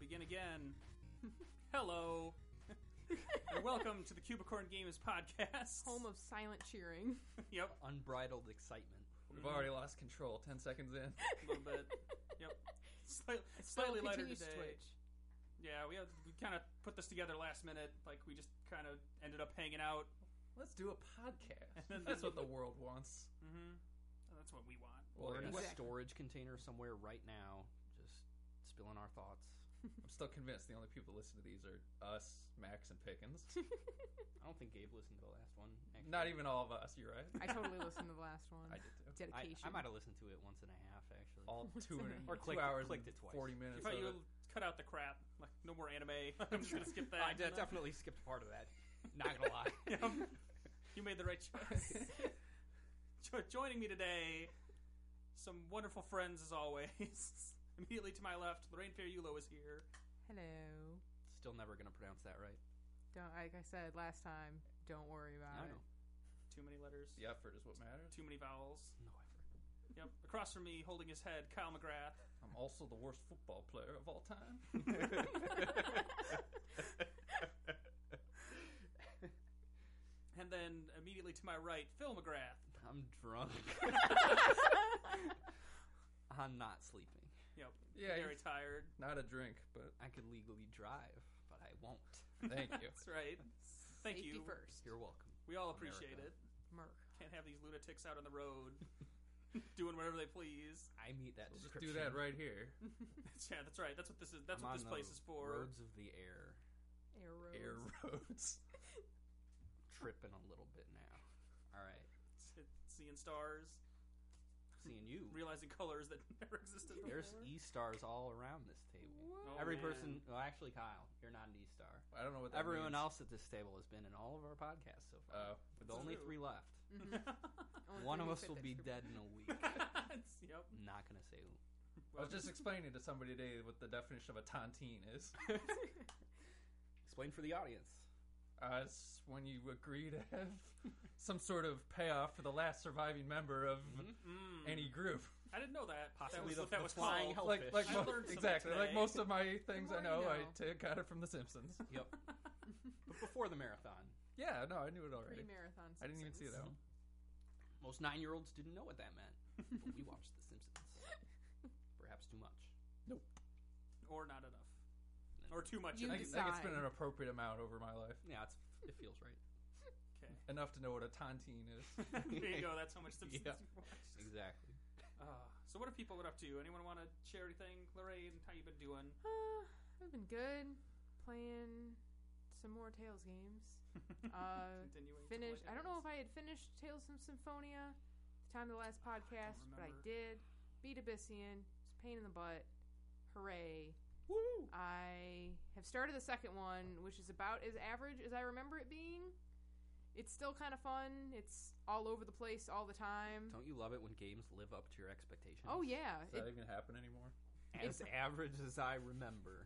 begin again. Hello. And welcome to the Cubicorn Games podcast. Home of silent cheering. Yep. Unbridled excitement. We've already lost control 10 seconds in. A little bit. Yep. Slightly lighter continues to today. twitch. Yeah, we kind of put this together last minute. Like, we just kind of ended up hanging out. Let's do a podcast. That's what the world wants. Mm-hmm. That's what we want. We're in a Exactly. storage container somewhere right now, just spilling our thoughts. I'm still convinced the only people that listen to these are us, Max, and Pickens. I don't think Gabe listened to the last one. Actually. Not even all of us, you're right. I totally listened to the last one. I did too. Dedication. I might have listened to it once and a half, actually. All two, Or two clicked- hours clicked and it twice. 40 I minutes thought of you it. would cut out the crap. Like, no more anime. I'm just going to skip that. I did, definitely skipped part of that. Not gonna lie. Yep. You made the right choice. Joining me today, some wonderful friends as always. Immediately to my left, Lorraine Fairullo is here. Hello. Still never gonna pronounce that right. Don't, like I said last time, don't worry about I it. know. Too many letters. The effort is what matters. Too many vowels. No effort. Yep. Across from me, holding his head, Kyle McGrath. I'm also the worst football player of all time. And then immediately to my right, Phil McGrath. I'm drunk. I'm not sleeping. Yep. Yeah, Very he's- tired. Not a drink, but I could legally drive, but I won't. thank you. That's right. Thank Safety you. first. You're welcome. We all appreciate America. it. Merc. Can't have these lunatics out on the road doing whatever they please. I meet that Just description. do that right here. Yeah, that's right. That's what this is. That's I'm what this on place the is for. Roads of the air. Air roads. Air roads. Tripping a little bit now. All right. Seeing stars, Seeing you. realizing colors that never existed before. There's E-stars all around this table. What? Oh, Every man. person, well, actually, Kyle, you're not an E-star. I don't know what that Everyone means. else at this table has been in all of our podcasts so far. Oh. With That's only true. 3 left. Only One of thing us fit will that be script. dead in a week. Yep. Not gonna say who. I was just explaining to somebody today what the definition of a tontine is. Explain for the audience. It's when you agree to have some sort of payoff for the last surviving member of any group. I didn't know that. Possibly that was, the that was flying called. hellfish. Like I learned something exactly. today. Like most of my things The I more know, you know. I got it from The Simpsons. Yep. But before the marathon, Yeah, no, I knew it already. Pre-marathon I didn't even see Simpsons. that one. most 9-year-olds didn't know what that meant. But we watched The Simpsons. Perhaps too much. Nope. Or not enough. Or too much. You of I it. think it's decide. been an appropriate amount over my life. Yeah, it feels right. Okay. Enough to know what a tontine is. There you go. That's how much Simpsons Yeah. you watched. Exactly. So what have people been up to? Anyone want to share anything? Lorraine, how you been doing? I've been good. Playing some more Tales games. Continuing. to Finished. play I don't know games. if I had finished Tales from Symphonia at the time of the last podcast, but I remember. did. Beat Abyssian. It's a pain in the butt. Hooray. Woo! I have started the second one, which is about as average as I remember it being. It's still kind of fun. It's all over the place all the time. Don't you love it when games live up to your expectations? Oh, yeah. Does that even happen anymore? As average as I remember.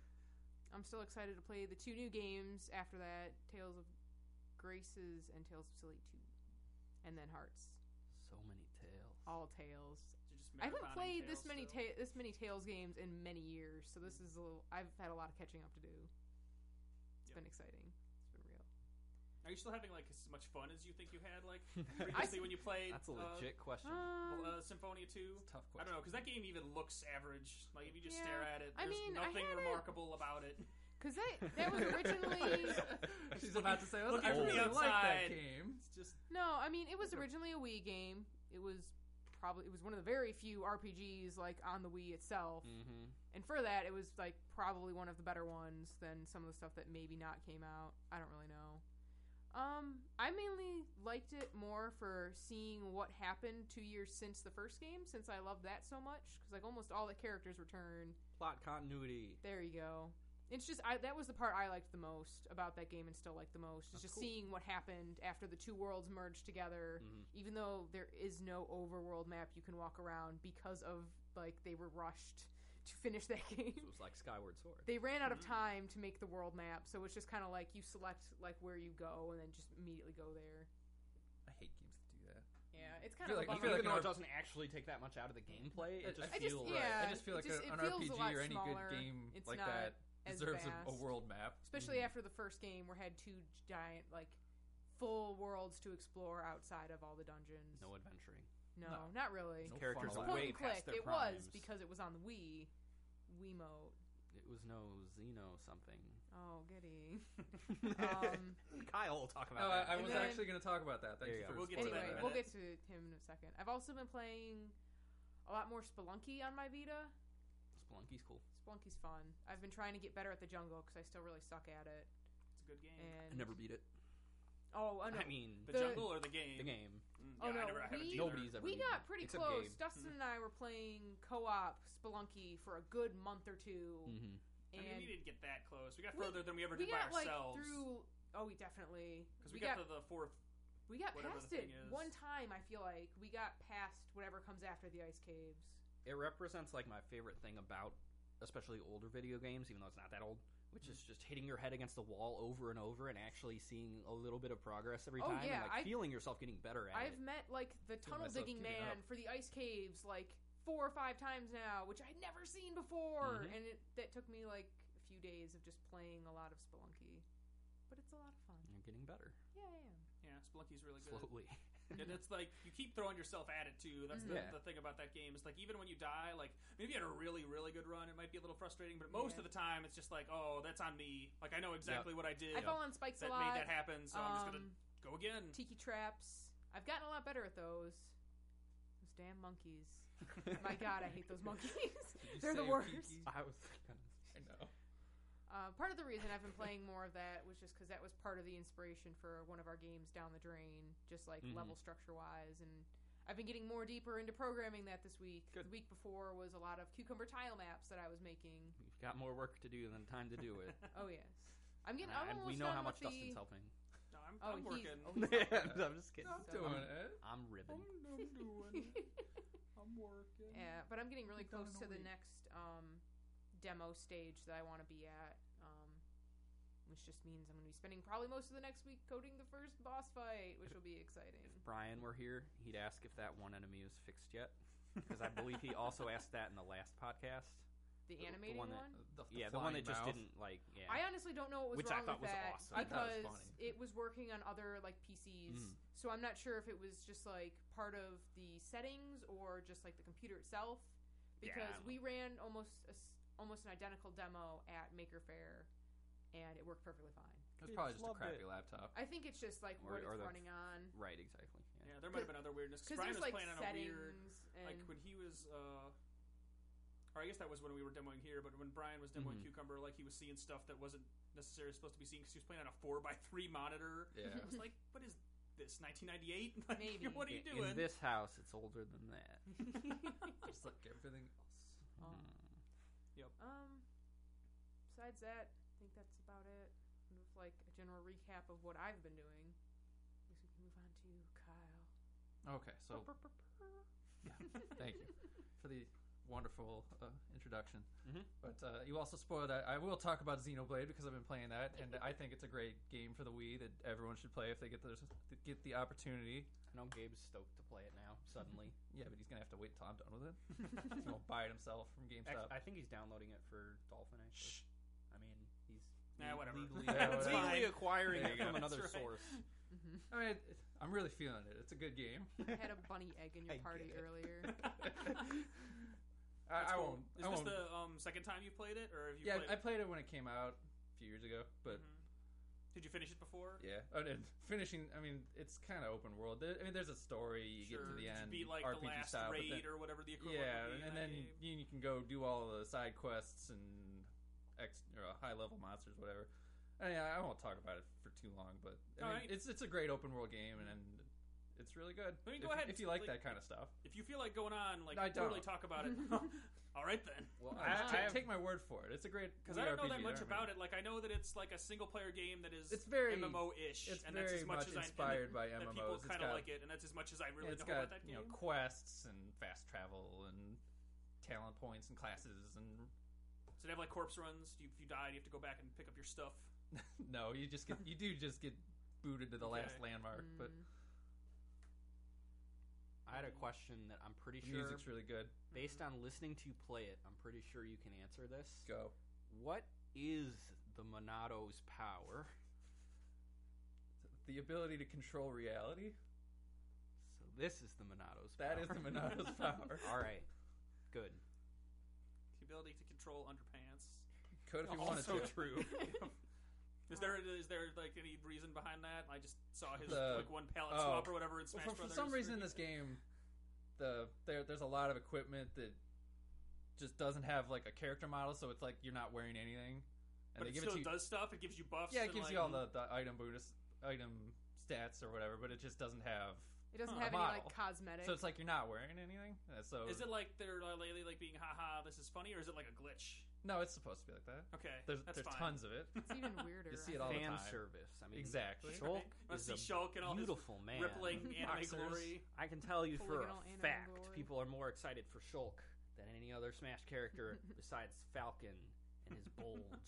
I'm still excited to play the 2 new games after that, Tales of Graces and Tales of Silly 2. And then Hearts. So many tales. All Tales. You're just I haven't marathoning played this Tales many still. this many Tales games in many years, so this is a little. I've had a lot of catching up to do. It's been exciting. It's been real. Are you still having like as much fun as you think you had like previously when you played? That's a legit question. Symphonia 2? tough I don't know, because that game even looks average. Like, if you just Yeah. stare at it, I there's mean, I nothing had it- remarkable about it. Because that was originally She's about to say, I looking from really the like that outside. game. It's just... no. I mean, it was originally a Wii game. It was one of the very few RPGs like on the Wii itself. Mm-hmm. And for that, it was like probably one of the better ones than some of the stuff that maybe not came out. I don't really know. I mainly liked it more for seeing what happened 2 years since the first game, since I loved that so much. Because like almost all the characters returned. Plot continuity. There you go. It's just that was the part I liked the most about that game and still like the most. It's just cool. seeing what happened after the 2 worlds merged together. Even though there is no overworld map you can walk around because of like they were rushed to finish that game. It was like Skyward Sword. They ran out of time to make the world map, so it's just kind of like you select like where you go and then just immediately go there. I hate games that do that. Yeah, It's kind feel of like- I a feel bummer. like Even though an it doesn't actually take that much out of the gameplay, it just I just- feels yeah. I just feel like it an feels a RPG lot or any smaller. good game It's like not that as deserves a vast. world map. Especially after the first game, where had 2 giant, like, full worlds to explore outside of all the dungeons. no adventuring. No, not really. No Characters fun are allowed. way Point and click. past their It was primes. because it was on the Wiimote. It was no Xeno something. Oh, giddy. Um, Kyle will talk about No, that. I And was then- actually going to talk about that. Thank There you you for go. We'll get to that in a Anyway, minute. we'll get to him in a second. I've also been playing a lot more Spelunky on my Vita. Spelunky's cool. Spelunky's fun. I've been trying to get better at the jungle because I still really suck at it. It's a good game. And I never beat it. Oh, I know. I mean, The the- jungle or the game? the game. Oh, no, I haven't we- either. Nobody's ever We beaten got it. pretty Except close. Gabe. Dustin and I were playing co-op Spelunky for a good month or 2, Mm-hmm. I mean, and we didn't get that close. We got We- further than we ever we did by got like ourselves. through. Oh, we definitely. Because we got to the 4th. We got whatever past the it thing is. one time. I feel like we got past whatever comes after the ice caves. It represents like my favorite thing about, especially older video games, even though it's not that old, which is just hitting your head against the wall over and over and actually seeing a little bit of progress every Oh, time, yeah, and like feeling yourself getting better at I've it. met like the tunnel myself digging giving man up. for the ice caves like 4 or 5 times now, which I'd never seen before, Mhm. and that took me like a few days of just playing a lot of Spelunky. But it's a lot of fun. You're getting better Yeah, I am. Yeah, Spelunky's really good. slowly. And it's like you keep throwing yourself at it too. That's Yeah. the thing about that game. It's like even when you die, like maybe you had a really really good run, it might be a little frustrating. But most Yeah. of the time, it's just like, oh, that's on me. Like I know exactly what I did I fall on spikes that a lot. made that happen. So I'm just gonna go again. Tiki traps. I've gotten a lot better at those. Those damn monkeys. My God, I hate those monkeys. Did you They're the say worst. Kiki? I was gonna I know. Part of the reason I've been playing more of that was just because that was part of the inspiration for one of our games down the drain, just like Mhm. level structure wise. And I've been getting more deeper into programming that this week. Good. The week before was a lot of cucumber tile maps that I was making. You've got more work to do than time to do it. Oh yes, I'm getting. And I'm and almost we know done how with much the, Dustin's helping. No, I'm Oh, working. he's I'm just kidding. I'm So- doing it. I'm ribbing. I'm doing it. I'm working. Yeah, but I'm getting really We've done close it to all the week. next demo stage that I want to be at, which just means I'm going to be spending probably most of the next week coding the first boss fight, which will be exciting. If Brian were here, he'd ask if that one enemy was fixed yet, because I believe he also asked that in the last podcast. The animated one one? that- The Yeah, the one flying that just mouth. didn't like. Yeah, I honestly don't know what was Which I wrong thought with was that awesome. I thought it because was funny. it was working on other like PCs. Mhm. So I'm not sure if it was just like part of the settings or just like the computer itself. Because Yeah, I don't we ran almost an identical demo at Maker Faire, and it worked perfectly fine. It was probably Kids just a loved crappy it. laptop. I think it's just like Or- what or it's the- running on. right, exactly. Yeah. Yeah, there might have been other weirdness. Because Brian there's was like playing on a settings weird, and like when he was, or I guess that was when we were demoing here. But when Brian was demoing Mhm. Cucumber, like he was seeing stuff that wasn't necessarily supposed to be seen because he was playing on a 4x3 monitor. Yeah. I was like, what is this? 1998? Like, Maybe. What are you In doing? this house, it's older than that. Just like everything else. Oh. Mm. Besides that, I think that's about it. With like a general recap of what I've been doing. I guess we can move on to Kyle. Okay, so thank you for the wonderful introduction. Mhm. But you also spoiled. I will talk about Xenoblade because I've been playing that, and I think it's a great game for the Wii that everyone should play if they get the opportunity. I know Gabe's stoked to play it now. Suddenly, Yeah, but he's gonna have to wait until I'm done with it. He won't buy it himself from GameStop. Actually, I think he's downloading it for Dolphin. Actually, I mean, he's Nah, whatever. legally, Yeah, whatever. legally acquiring There it you from go. another That's right. source. Mm-hmm. I mean, I'm really feeling it. It's a good game. I had a bunny egg in your I party get it. earlier. That's I cool. won't. Is I this won't. the second time you've played it, or have you? Yeah, played I played it when it came out a few years ago, but. Mhm. Did you finish it before? Yeah, and finishing. I mean, it's kind of open world. I mean, there's a story. You get to the Did end. you beat like RPG the last style, but raid then- or whatever the equivalent yeah, would be in and that then game? you can go do all the side quests and high level monsters, whatever. And yeah, I won't talk about it for too long, but I mean, Alright. it's a great open world game, and it's really good. I mean, if, go ahead. if you like Like- that kind of stuff. If you feel like going on, like I totally don't. talk about it. All right then. Well, Just I have, take my word for it. It's a great Because I don't know that RPG, much I don't about it. Like I know that it's like a single player game that is It's very- MMO-ish, It's and very that's as much much as inspired by that MMOs. people It's kind of got- like it, and that's as much as I really it's know got about that game. quests and fast travel and talent points and classes and So they have like corpse runs. If you die, you have to go back and pick up your stuff. no, you do just get booted to the last Okay. landmark. But Mm. I had a question that I'm pretty The sure, music's really good. based on listening to you play it, I'm pretty sure you can answer this. Go. What is the Monado's power? The ability to control reality. So this is the Monado's power. That is the Monado's power. All right. Good. The ability to control underpants. Could if you wanted Also to. true. Is there like any reason behind that? I just saw his The- like one palette oh. swap or whatever in Smash For Brothers. some reason in this game, there's a lot of equipment that just doesn't have like a character model, so it's like you're not wearing anything. And but they it give still it to you. does stuff. It gives you buffs. Yeah, it and, gives like, you all the item stats or whatever, but it just doesn't have. It doesn't Huh. have any like Model. cosmetics. So it's like you're not wearing anything. So Is it like they're lately like being haha this is funny, or is it like a glitch? no, it's supposed to be like that. Okay, There's that's fine. tons of it. It's even weirder. You see it I all the think. Fan time. service. I mean, Exactly. Shulk Let's is see a Shulk and all his beautiful man. rippling anime Boxers. glory. I can tell you for a Polygonal anime fact, glory. people are more excited for Shulk than any other Smash character besides Falcon and his bulge.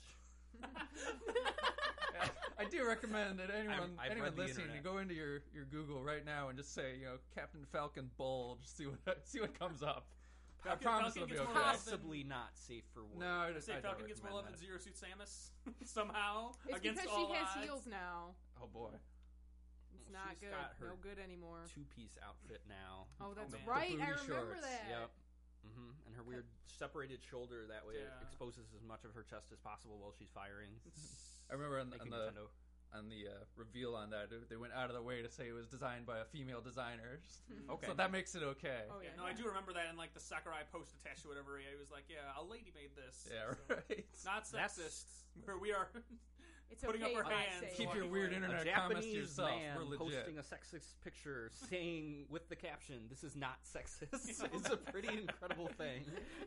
I do recommend that anyone I've read the listening to internet. go into your Google right now and just say Captain Falcon Bulge. See what comes up. I promise Falcon it'll be gets okay. more love Possibly not safe for work. No, I say I don't Falcon gets more love recommend than that. Zero Suit Samus somehow It's against because she all has odds. heels now. Oh boy. It's Well, not she's good. got her No good anymore. Two-piece outfit now. Oh, that's man. right. The I booty remember shorts. that. Yep. And her weird separated shoulder. That way, Yeah. it exposes as much of her chest as possible while she's firing. I remember Thank you, on the Nintendo. reveal on that, they went out of the way to say it was designed by a female designer. Okay. So that makes it okay. Oh yeah. No, I do remember that in like the Sakurai post attached to whatever. He was like, "Yeah, a lady made this." Yeah, So, right. Not That's- sexist. Where we are It's putting okay up our if I hands. say Keep it. your weird A internet comments to Japanese yourself. man We're legit. posting a sexist picture saying with the caption, "This is not sexist." It's a pretty incredible thing.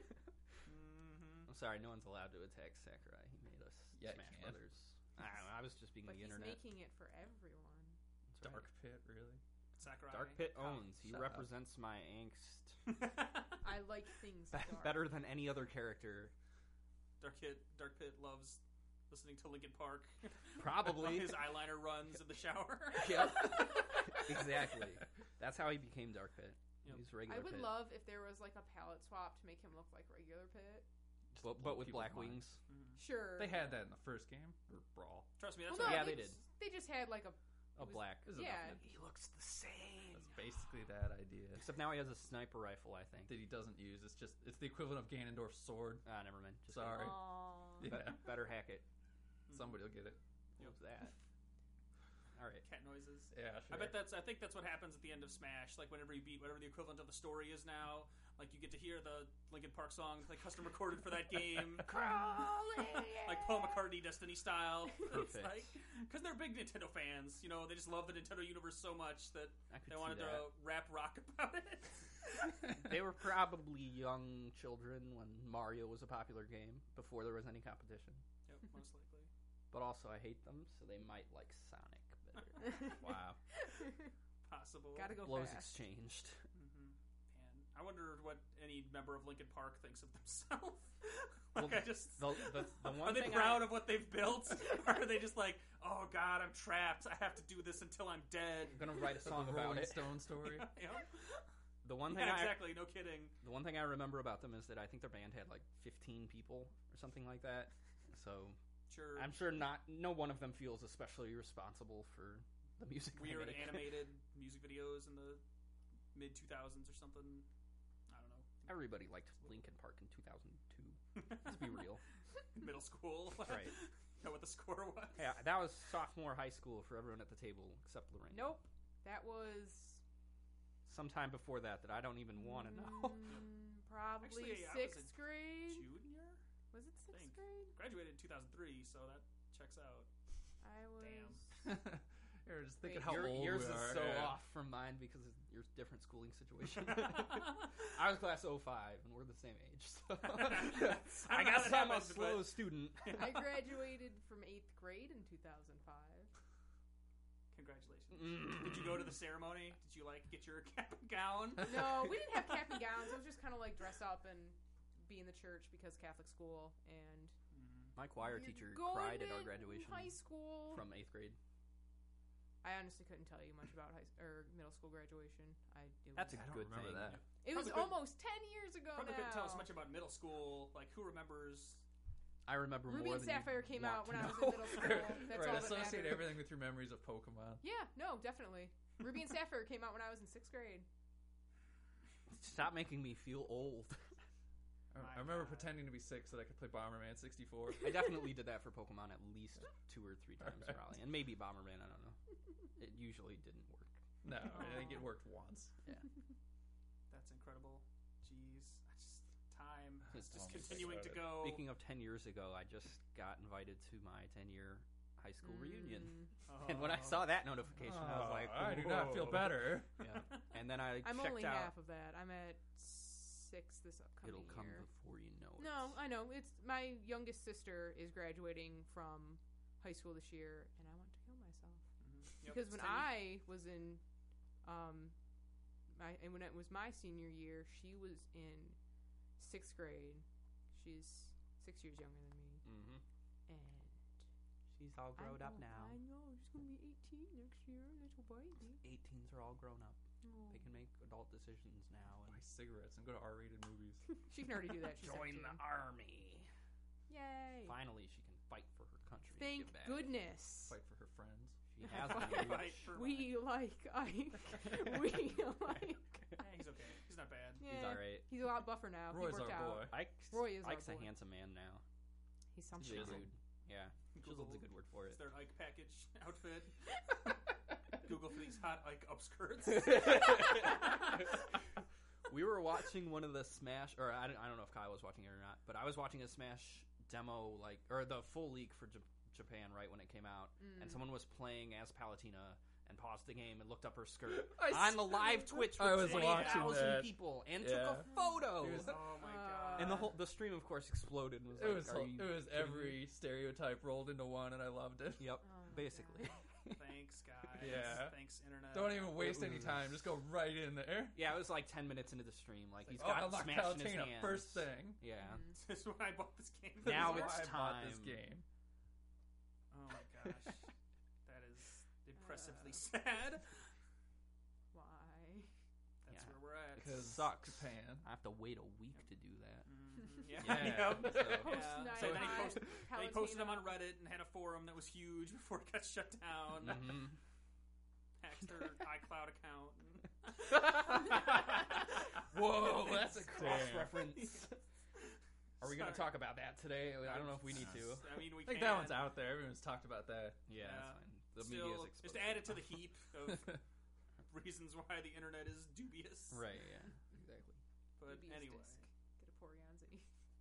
Mhm. I'm sorry, no one's allowed to attack Sakurai. He made us Yeah, you Smash can. Brothers. I don't know. I was just being But the he's internet. making it for everyone. That's right. Dark Pit, really? Sakurai. Dark Pit owns. He shut up. represents my angst I like things dark. better than any other character. Dark Pit loves listening to Linkin Park. Probably. His eyeliner runs in the shower. Yep. Exactly. That's how he became Dark Pit. Yep. He's regular I would Pit. love if there was like a palette swap to make him look like regular Pit. But with People's black minds. wings. Sure. They had that in the first game, or Brawl. Trust me, that's Well, no, Yeah, they they did. They just had like a. A was- black. This is Yeah. enough. He looks the same. That's basically that idea Except now he has a sniper rifle, I think. that he doesn't use. It's the equivalent of Ganondorf's sword. Never mind. Just Sorry. Aw. Yeah. Better hack it. Somebody will get it. What was that? All right. cat noises. Yeah, sure. I think that's what happens at the end of Smash. Like whenever you beat whatever the equivalent of the story is now, like you get to hear the Linkin Park song like custom recorded for that game, like Paul McCartney Destiny style. It's Perfect. like because they're big Nintendo fans. You know, they just love the Nintendo universe so much that I could they see wanted that. to rap rock about it. They were probably young children when Mario was a popular game before there was any competition. Yep, most likely. But also, I hate them, so they might like Sonic better. Wow. Possible. Gotta go Blows fast. exchanged. Man, I wonder what any member of Linkin Park thinks of themselves. Well, like I just. The Are one they thing proud of what they've built? Or are they just like, oh god, I'm trapped. I have to do this until I'm dead. I'm gonna write a song the about Rolling it. Stone story. Yep. The one thing Yeah, I exactly. No kidding. the one thing I remember about them is that I think their band had like 15 people or something like that. So Sure. I'm sure no one of them feels especially responsible for the music. they Weird make. animated music videos in the mid 2000s or something. I don't know. Everybody liked Linkin Park in 2002. Let's be real. Middle school. Right. Know what the score was? Yeah, that was sophomore high school for everyone at the table except Lorraine. Nope. That was Sometime before that I don't even want to know. probably Actually, I was sixth a grade. Junior? Was it sixth think. grade? Graduated in 2003, so that checks out. I was. Damn. You're just thinking Wait, how old Yours we is are. so yeah. off from mine because of your different schooling situation. I was class 05, and we're the same age. So I don't know how guess that I'm a happened, slow but- student. I graduated from 8th grade in 2005. Congratulations. Mm. Did you go to the ceremony? Did you like get your cap and gown? No, we didn't have cap and gowns. It was just kind of like dress up and be in the church because Catholic school. And My choir you're teacher going cried at our in graduation high school. from 8th grade. I honestly couldn't tell you much about middle school graduation. That's a I don't good remember thing. that. It was Probably almost 10 years ago Probably now. couldn't tell us much about middle school. Like, who remembers? I remember Ruby more and than you Sapphire came want out when to I was in know. middle school. That's right, all that associate mattered. everything with your memories of Pokemon. Yeah, no, definitely. Ruby and Sapphire came out when I was in 6th grade. Stop making me feel old. I remember God. pretending to be 6 so that I could play Bomberman 64. I definitely did that for Pokemon at least 2 or 3 times, Right. probably, and maybe Bomberman. I don't know. It usually didn't work. No, I think it worked once. That's incredible. Jeez. Time is It's just almost continuing to excited. go. Speaking of 10 years ago, I just got invited to my 10-year high school reunion. And when I saw that notification, I was like, I do not feel "Whoa." better. Yeah. And then I I'm checked only out. half of that. I'm at 6 this upcoming It'll come year. before you know it. No, I know. It's my youngest sister is graduating from high school this year, and I want to kill myself. Because when I was in, when it was my senior year, she was in 6th grade. She's 6 years younger than me, Mm-hmm. and She's all grown up now. I know. She's gonna be 18 next year, little baby. 18s are all grown up. Oh. They can make adult decisions now. Buy And cigarettes and go to R-rated movies. She can already do that. She's join 17. the army. Yay! Finally, she can fight for her country. and Thank give back. goodness. Fight for her friends. She has been. Fight for We like Ike. We like. he's okay. He's not bad. Yeah, He's all right. He's a lot buffer now. Roy's he worked our out. boy. Roy is our Ike's a boy. handsome man now. He's He's something. a Chiseled. dude. Yeah. Chiseled's a good word for Is it. there an Ike package outfit? Google for these hot Ike upskirts. We were watching one of the Smash, or I don't know if Kyle was watching it or not, but I was watching a Smash demo, or the full leak for Japan right when it came out, and someone was playing as Palutena and paused the game and looked up her skirt on the live Twitch I with was watching 20,000 that. people and took a Yeah. photo. It was- Oh my god. And the stream, of course, exploded. And was It like, was "Are you it was kidding me?" every stereotype rolled into one, and I loved it. Yep, Oh my basically. Thanks, guys. Yeah. Thanks, internet. Don't even waste any time. Just go right in there. Yeah, it was like 10 minutes into the stream. Like he's Oh, got unlock Smash in his Palutena hands. first thing. Yeah. This is when I bought this game. Now This is it's why I bought this time. game. Oh my gosh. That is impressively sad. Why? That's Yeah. where we're at. Because Sucks. sucks. Japan. I have to wait a week to do that. Yeah. Yeah. Yep. Post-night So then he, on then he posted them Palutena. on Reddit and had a forum that was huge before it got shut down. Mm-hmm. Hacked their iCloud account. Whoa, that's a Damn. cross reference. Are we going to Sorry. talk about that today? I don't know if we need to. I mean, we I think can. that one's out there. Everyone's talked about that. Yeah, Yeah. that's fine. The Still, media's just exposed. add it to the heap of reasons why the internet is dubious. Right, yeah, exactly. But Dubious anyway. disc. Get a Porygon-Z.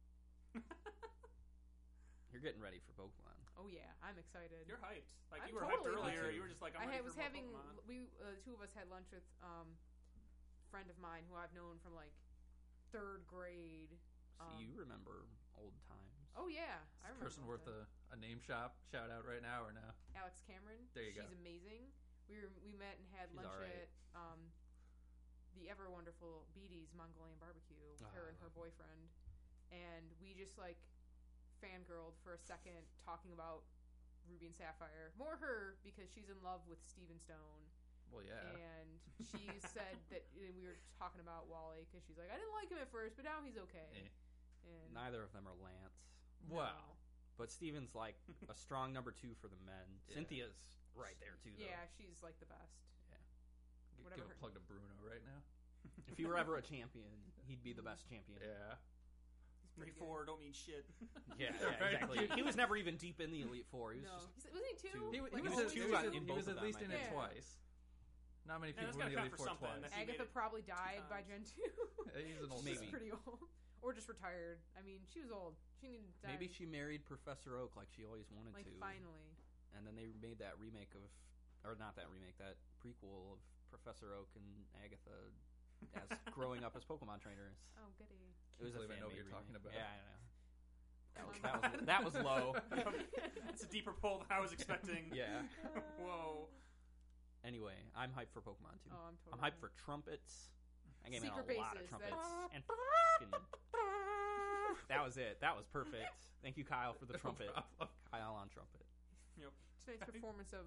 You're getting ready for Pokemon. Oh yeah, I'm excited. You're hyped. Like, I'm you were hyped totally earlier. hyped. You were just like, I'm I ready was for more having Pokemon. the two of us had lunch with a friend of mine who I've known from like 3rd grade. So you remember old times. Oh yeah, Is I this remember. person worth that. a name shout out right now or no? Alex Cameron. There you She's go. amazing. We met and had She's lunch alright. at the ever wonderful Beatty's Mongolian Barbecue with Oh, her I and her love boyfriend, and we just like fangirled for a second talking about Ruby and Sapphire. More her because she's in love with Steven Stone, Well, yeah. and she said that and we were talking about Wally because she's like, I didn't like him at first, but now he's okay. Eh. And Neither of them are Lance. Wow. But Steven's like a strong number 2 for the men. Yeah. Cynthia's right there, too, though. Yeah, she's like the best. Give whatever a her- plug to Bruno right now. If he were ever a champion, he'd be the best champion. Yeah. He's pretty good. 3-4 don't mean shit. Yeah, Right. exactly. He was never even deep in the Elite Four. He was No, just wasn't he two? two. He Like, was, always two two? in both he was of at them, least I in think. it Yeah. twice. Not many And people that's in the gotta Elite count for Four something. twice. That's- He Agatha made it probably died 2 by times. Gen 2. He's an old Maybe. She's pretty old. Or just retired. I mean, she was old. She needed to die. Maybe she married Professor Oak like she always wanted like, to. finally. And then they made that remake of, or not that remake, that prequel of Professor Oak and Agatha as growing up as Pokemon trainers. Oh, goody. It was a believe I know what fan-made you're talking remake. about. Yeah, I know. God. That was low. It's a deeper pull than I was expecting. Yeah. Whoa. Anyway, I'm hyped for Pokemon too. Oh, I'm totally. I'm hyped for trumpets. I gave out Secret a lot of bases, trumpets. that's- And fucking, that was it. That was perfect. Thank you, Kyle, for the No trumpet. problem. Kyle on trumpet. Tonight's performance of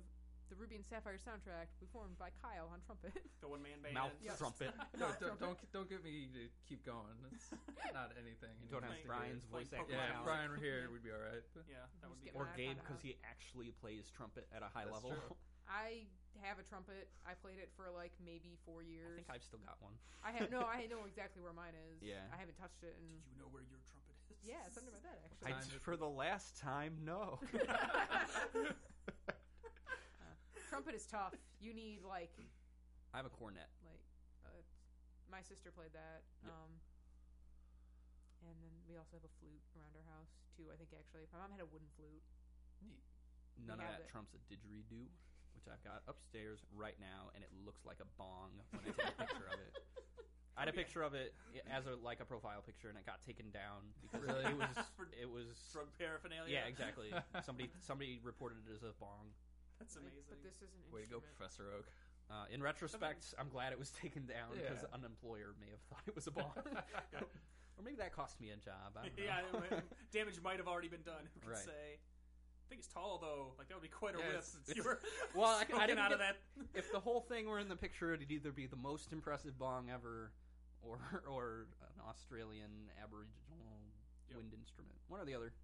the Ruby and Sapphire soundtrack performed by Kyle on trumpet. The one-man band. Mouth Yes. trumpet. No, don't get me to keep going. It's not anything. Don't have Playing- Brian's voice playing acting Yeah, Pokemon. if Brian were here, we'd be all right. But Yeah, that would Just be get Or my Gabe, iPod because out. he actually plays trumpet at a high That's level. true. I have a trumpet. I played it for like maybe 4 I years. think I've still got one. I know exactly where mine is. Yeah. I haven't touched it, and Did you know where your trumpet is? yeah, it's under my bed actually. I, Time to- for the last time, no. Trumpet is tough. You need like I have a cornet. my sister played that. Yep. And then we also have a flute around our house too. I think actually, my mom had a wooden flute. neat. None of have that it. trumps a didgeridoo, which I've got upstairs right now, and it looks like a bong when I take a picture of it. I had a picture of it as a profile picture, and it got taken down because Really? it was Drug paraphernalia. yeah, exactly. Somebody reported it as a bong. That's amazing. But this is an Way to go, instrument. Professor Oak. In retrospect, I'm glad it was taken down because Yeah. an employer may have thought it was a bong, or maybe that cost me a job. I don't know. Yeah, damage might have already been done. Who could Right. say? I think it's tall though. Like that would be quite a Yeah, rip. it's- You were Well, I smoking didn't out of get- that. If the whole thing were in the picture, it'd either be the most impressive bong ever, or an Australian Aboriginal Yep. wind instrument. One or the other.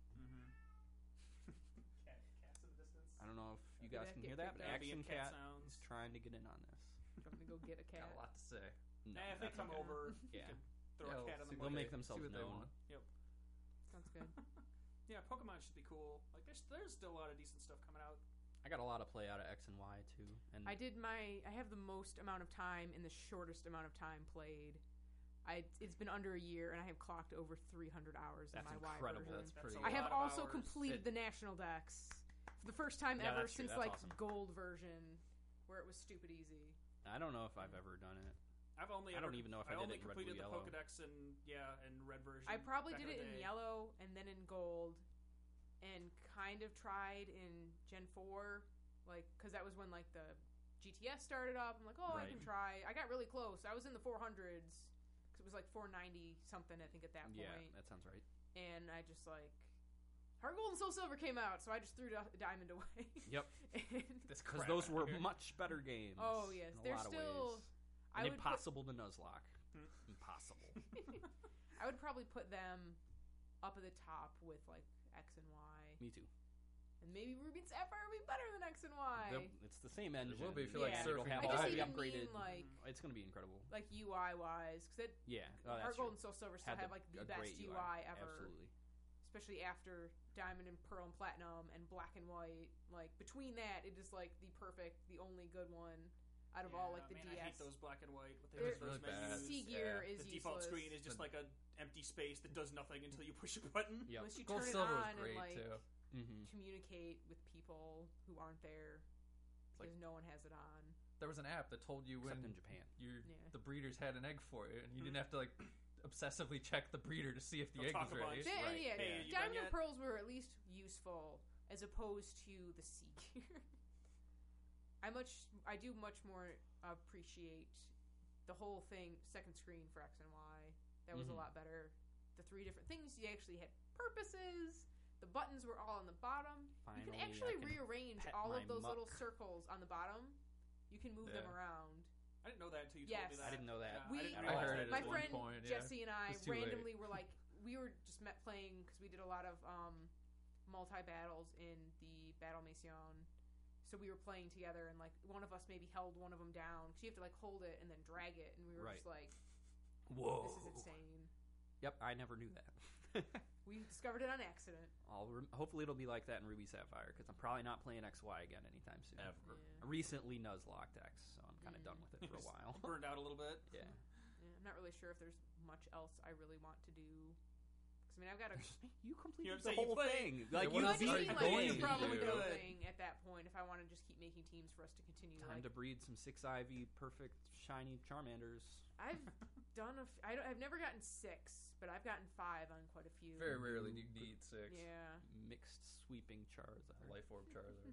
Cats in the distance. I don't know if you Did guys that can get hear that, picked but up? Action Ambient cat Cat sounds. is trying to get in on this. I'm gonna go get a cat. Got a lot to say. No, If they that's come okay. over, Yeah. you could throw Yeah, a cat on the see They'll what market. make they- themselves see what they known. want. Sounds good. Yeah, Pokemon should be cool. Like there's still a lot of decent stuff coming out. I got a lot of play out of X and Y too, and I have the most amount of time in the shortest amount of time played. It's been under a year, and I have clocked over 300 hours That's in my incredible. Y version. That's pretty a I good. have lot of also hours. completed the national decks for the first time Yeah, ever that's true. since That's like awesome. gold version, where it was stupid easy. I don't know if I've ever done it. I don't even know if I did only it in Red, completed Blue, the Yellow. Pokedex and red version. I probably back did in it the in day. yellow and then in gold, and kind of tried in Gen 4, like because that was when like the GTS started up. I'm like, oh, I Right. can try. I got really close. I was in the 400s because it was like 490 something I think at that point. Yeah, that sounds right. And I just like Heart Gold and Soul Silver came out, so I just threw Diamond away. Yep. And, This Because crap those out were here. much better games. Oh, yes. in a They're lot of still- ways. I And would put- impossible to Nuzlocke. Hmm. Impossible. I would probably put them up at the top with like X and Y, Me too. and maybe Ruby and Sapphire would be better than X and Y. It's the same engine. will be if you like and it'll surfing have I all just the even upgraded. mean like It's going to be incredible. UI wise, because Yeah. Oh, that's Heart true. Gold and Soul Silver still Had have like the a best great UI ever, Absolutely. especially after Diamond and Pearl and Platinum and Black and White. Like between that, it is like the only good one out of all like the man, DS. I hate those black and white. What they They're- do with those really bad. menus. C gear Yeah. is The default useless. screen is just like an empty space that does nothing until you push a button. Yep. Unless you Gold turn it Silver on was and great like too. Mm-hmm. communicate with people who aren't there because no one has it on. There was an app that told you Except when in Japan. Yeah. the breeders had an egg for you, and you Mhm. didn't have to like obsessively check the breeder to see if the They'll egg talk was a ready. bunch. Yeah, Right, yeah. Hey, you done Diamond and yet? Pearls were at least useful as opposed to the C gear. I do much more appreciate the whole thing, second screen for X and Y. That was Mhm. a lot better. The 3 different things, you actually had purposes. The buttons were all on the bottom. Finally, You can actually I can rearrange pet all my of those little muck. circles on the bottom. You can move them Yeah. around. I didn't know that until you Yes. told me that. I didn't know that. Yeah, We- I didn't I realize heard that it as My at well. one friend point, yeah. Jesse and I It's too late. randomly were like, we were just met playing because we did a lot of multi battles in the Battle Mission. So we were playing together, and like one of us maybe held one of them down because you have to like hold it and then drag it, and we were Right. just like, Whoa. "This is insane." Yep, I never knew that. We discovered it on accident. Hopefully it'll be like that in Ruby Sapphire, because I'm probably not playing XY again anytime soon. Ever. I recently Nuzlocked X, so I'm kind of done with it for a Just while. Burned out a little bit. Yeah. Yeah, I'm not really sure if there's much else I really want to do. 'Cause, I mean, I've got a. You completed what the I'm saying? You whole played- thing. Like Yeah, you what You else would are beat need you the like going a to game. probably do? go thing at that point if I want to just keep making teams for us to continue. Time like, to breed some 6 IV perfect shiny Charmanders. I've done I've never gotten 6, but I've gotten 5 on quite a few. Very rarely do you need 6. Yeah. Mixed sweeping Charizard. Life Orb Charizard.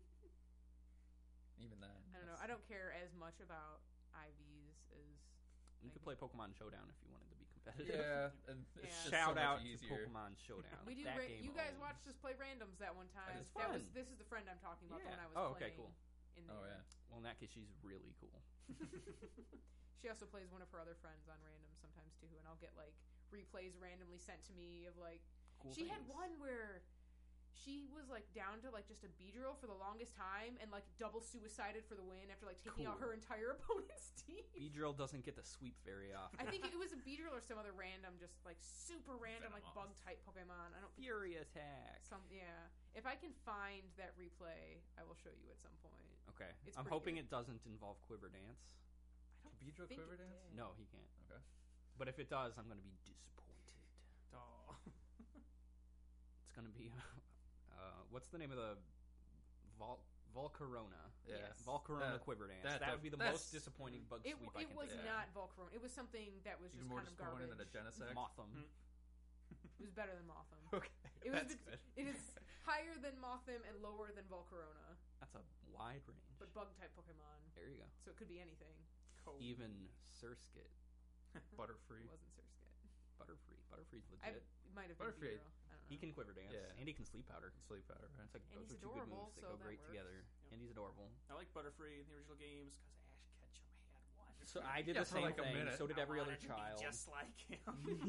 Even that. I don't know. I don't care as much about IVs as. You could play Pokemon Showdown if you wanted to be competitive. Yeah, and Yeah. it's just Shout so much out to easier. Pokemon Showdown. We do. That game You guys owns. watched us play randoms that one time. It's That was. fun. This is the friend I'm talking about. The Yeah. one I was Oh, playing. okay, cool. in there. Oh yeah. Well, in that case, she's really cool. She also plays one of her other friends on random sometimes too, and I'll get like replays randomly sent to me of like Cool she had things. one where she was like down to like just a Beedrill for the longest time and like double suicided for the win after like taking out Cool. her entire opponent's team. Beedrill doesn't get to sweep very often. I think it was a Beedrill or some other random, just like super random like Venomoth. bug type Pokemon. I don't think Fury attack. yeah. If I can find that replay, I will show you at some point. Okay. It's I'm pretty hoping good. it doesn't involve Quiver Dance. I don't Beedrill think Quiver it Dance? did. No, he can't. Okay. But if it does, I'm going to be disappointed. Oh. It's going to be what's the name of the Volcarona? Yeah. Yes. Volcarona That- Quiver Dance. that That would be the that's- most disappointing bug It, sweep I it can was think not Volcarona. It was something that was Even just more kind of disappointing garbage. than a of. Genesect. Motham. It was better than Motham. Okay. It was That's good. It is higher than Motham and lower than Volcarona, That's a wide range. but bug type Pokemon, There you go. so it could be anything. Cool. Even Surskit. Butterfree. It wasn't Surskit. Butterfree. Butterfree's It legit. might have been Butterfree. Beedrill. I don't know. He can Quiver Dance. Yeah. And he can Sleep Powder. Sleep Powder, right? It's like, And those he's are two good adorable, moves that so go that great works. together. Yep. And he's adorable. I like Butterfree in the original games because Ash Ketchum had one. So I did Yeah, the for same like a thing. minute. So did every other wanted to be child. just like him.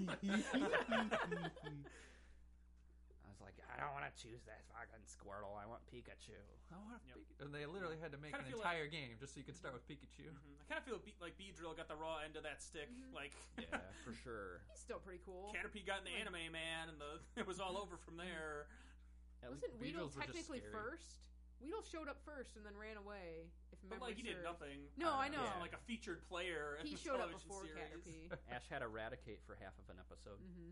I was like, I don't want to choose that fucking Squirtle. I want Pikachu. I want Yep. And they literally had to make Kinda an feel entire game just so you could start with Pikachu. I kind of feel like Beedrill got the raw end of that stick. Like Yeah, for sure. He's still pretty cool. Caterpie got in the Like- anime, man, and it was all over from there. At least Wasn't Weedle Beedrills were just technically scary. first? Weedle showed up first and then ran away. If But memory like he did serves. nothing. No, I He know. wasn't like a featured player. In He the showed up television before series. Caterpie. Ash had Eradicate for half of an episode. Mm-hmm.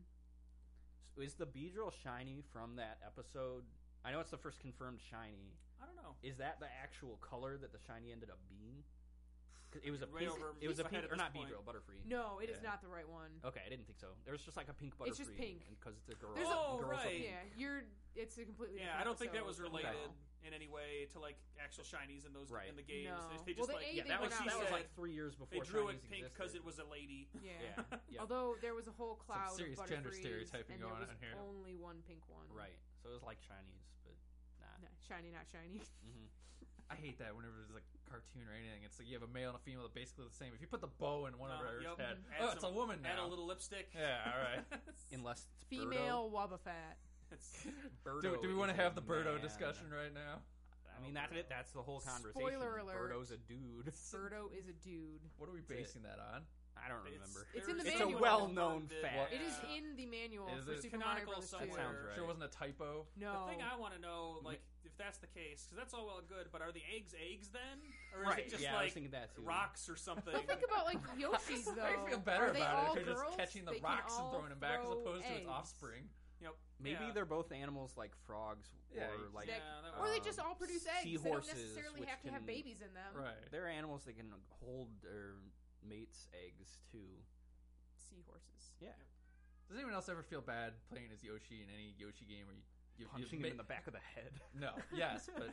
So is the Beedrill shiny from that episode? I know it's the first confirmed shiny. I don't know. Is that the actual color that the shiny ended up being? 'Cause it was a Way pink. over It was a my head pink, at or this not point. Beedrill, Butterfree. No, it is Yeah. not the right one. Okay, I didn't think so. There was just like a pink Butterfree. It's just pink. because it's a girl. There's Oh, girls are right. pink. Yeah, it's a completely Yeah, different I don't think that episode, was but related no. in any way to like actual shinies in those Right. in the games. No. They Well, just the like A, Yeah, they that was went that out was said- like 3 years they before. drew it shinies pink because existed. it was a lady. Yeah. Yeah. Although there was a whole cloud serious of gender Butterfrees, stereotyping and going there was on here. only one pink one. Right. So it was like shinies, but not. No, shiny, not shiny. Mm-hmm. I hate that whenever there's like a cartoon or anything. It's like you have a male and a female that are basically the same. If you put the bow in one of her Yep. head, Add oh, it's a some- woman now. Add a little lipstick. Yeah, all right. Unless it's Female Wobbuffet. It's- Birdo. Do we want to is a have the Birdo man. discussion right now? I mean, that's it. That's the whole conversation. Spoiler alert. Birdo's a dude. Birdo is a dude. What are we basing that on? I don't remember. It's in the It's manual. a well-known Confirmed fact. It is Yeah. in the manual Is for it? Super Mario Canonical Bros. 2. somewhere. That sounds right. Sure, it wasn't a typo. No. The thing I want to know, like, if that's the case, because that's all well and good, but are the eggs then, or is Right. it just Yeah, I was like thinking that too. rocks or something? But think about like Yoshi's though. I feel better Are they about all it if you're girls? just catching the They can rocks and all throwing them back as throw opposed to its eggs. offspring. Yep. Maybe Yeah. they're both animals like frogs Yeah, or like That- Yeah, that Or they would- just all produce eggs. They don't seahorses, necessarily which have to have can- babies in them. Right. they're animals that can hold their mates' eggs too. Seahorses. Yeah, Does anyone else ever feel bad playing as Yoshi in any Yoshi game where you punching him in the back of the head. No, yes, but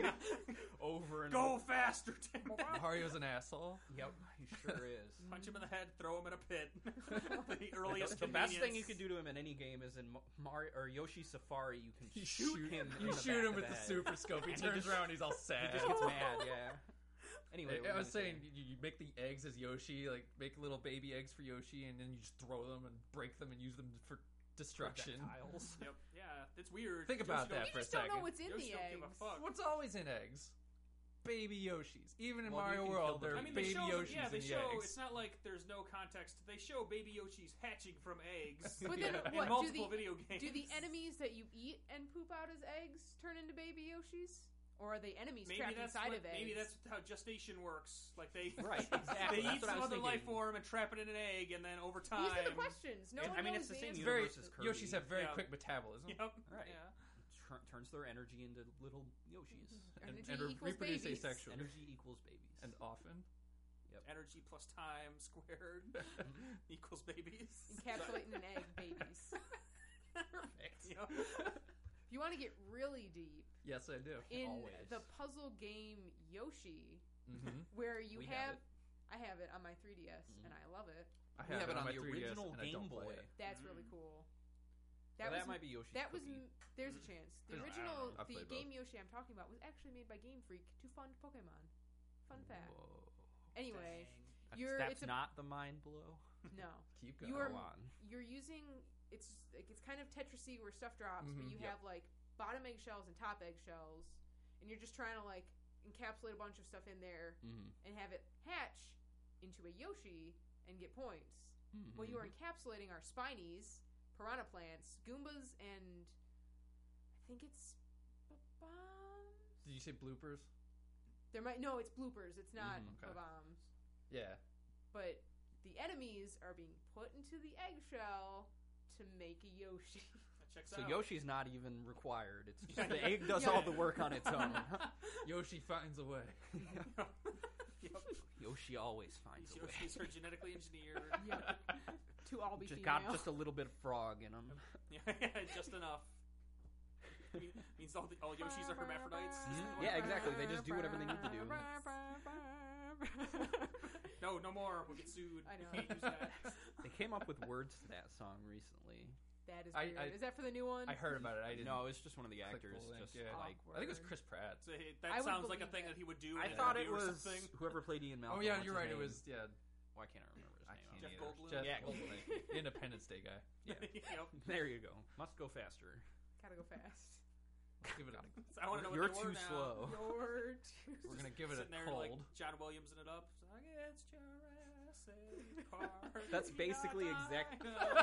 Over and Go over. faster, Tim. Mario's an asshole. Yep, he sure is. Punch him in the head, throw him in a pit. The earliest The best thing you convenience. could do to him in any game is in Mario or Yoshi Safari. You can You shoot him. in You the shoot back him of with the head. super scope. He And he turns just- around. He's all sad. He just gets mad. Yeah. Anyway, I was saying you make the eggs as Yoshi, like make little baby eggs for Yoshi, and then you just throw them and break them and use them for destruction. Projectiles. Yep. Yeah, it's weird. Think about Yoshi that You for a just don't know second. what's in Yoshi the don't eggs. give a fuck. What's always in eggs? Baby Yoshis. Even in Well, you Mario can World, kill there them. are I mean, they baby show, Yoshis yeah, they in the show. eggs. It's not like there's no context. They show baby Yoshis hatching from eggs. But then Yeah. in what? multiple video games. Do the enemies that you eat and poop out as eggs turn into baby Yoshis? Or are they enemies trapped inside of eggs? Maybe that's how gestation works. Like they, Right, exactly. they That's eat what I some was other thinking. life form and trap it in an egg, and then over time, These are the questions. No And, one I mean, knows it's the the same answer. very universe as Kirby. Yoshis have very Yeah. quick metabolism Yep. Right. Yeah. Turns their energy into little Yoshis. and, Energy and equals reproduce babies. asexually Energy equals babies. and often. Energy plus time squared equals babies. Encapsulating an egg, babies. Perfect. Yep. If you want to get really deep, Yes, I do. in Always. the puzzle game Yoshi, Mm-hmm. where you We have I have it on my 3DS, and I love it. I We have it on on my the 3DS original and I Game don't play Boy. it. That's really cool. That Well, was that might be Yoshi's that was Cookie. there's a chance. The I don't original know. I've the played game Yoshi I'm talking about was actually made by Game Freak to fund Pokemon. Fun fact. Whoa. Anyway, That's, You're- that's it's a- not the mind blow. no. Keep going. You are Go on. you're using it's like it's kind of Tetrisy where stuff drops, but Mhm. you Yep. have like bottom eggshells and top eggshells, and you're just trying to like encapsulate a bunch of stuff in there Mm-hmm. and have it hatch into a Yoshi and get points. Mm-hmm. What you are encapsulating are Spinies, Piranha Plants, Goombas, and I think it's bombs. Did you say bloopers? There might no, it's bloopers. It's not Mhm. Okay. bombs. Yeah. But the enemies are being put into the eggshell to make a Yoshi. That checks So out. Yoshi's not even required. It's just Yeah. the egg does Yeah. all the work on its own. Yoshi finds a way. Yep. Yoshi always finds These a way. Yoshis are genetically engineered. Yep. To all be Just female. got just a little bit of frog in them. Yeah, just enough. Means all Yoshis are hermaphrodites. Yeah, exactly. They just do whatever they need to do. No, no more. We'll get sued. I know. We can't use that. They came up with words to that song recently. That is I- weird. Is that for the new one? I heard about it. I didn't. No, it's just one of the Click the actors. link, Just yeah. like I think it was Chris Pratt. So, hey, I that would sounds like a believe thing that. that he would do. I in an thought it interview or was something. whoever played Ian Malcolm. Oh yeah, what's you're his right. It name? was yeah. Why can't I remember his I name? can't Jeff either. Goldblum? Jeff Yeah, Goldblum. Independence Day guy. Yeah. Yep. There you go. Must go faster. Gotta go fast. Give it a, I want to know You're what they too were now. slow. You're too. we're gonna give it a Sitting there cold. like John Williamsing it up. It's like, it's Jurassic Park. That's basically exact.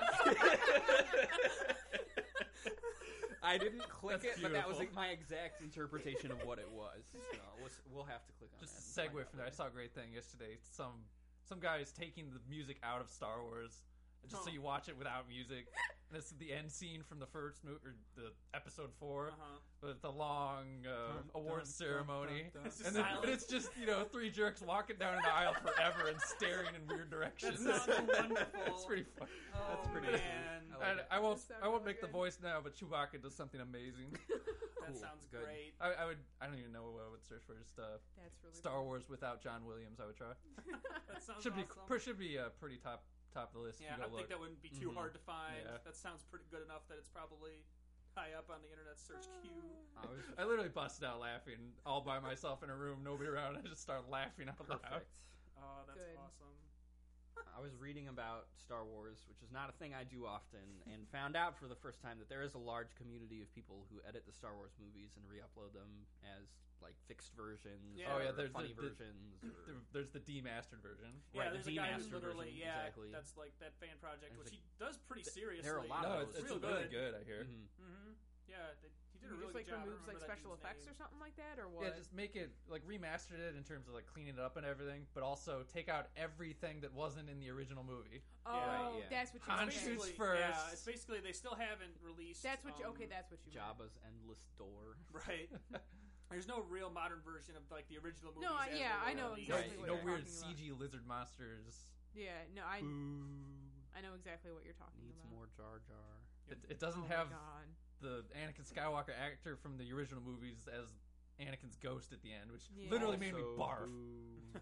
I didn't click That's it, but that was beautiful. my exact interpretation of what it was. So we'll have to click on Just that. a and find segue out from that. I later. saw a great thing yesterday. Some guy is taking the music out of Star Wars, just so Oh. you watch it without music. And this is the end scene from the first movie, or the episode 4, Uh-huh. with the long awards ceremony. It's just And then silent. it's just 3 jerks walking down an aisle forever and staring in weird directions. That sounds wonderful. It's pretty fun. Oh, That's pretty man. I like And it. I won't That sounds I won't really make the good. voice now, but Chewbacca does something amazing. That Cool. sounds Good. great. I don't even know what I would search for. Just That's really Star Wars without John Williams. I would try. That sounds Should be awesome. should be pretty top of the list. Yeah, if I you go think look. that wouldn't be too Mhm. hard to find. Yeah. That sounds pretty good enough that it's probably high up on the internet search queue. I literally busted out laughing all by myself in a room, nobody around. I just started laughing out loud. Perfect. Oh, that's Good. awesome. I was reading about Star Wars, which is not a thing I do often, and found out for the first time that there is a large community of people who edit the Star Wars movies and re-upload them as like fixed versions. Yeah. Oh, yeah, or there's funny the- versions. or- There's the demastered version. Yeah, Right, there's the a guy who demastered literally, version, yeah, exactly. that's like that fan project, There's which a- he does pretty seriously. there are a lot No, of it's those. real really good. good. I hear. Mhm. Mm-hmm. Yeah, he did a He really just good like job. I removes don't like remember that special dude's effects name. or something like that, or what? Yeah, just make it like remastered it in terms of like cleaning it up and everything, but also take out everything that wasn't in the original movie. oh, Right, yeah. that's what you Han meant. shoots Basically, first. Yeah, it's basically they still haven't released. That's what you. Okay, that's what you. meant. Jabba's endless door. right. There's no real modern version of like the original movies. No, as yeah, they I were know released. No, exactly what no you're weird talking about. CG lizard monsters. Yeah, no, I Boo. know exactly what you're talking Needs about. more Jar Jar. It doesn't Oh have my God. the Anakin Skywalker actor from the original movies as Anakin's ghost at the end, which Yeah. literally made me Also barf. boo.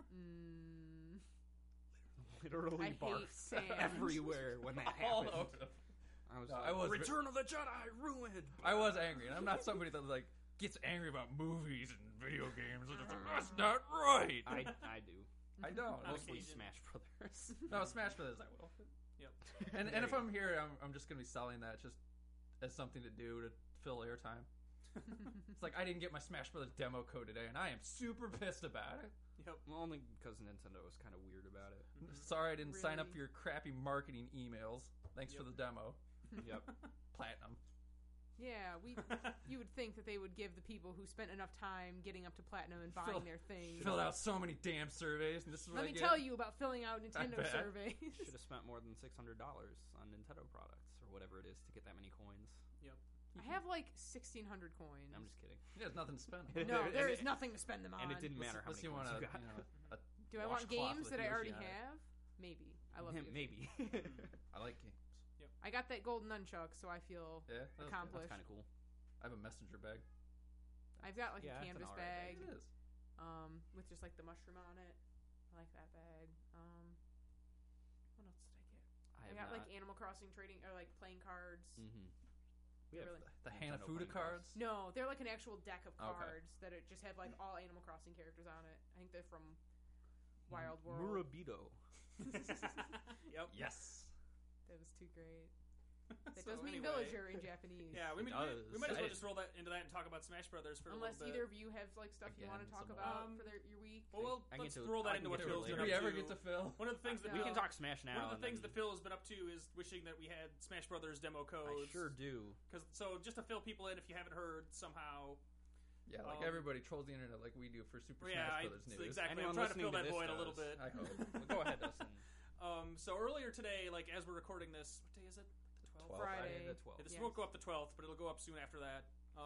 Mm, Literally I hate barf sand. everywhere when that All happened. over the- I was No, like, I was- Return of the Jedi ruined. I was angry, and I'm not somebody that like gets angry about movies and video games. It's just like, that's not right. I do. I don't. On Mostly occasion. Smash Brothers. No, Smash Brothers, I will. Yep. And if I'm here, I'm just gonna be selling that just as something to do to fill airtime. It's like I didn't get my Smash Brothers demo code today, and I am super pissed about it. Yep. Well, only because Nintendo was kind of weird about it. Sorry, I didn't sign up Really? for your crappy marketing emails. Thanks for Yep. the demo. Yep. Platinum. yeah, you would think that they would give the people who spent enough time getting up to platinum and buying Fill- their things. Filled out so many damn surveys, and this is what Let I me get. tell you about filling out Nintendo bet. surveys. Should have spent more than $600 on Nintendo products or whatever it is to get that many coins. I have like 1,600 coins. I'm just kidding. Yeah, there's nothing to spend. No, there And is it- nothing to spend them on. And it didn't matter how Unless many you want coins to, you got. Do I want washcloth games with that I Yoshi already on it. have? Maybe. I love Yoshi. Maybe. I like games. I got that golden nunchuck, so I feel Yeah, that's good. accomplished. That's kind of cool. I have a messenger bag. I've got like Yeah, a it's an canvas alright bag, It is. with just like the mushroom on it. I like that bag. What else did I get? I I got like Animal Crossing trading or like playing cards. Mm-hmm. We have Really? the Nintendo Hanafuda playing cards. No, they're like an actual deck of Okay. cards that it just had like all Animal Crossing characters on it. I think they're from Wild World. Murabito. Yep. Yes. That was too great. That So does mean anyway. villager in Japanese. Yeah, we It might does. as well just roll that into that and talk about Smash Brothers for Unless a little bit. either of you have like stuff you Again, want to talk some- about Um, for your week. Well, I let's get to- roll I that can into what get to it Phil's later. been Did up we ever to. get to Phil? One of the things that We No. can talk Smash now. One of the and things then- that Phil has been up to is wishing that we had Smash Brothers demo I codes. sure do. So just to fill people in, if you haven't heard somehow. Yeah, like everybody trolls the internet like we do for Super Yeah, Smash Brothers news. exactly. Anyone I'm trying to fill listening to that this void a little does. bit. I hope. Well, go ahead, Dustin. So earlier today, like as we're recording this, what day is it? The 12th? 12th. Friday. The 12th. Yeah, this Yes. won't go up the 12th, but it'll go up soon after that.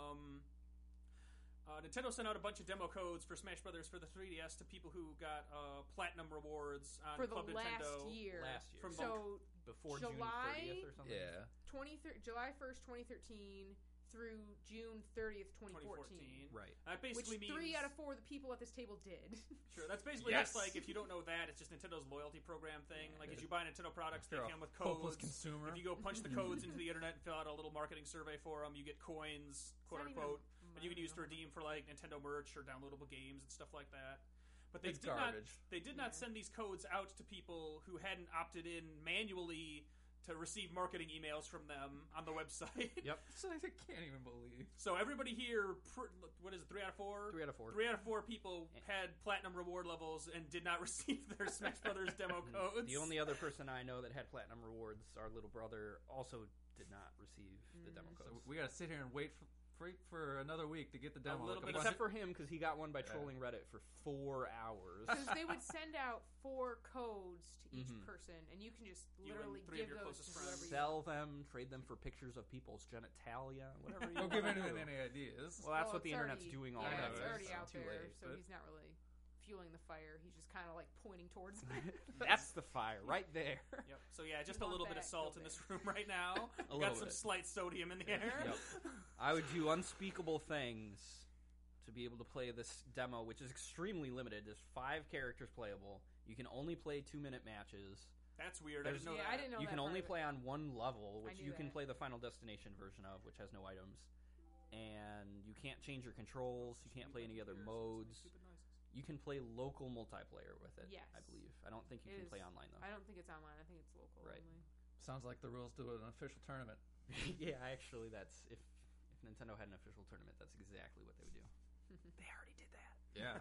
Nintendo sent out a bunch of demo codes for Smash Brothers for the 3DS to people who got platinum rewards on For the Club last Nintendo. year. Last year. From So Before July- June 30th or something? Yeah. July 1st, 2013 through June 30th, 2014. Right. That Which basically means 3 out of 4 of the people at this table did. Sure, that's basically Yes! just like if you don't know that, it's just Nintendo's loyalty program thing. Yeah. Like as you buy Nintendo products, they You're a come with hopeless codes. consumer. If you go punch the codes into the internet and fill out a little marketing survey for them, you get coins, quote It's not unquote, even that you can use to money. redeem for like Nintendo merch or downloadable games and stuff like that. But they It's did not. garbage. They did not Yeah. send these codes out to people who hadn't opted in manually to receive marketing emails from them on the website. Yep. So I can't even believe. So everybody here, what is it, 3 out of 4? 3 out of 4. 3 out of 4 people had platinum reward levels and did not receive their Smash Brothers demo codes. The only other person I know that had platinum rewards, our little brother, also did not receive the demo Mm. codes. So we got to sit here and wait for another week to get the demo. little bit. Except for him, because he got one by trolling Reddit for 4 hours. Because they would send out 4 codes to each Mhm. person, and you can just You and literally 3 of give your those closest to friends. whoever you Sell them, trade them for pictures of people's genitalia, whatever you Don't want give to anyone do. any ideas. Well, that's Well, what the it's internet's already- doing Yeah, already. it's already so out too there, late, so but- he's not really fueling the fire. He's just kind of like pointing towards it. That's the fire, right there. Yep. So yeah, just a You want little bit of that, salt go in there. this room right now. A We got little some bit. slight sodium in the air. Yep. I would do unspeakable things to be able to play this demo, which is extremely limited. There's 5 characters playable. You can only play 2-minute matches. That's weird. I didn't know Yeah, that. I didn't know You that can part only of it. play on one level, I which knew you can that. play the Final Destination version of, which has no items. And you can't change your controls. You can't play any other modes. You can play local multiplayer with it, Yes. I believe. I don't think you It can is- play online, though. I don't think it's online. I think it's local Right. only. Sounds like the rules to an official tournament. Yeah, actually, that's... If Nintendo had an official tournament, that's exactly what they would do. They already did that. Yeah.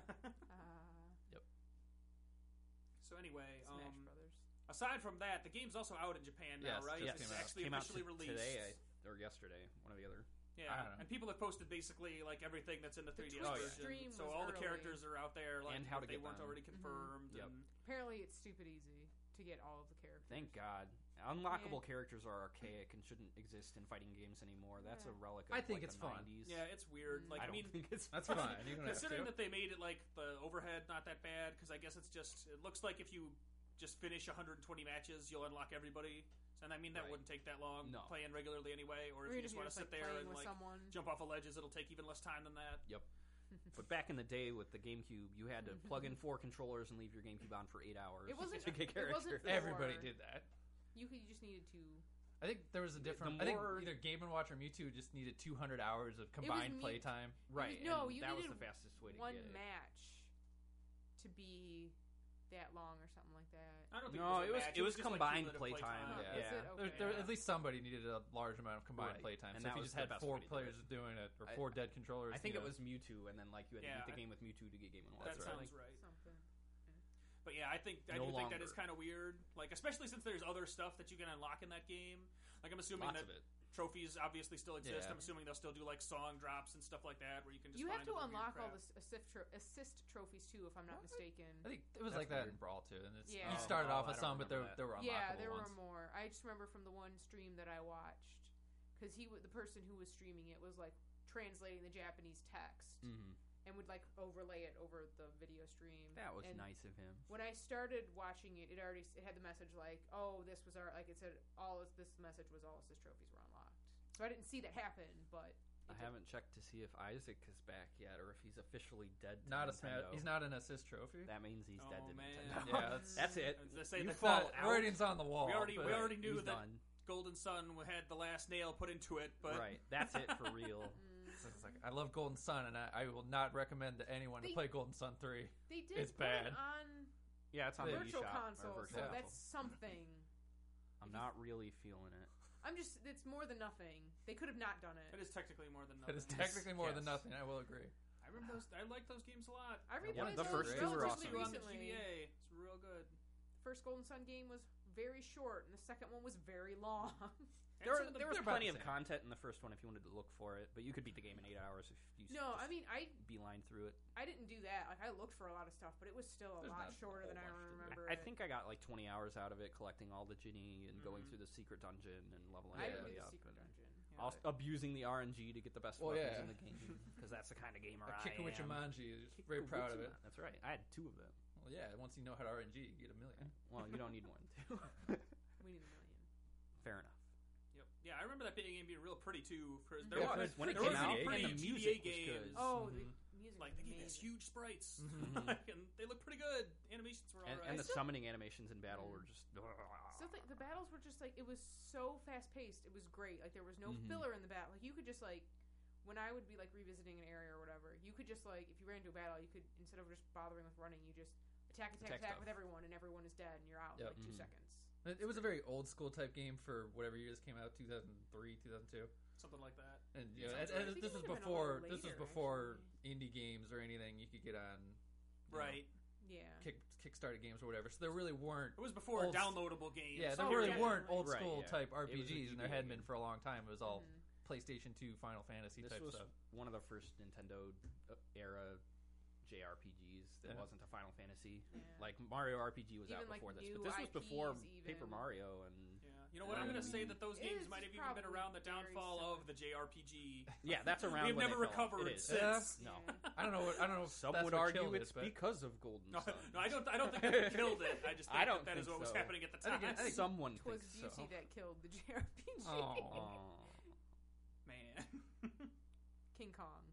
So anyway, Smash Brothers. aside from that, the game's also out in Japan now, Yes, right? just It's came out. actually Came out officially released today, or yesterday, one or the other. Yeah, I don't know. and people have posted basically like everything that's in the 3DS Twitch version. stream So was all the early. characters are out there, like And how to if they get weren't them. already confirmed. Yep. And Apparently, it's stupid easy to get all of the characters. Thank God. Unlockable characters are archaic and shouldn't exist in fighting games anymore. That's a Yeah. relic of I think like, it's the fun. 90s. yeah, it's weird. Like I I, don't mean, think it's That's fine. You don't have considering to. that they made it like the overhead not that bad, because I guess it's just it looks like if you just finish 120 matches, you'll unlock everybody. And I mean that Right. wouldn't take that long No. playing regularly anyway. Or if Or you even just if want you're to sit like there playing and with like someone. jump off of ledges, it'll take even less time than that. But back in the day with the GameCube, you had to plug in 4 controllers and leave your GameCube on for 8 hours It wasn't- to get it characters. wasn't Everybody Or- did that. You just needed to. I think there was a different. The I think more- either Game & Watch or Mewtwo just needed 200 hours of combined me- playtime. Right. No, and you that was needed the fastest way to one get it. match to be that long or something like that. I don't think No, it it was, was- a match. it was just, like, combined cumulative playtime. Huh, Yeah. is it? There, Okay. there, at least somebody needed a large amount of combined Right. playtime. And So that if you was just the had best 4 way to do players it. doing it, or I- 4 dead controllers, I think you it know. was Mewtwo, and then like you had to Yeah, beat the I- game with Mewtwo to get Game & Watch. That That's sounds right. right. Something. But yeah, I do think that longer. is kind of weird. Like especially since there's other stuff that you can unlock in that game. Like I'm assuming Lots that of it. trophies obviously still exist. Yeah. I'm assuming they'll still do like song drops and stuff like that, where you can just You have find to other weird unlock all crap. the assist trophies too, if I'm not What? mistaken. I think it was That's like that weird. in Brawl too. And it's, Yeah. you started Oh, off I with don't some, but there, remember that. there were unlockable Yeah, there ones. were more. I just remember from the one stream that I watched, because the person who was streaming it was like translating the Japanese text Mm-hmm. and would like overlay it over the video stream. That was And nice of him. When I started watching it, it had the message like, "Oh, this was our," like it said, this message was all assist trophies were unlocked. So I didn't see that happen, but I it haven't checked to see if Isaac is back yet, or if he's officially dead. To Not a Nintendo. He's not an assist trophy. That means he's dead to man. Nintendo. Yeah, that's it. They say You that's fall not- out. Writing's on the wall. We already but- knew He's that done. Golden Sun had the last nail put into it, but Right, that's it for real. It's like, I love Golden Sun, and I will not recommend to anyone to They- play Golden Sun 3. They did It's put it bad. on Yeah, it's on the Virtual eShop, Console, or so Virtual that's Console. something. I'm not really feeling it. It's more than nothing. They could have not done it it. is technically more than It nothing. is technically more than Yes. nothing, I will agree. I remember those. I like those games a lot. I Yeah, replayed the those first two were relatively awesome. On the recently. GBA, it's real good. First Golden Sun game was very short, and the second one was very long. And There, some of the- there was they're about plenty the of same. content in the first one if you wanted to look for it, but you could beat the game in 8 hours if you No, just I mean I beeline through it. didn't do that. Like I looked for a lot of stuff, but it was still a There's lot not a shorter than I whole bunch to do. remember. I think I got like 20 hours out of it, collecting all the Ginny and going Mhm. through the secret dungeon and leveling I didn't everybody do the up. secret and dungeon. Yeah. also abusing the RNG to get the best Well, weapons yeah. in the game, because that's the kind of gamer I Kika am. Wichimanji is very proud of it. That's right. I had 2 of them. Well, yeah, once you know how to RNG, you get a million. Well, you don't need more than 2. We need a million. Fair enough. Yep. Yeah, I remember that game being real pretty too. There Yeah, was when it there came was out, some pretty and the GBA music was games. good. Oh, Mhm. the music Like was the game has amazing. huge sprites, Mhm. and they look pretty good. Animations were And, alright. and the still- summoning animations in battle were just. Still think the battles were just like it was so fast paced. It was great. Like there was no Mhm. filler in the battle. Like you could just like when I would be like revisiting an area or whatever, you could just like if you ran into a battle, you could instead of just bothering with running, you just attack Attack stuff. with everyone, and everyone is dead, and you're out in Yep. like 2 Mhm. seconds. It was a very old school type game for whatever years came out, 2003, 2002. Something like that. And Yeah, you know, sounds and right. I think this it was might have been a before little this was later, before indie games or anything you could get on you know, Right. Yeah. Kickstarter games or whatever. So there really weren't It was before Old- downloadable games. yeah, there Oh, really definitely. weren't old Right, school yeah. type It was a RPGs, and there GBA hadn't been game. for a long time. It was all Mhm. PlayStation 2 Final Fantasy This type was stuff. one of the first Nintendo era JRPGs that Yeah. wasn't a Final Fantasy. Yeah. Like Mario RPG was Even, out like, before this, new but this was before IPs Paper even. Mario and Yeah. You know what? I'm going to say that those It games is might have even been probably around the very downfall similar. of the JRPG. yeah, that's around. We've when never they fell off. recovered It is. since. No. Yeah. I don't know. If Some that's would what argue killed it's it, but because of Golden No, Sun. no, I don't think they killed it. I just think I don't that is think what was so. happening at the I time. think it- Someone Twas thinks beauty so. that killed the JRPG. Aw. Man. King Kong.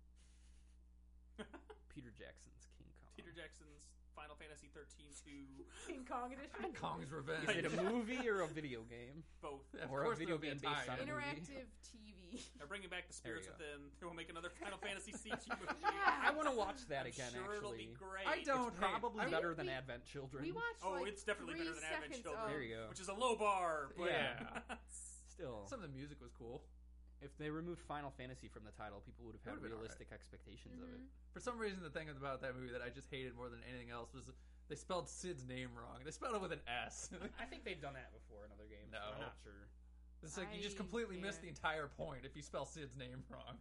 Peter Jackson's King Kong. Peter Jackson's Final Fantasy 13 2, King Kong edition. Kong's Revenge. Is it a movie or a video game? both. Of or a course video there'll be game based tie-in. on a movie? Interactive TV. They're bringing back the spirits you within. They will make another Final Fantasy CG movie. I want to watch that I'm again. sure it'll actually, be great. I don't it's probably I better mean, than we- Advent Children. We watched. Oh, like, it's definitely 3 better than Advent seconds Children. of- There you go. Which is a low bar, but Yeah. Still, Some of the music was cool. if they removed Final Fantasy from the title, people would have had Would've been realistic expectations of it. Mhm. For some reason, the thing about that movie that I just hated more than anything else was they spelled Sid's name wrong. They spelled it with an S. I think they've done that before in other games. No. I'm not sure. It's like you just I completely miss can't- the entire point if you spell Sid's name wrong.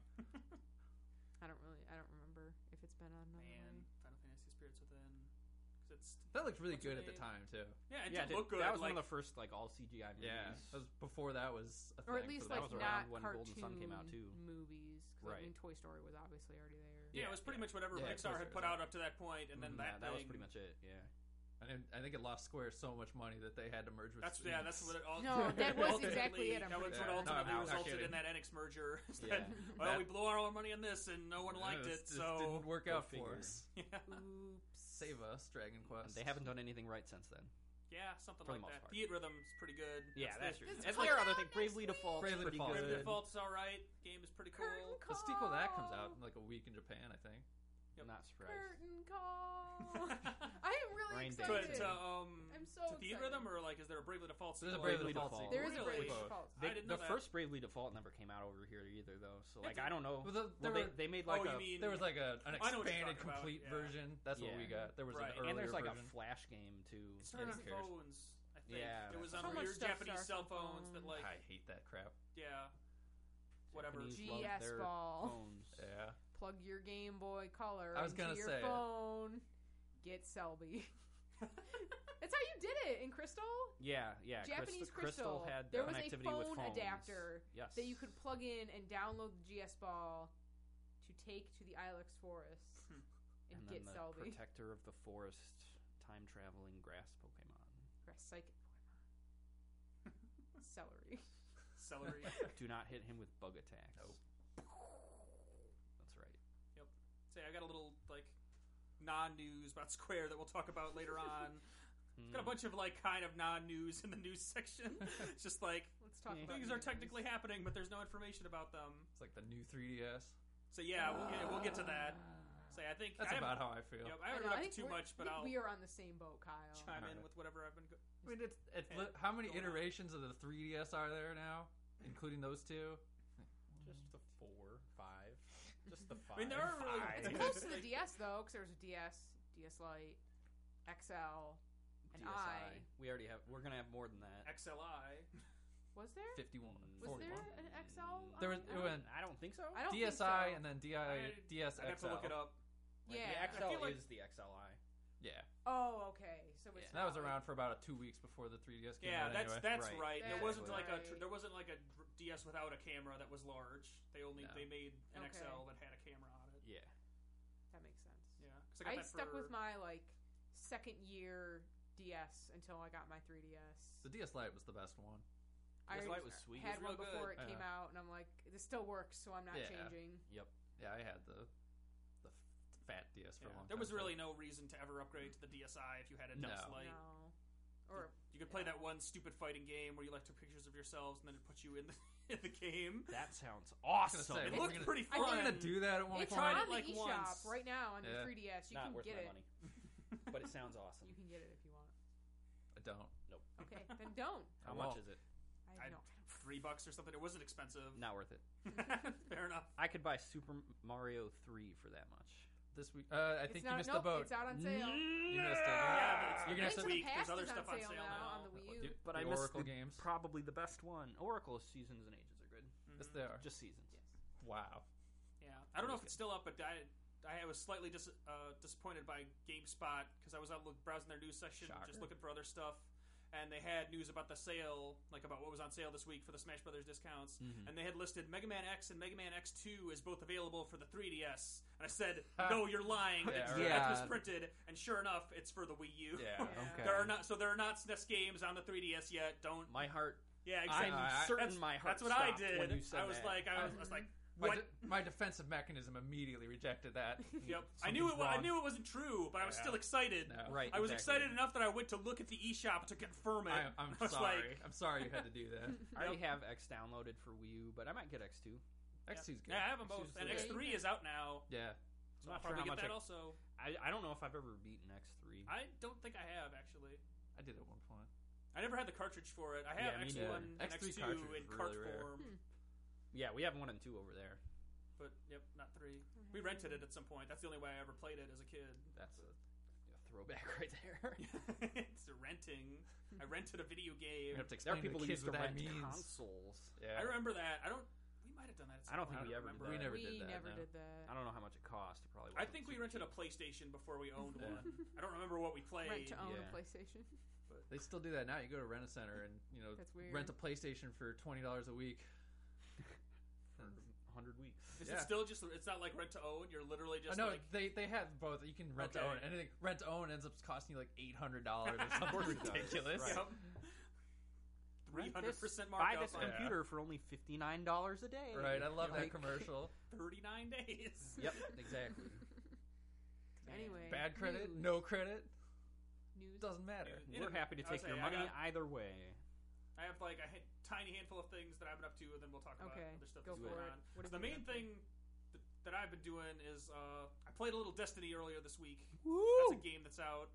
I don't remember if it's been on another man, one. Final Fantasy Spirits Within. 'Cause it's That looked really What's her good at the name? time too. yeah, it Yeah, did look good. that was like, one of the first like all CGI movies. Yeah, that was before that was a thing. Or at least for that like was not around when cartoon Golden Sun came out, too. movies. 'Cause, Right. I mean, Toy Story was obviously already there. yeah, it was pretty much whatever Yeah, Pixar Toy had Story put was out up to that point, and then Yeah, that that was thing- pretty much it. Yeah. And I think it lost Square so much money that they had to merge with. That's Enix. what it all. No, that was ultimately- exactly it, I'm That was pretty what sure. ultimately No, I'm not resulted kidding. in that Enix merger. is Yeah. that, well, we blew all our money on this, and no one liked Yeah, it, just so didn't work Go out for figure. us. yeah, Oops. Save us, Dragon Quest. And they haven't done anything right since then. yeah, something For the like most that. part. Beat Rhythm's pretty good. Yeah, that's true. It's And coming there are other out things. Bravely next Default. Bravely pretty Default. good. Bravely Default's all right. Game is pretty Curtain cool. call. The sequel to that comes out in like a week in Japan, I think. I'm not surprised. Curtain call. I am really Rain to, excited. to, I'm so to Beat excited. Rhythm, or like, is there a Bravely Default? There's a sequel? Bravely Bravely Default Default. sequel. There is a Really? Bravely Both. Default. I didn't know the that. first Bravely Default never came out over here either, though. So like, It I don't know. Well, there Well, were- they made like oh, a you mean There was like an I know what you're expanded, talking about, complete yeah. version. That's what Yeah. we got. There was Right. an earlier and there's like version. a Flash game too. It started on Who cares? phones, I think. Yeah. It was So on much your stuff Japanese starts cell on phones that, phones. like, I hate that crap. yeah, whatever. Japanese love GS their ball. phones. Yeah. Plug your Game Boy Color I was into gonna your say it. phone. Get Selby. That's how you did it in Crystal. Yeah, yeah. Japanese Crystal had there was a connectivity with phone phones. adapter Yes. that you could plug in and download the GS ball to take to the Ilex Forest and, and get then the Selby. protector of the forest, time traveling grass Pokemon. Grass psychic Pokemon. Celery. Celery. Do not hit him with bug attacks. Nope. non-news about Square that we'll talk about later on. It's got a bunch of like kind of non-news in the news section. It's just like Let's talk about things are news. technically happening, but there's no information about them. It's like the new 3DS. So yeah, we'll get to that. So I think That's about how I feel. Yep, I haven't read up to too much, but I'll we are on the same boat, Kyle. chime in Alright. with whatever I've been. I mean, it's how many Going on. iterations of the 3DS are there now, including those two? Just the 4, 5. Just the 5. I mean, there are really. It's close to the DS though, because there was a DS, DS Lite, XL, and I. We already have. We're gonna have more than that. XLI. Was there? 51. Was 41. there an XL? There was, I it don't- went I don't think so. I don't think so. DSi and then DS I have to look it up. Like, Yeah. the I XL feel like- is the XLI. Yeah. Oh, okay. So it's That was not around for about 2 weeks before the 3DS came Yeah, out that's anyway. that's Right. right. There That's wasn't like right. there wasn't like a DS without a camera that was large. They No. made an Okay. XL that had a camera on it. Yeah. That makes sense. Yeah, 'cause I got I that stuck for, with my like second year DS until I got my 3DS. The DS Lite was the best one. I DS Lite was sweet. had It was one real before good. it came Yeah. out, and I'm like, this still works, so I'm not Yeah. changing. Yeah, I had the fat DS for a Yeah. long time. There was too. really no reason to ever upgrade to the DSi if you had a No. DS Lite. No. Or You could play Yeah. that one stupid fighting game where you like took pictures of yourselves and then it put you in the in the game. That sounds I was awesome. gonna say, It we're looked gonna- pretty I fun. think I'm gonna do that at one it's point. tried on it, the like, eShop once. right now on the Yeah. 3DS. You Not can worth get my it. money, but it sounds awesome. You can get it if you want. I don't. Okay, then don't. How I much won't. is it? I I- don't. $3 or something. It wasn't expensive. Not worth it. Fair enough. I could buy Super Mario 3 for that much. This week, I think It's you not, missed nope, the boat. It's out on sale. You missed it. Yeah, but You're gonna it's have to- next Link week. to the There's Past other is on stuff on sale sale now now. on the Wii U. But the I missed Oracle the, games. probably the best one. Oracle Seasons and Ages are good. Yes, they are. Just Seasons. Yes. Wow. Yeah, I don't know if it's still up, but I was slightly disappointed by GameSpot because I was out browsing their news section, Shocker. just looking for other stuff, and they had news about the sale, like about what was on sale this week for the Smash Brothers discounts, Mhm. and they had listed Mega Man X and Mega Man X2 as both available for the 3DS, and I said, "No, you're lying. Yeah, It's right. that's misprinted," and sure enough, it's for the Wii U. Yeah. Yeah. Okay. There are not SNES games on the 3DS yet. Don't. My heart. Yeah, exactly. I'm certain my heart That's what I stopped did. when you said I was that. like, I was like, My, what? my defensive mechanism immediately rejected that. Yep. I Something's wrong. knew it wasn't true, but I was Yeah. still excited. No. Right. I was exactly. excited enough that I went to look at the eShop to confirm it. I'm I was sorry. like, I'm sorry you had to do that. I already have X downloaded for Wii U, but I might get X2. X2's good. yeah, I have them both. X2's And good. X3 is out now, Yeah. so I'm I'll not sure probably how get much that also. I don't know if I've ever beaten X3. I don't think I have, actually. I did at one point. I never had the cartridge for it. I have Yeah, me X1 neither. and X3 X2 cartridge in is cart really rare. form, Yeah, we have 1 and 2 over there. but yep, not 3. We rented it at some point. That's the only way I ever played it as a kid. That's a throwback right there. It's renting. I rented a video game. You have to There are explain people to who the kids used to what that rent means. consoles. Yeah. I remember that. We might have done that at some I don't point. think we ever did remember. We that. never we did that, never no. did that. I don't know how much it cost. It probably. I wasn't think we super rented a cheap. PlayStation before we owned Yeah. one. I don't remember what we played. Rent to own Yeah. a PlayStation. They still do that now. You go to Rent-A-Center and That's weird. rent a PlayStation for $20 a week. for 100 weeks. Is Yeah. it still just? It's not like rent to own. You're literally just No, like. they have both. You can rent to Okay. own. Anything rent to own ends up costing you like $800 or something course it does. ridiculous. Right. Yep. Rent 300% Buy markup this on Yeah. computer for only $59 a day. Right, I love that Like- commercial. 39 days. Yep, exactly. Anyway, Bad credit, news. no credit, News. doesn't matter. In We're a- happy to I would take your say money I got- either way. I have like a tiny handful of things that I've been up to, and then we'll talk about Okay, other stuff go that's for going it. on. What So have the you main been thing that I've been doing is I played a little Destiny earlier this week. Woo! That's a game that's out.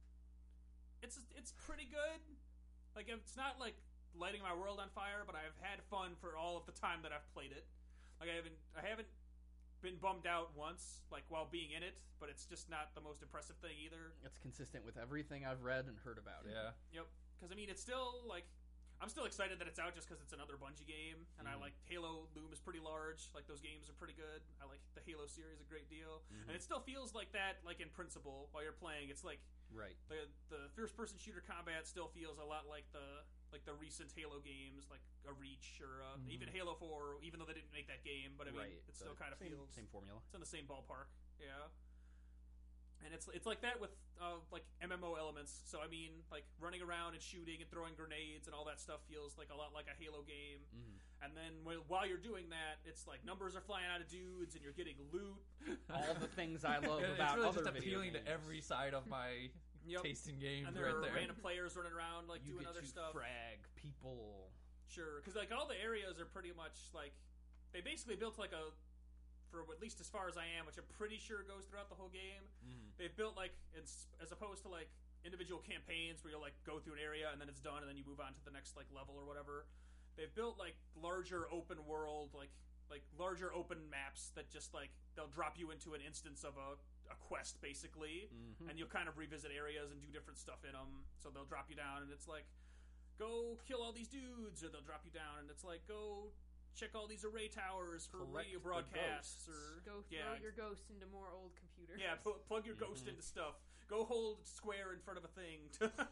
It's pretty good. Like it's not like lighting my world on fire, but I've had fun for all of the time that I've played it. Like I haven't been bummed out once, like while being in it, but it's just not the most impressive thing either. It's consistent with everything I've read and heard about it. Yeah, Yep. Because I mean, it's still like I'm still excited that it's out just because it's another Bungie game, and I like Halo looms pretty large. Like those games are pretty good. I like the Halo series a great deal, and it still feels like that. Like in principle, while you're playing, it's like Right. the first person shooter combat still feels a lot like the recent Halo games, like a Reach or even Halo 4. Even though they didn't make that game, but I mean, Right. it still kind of feels same formula. it's in the same ballpark. Yeah. And it's like that with like MMO elements. So I mean, like running around and shooting and throwing grenades and all that stuff feels like a lot like a Halo game. And then while you're doing that, it's like numbers are flying out of dudes and you're getting loot. All the things I love It's about really other just video appealing games. to every side of my tasting games And there right are there. random players running around like You doing get other to stuff. frag people. Sure, because like all the areas are pretty much like they basically built like a, for at least as far as I am, which I'm pretty sure goes throughout the whole game. They've built like as opposed to like individual campaigns where you'll like go through an area and then it's done and then you move on to the next like level or whatever. They've built like larger open world like larger open maps that just like they'll drop you into an instance of a quest basically, and you'll kind of revisit areas and do different stuff in them. So they'll drop you down and it's like, go kill all these dudes, or they'll drop you down and it's like, go check all these array towers for Collect radio the broadcasts, ghosts. or Go throw your ghost into more old computers. yeah, plug your ghost into stuff. Go hold square in front of a thing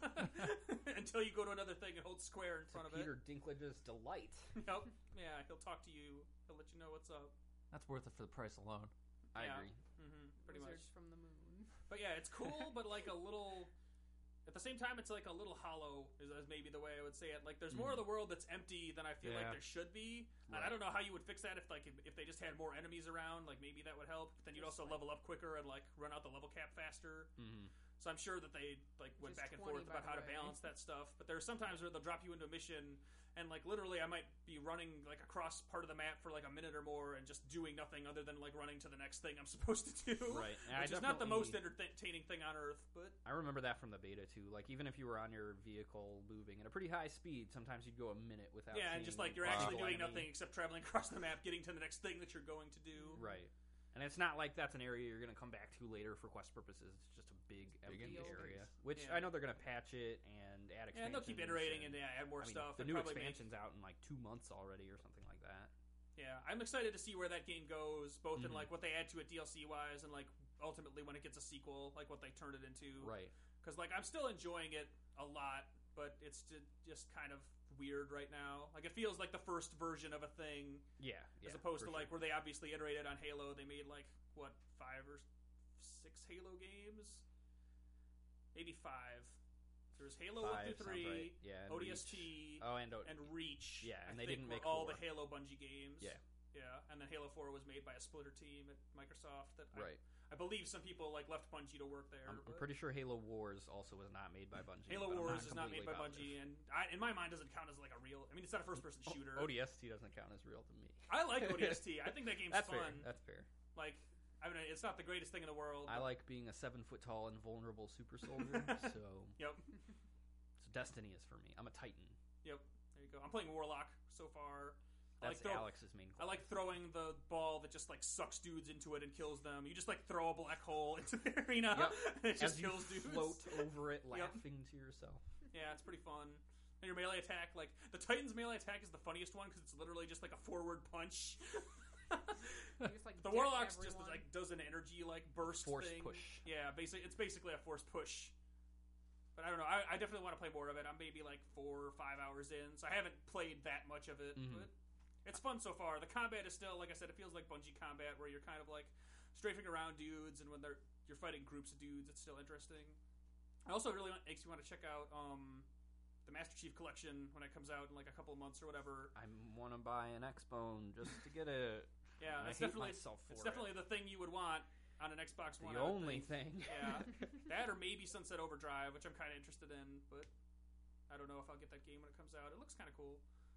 until you go to another thing and hold square in front of Peter it. Dinklage's delight. Yep. Yeah, he'll talk to you. He'll let you know what's up. That's worth it for the price alone. I Yeah. agree. Pretty Wizards much. from the moon. But yeah, it's cool, but like a little. At the same time, it's like a little hollow, is maybe the way I would say it. Like, there's more of the world that's empty than I feel like Yeah. there should be. And Right. I don't know how you would fix that if they just had more enemies around. Like, maybe that would help. But then you'd Just also like- level up quicker and like run out the level cap faster. So I'm sure that they like went Just back and 20, forth by about the how to way. balance that stuff. But there are sometimes where they'll drop you into a mission and like literally I might be running like across part of the map for like a minute or more and just doing nothing other than like running to the next thing I'm supposed to do. Right. And Which is not the most entertaining thing on earth, but I remember that from the beta too. Like even if you were on your vehicle moving at a pretty high speed, sometimes you'd go a minute without. yeah, and seeing just like you're a actually single doing enemy. nothing except traveling across the map, getting to the next thing that you're going to do. Right. And it's not like that's an area you're going to come back to later for quest purposes. It's just a big empty empty area, space. which Yeah. I know they're going to patch it and add expansions. Yeah, and they'll keep iterating and add more I mean, stuff. The and new probably expansion's out in like 2 months already or something like that. Yeah, I'm excited to see where that game goes, both in like what they add to it DLC wise, and like ultimately when it gets a sequel, like what they turn it into. Right. Because like I'm still enjoying it a lot, but it's just kind of weird right now. Like it feels like the first version of a thing, Yeah. as opposed to for like sure. where they obviously iterated on Halo. They made like what 5 or 6 Halo games, maybe 5. There's Halo 1 5 through 3, sounds right. Yeah. and ODST, Reach. Oh, and and Reach. Yeah, and I they think didn't were make all 4. the Halo Bungie games. Yeah. Yeah, and then Halo 4 was made by a splitter team at Microsoft. That Right. I believe some people like left Bungie to work there. I'm but pretty sure Halo Wars also was not made by Bungie. Halo but I'm Wars is not made by completely Bungie, and in my mind doesn't count as like a real. I mean, it's not a first-person shooter. ODST doesn't count as real to me. I like ODST. I think that game's That's fun. fair. That's fair. Like, I mean, it's not the greatest thing in the world. I but- like being a 7-foot-tall invulnerable super soldier. so Yep. Destiny is for me. I'm a Titan. Yep. There you go. I'm playing Warlock so far. That's Alex's main I like throwing the ball that just like sucks dudes into it and kills them. You just like throw a black hole into the arena. Yep. And it just As you kills dudes. float over it, Yep. laughing to yourself. Yeah, it's pretty fun. And your melee attack, like the Titan's melee attack is the funniest one because it's literally just like a forward punch. You just, like, The deck Warlock's just everyone. like does an energy like burst Force thing. push. Yeah, it's basically a force push. But I don't know. I definitely want to play more of it. I'm maybe like 4 or 5 hours in, so I haven't played that much of it. Mhm. But it's fun so far. The combat is still, like I said, it feels like Bungie combat, where you're kind of like strafing around dudes, and when you're fighting groups of dudes, it's still interesting. I also really makes you want to check out the Master Chief Collection when it comes out in like a couple of months or whatever. I want to buy an X-Bone just to get it. Yeah, I it's hate definitely myself for it's definitely the thing you would want on an Xbox One. the I would only think. thing. Yeah, that or maybe Sunset Overdrive, which I'm kind of interested in, but I don't know if I'll get that game when it comes out. It looks kind of cool.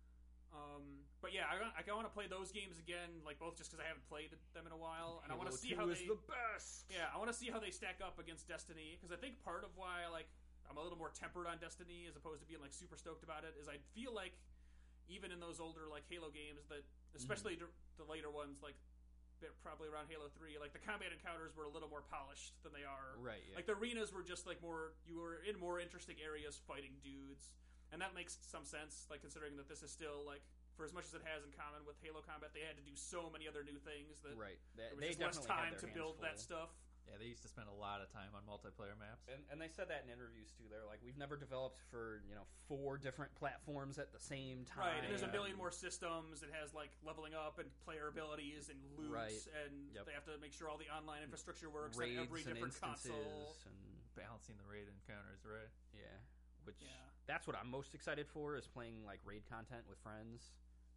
But yeah, I want to play those games again, like both just because I haven't played them in a while, and I want to see how is they. the best. Yeah, I want to see how they stack up against Destiny, because I think part of why I'm a little more tempered on Destiny as opposed to being like super stoked about it is I feel like even in those older like Halo games that, especially the later ones, like probably around Halo 3, like the combat encounters were a little more polished than they are. Right. Yeah. Like the arenas were just like you were in more interesting areas fighting dudes, and that makes some sense. Like considering that this is still like, for as much as it has in common with Halo combat, they had to do so many other new things that right. there was They just less definitely had time their to hands build full. that stuff. Yeah, they used to spend a lot of time on multiplayer maps. And they said that in interviews too. They're like, we've never developed for 4 different platforms at the same time. Right, and there's a million more systems. It has like leveling up and player abilities and loot, Right. and Yep. they have to make sure all the online infrastructure works Raids on every and different instances console. and Balancing the raid encounters, right? yeah, which Yeah. that's what I'm most excited for is playing like raid content with friends.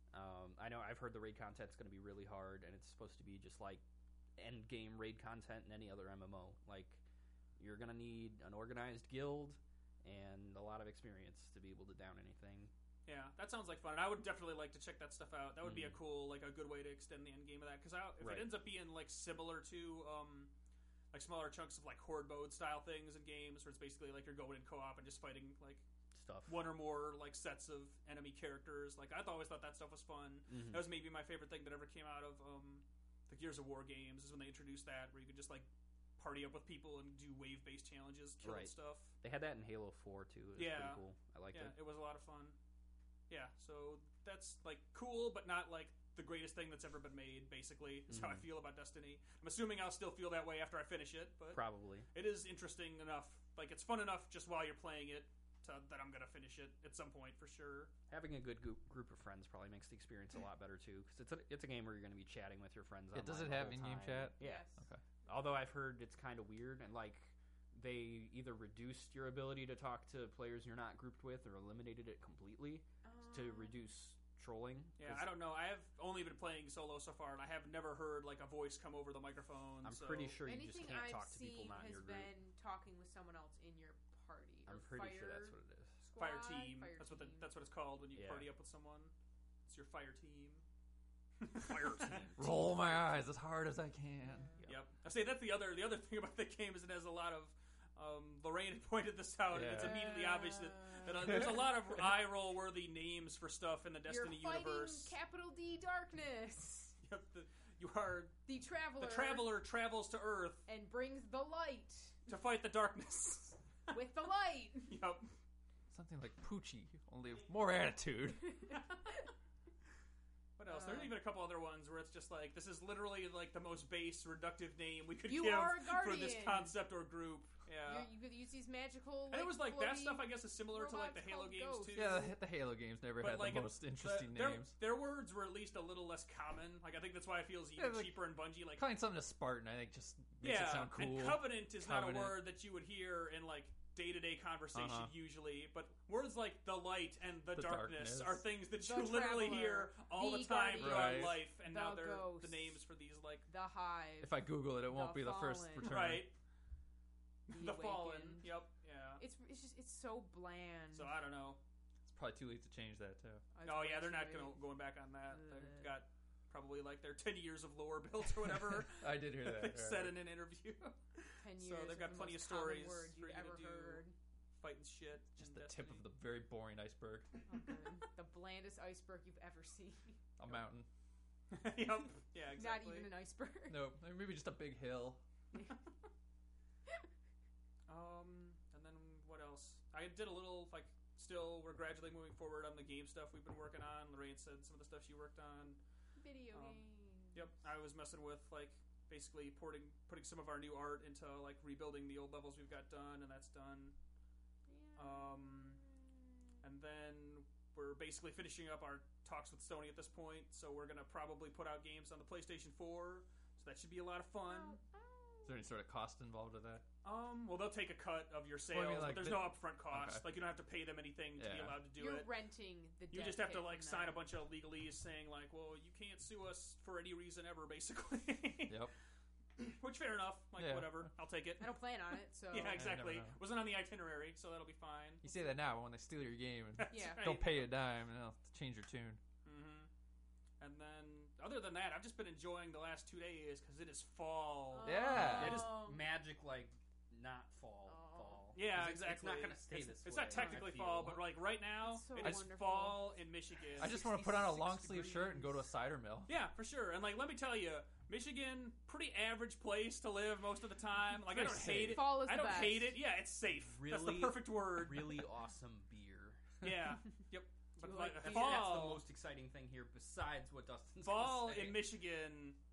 I know I've heard the raid content's going to be really hard, and it's supposed to be just like end game raid content in any other MMO. Like you're going to need an organized guild and a lot of experience to be able to down anything. Yeah, that sounds like fun. And I would definitely like to check that stuff out. That would be a cool, like a good way to extend the end game of that. Because if Right. it ends up being like similar to like smaller chunks of like horde mode style things in games, where it's basically like you're going in co-op and just fighting like Stuff. one or more like sets of enemy characters. Like always thought that stuff was fun. Mhm. That was maybe my favorite thing that ever came out of the Gears of War games is when they introduced that, where you could just like party up with people and do wave based challenges, kill Right. stuff. They had that in Halo 4 too. It was Yeah. pretty cool. I liked Yeah, it. it was a lot of fun. Yeah, so that's like cool, but not like the greatest thing that's ever been made. Basically, is how I feel about Destiny. I'm assuming I'll still feel that way after I finish it, but Probably. it is interesting enough. Like it's fun enough just while you're playing it that I'm gonna finish it at some point for sure. Having a good group of friends probably makes the experience a lot better too, because it's a game where you're going to be chatting with your friends. Yeah, does online it the have whole in-game time. chat? Yeah. Yes. Okay. Although I've heard it's kind of weird, and like they either reduced your ability to talk to players you're not grouped with, or eliminated it completely to reduce trolling. Yeah, 'Cause I don't know. I have only been playing solo so far, and I have never heard like a voice come over the microphone. I'm so. pretty sure you Anything just can't I've talk to people seen not in has your group. been talking with someone else in your party. I'm or pretty sure fire that's what it is. Fire squad, team. fire That's team. what it's called when you Yeah. party up with someone. It's your fire team. Fire team. Roll my eyes as hard as I can. Yep. I say that's the other thing about the game is it has a lot of. Lorraine had pointed this out, and it's Yeah. immediately obvious that there's a lot of eye roll worthy names for stuff in the Destiny You're fighting universe. capital D darkness. Yep. You are The traveler. the traveler travels to Earth and brings the light to fight the darkness. with the light. Yep. Something like Poochie, only with more attitude. What else? There's even a couple other ones where it's just like this is literally like the most base reductive name we could You give are a for this guardian. concept or group. Yeah. You could use these magical. And it was like that floaty stuff, I guess, is similar to like the robots Halo called games ghosts. too. Yeah, the Halo games never But had like the most interesting names. Their words were at least a little less common. Like I think that's why it feels even Yeah, like- cheaper in Bungie. Like Calling something a Spartan, I think, just makes it sound cool. and Covenant is not a Covenant. word that you would hear in like day-to-day conversation Uh-huh. usually, but words like the light and the, The darkness darkness. are things that The you literally Traveler, hear all the the time Guardian, throughout Right. life, and the now they're Ghost, the names for these like the hive. If I Google it, it won't The be the first Fallen. return. right the the Fallen. Awakened. Yep, yeah. It's so bland. So I don't know. It's probably too late to change that too. Oh yeah, they're not going back on that. They've got probably like their 10 years of lore built or whatever. I did hear that. They yeah. said in an interview. 10 So years they've got the plenty of most common stories word for you've you to ever do. heard. Fighting shit. Just in the tip of Destiny. the very boring iceberg. Oh, good. The blandest iceberg you've ever seen. A mountain. Yep. Yeah, exactly. Not even an iceberg. No, maybe just a big hill. And then what else? I did a little like. Still, we're gradually moving forward on the game stuff we've been working on. Lorraine said some of the stuff she worked on. Video games. Yep, I was messing with like basically putting some of our new art into like rebuilding the old levels we've got done, and that's done. And then we're basically finishing up our talks with Sony at this point, so we're gonna probably put out games on the PlayStation 4. So that should be a lot of fun. Is there any sort of cost involved with that? Well, they'll take a cut of your sales, Well, I mean, like but there's the- no upfront cost. Okay. Like you don't have to pay them anything to be Yeah. allowed to do You're it. renting the. You dev just have to kit like from sign a them. bunch of legalese saying like, well, you can't sue us for any reason ever, basically. Yep. Which fair enough. Like Yeah. whatever, I'll take it. I don't plan on it, so. Yeah, exactly. know. Wasn't on the itinerary, so that'll be fine. You say that now, but when they steal your game and That's Yeah. right. don't pay a dime, and they'll change your tune. And then, other than that, I've just been enjoying the last 2 days because it is fall. Yeah. It is Oh. magic, like not fall. Oh. Fall. Yeah, 'Cause exactly. It's not going to stay It's- this way. It's not technically I feel. fall, but like right now, It's so it is wonderful. fall in Michigan. I just want to put on a long 66 sleeve shirt and go to a cider mill. Yeah, for sure. And like, let me tell you, Michigan, pretty average place to live most of the time. Like, I Very don't hate it. Fall is I the don't best. hate it. Yeah, it's safe. That's the Really- perfect word. Really awesome beer. Yeah. Yep. But you like, like That's beer? the fall, most exciting thing here, besides what Dustin's fall gonna say. in Michigan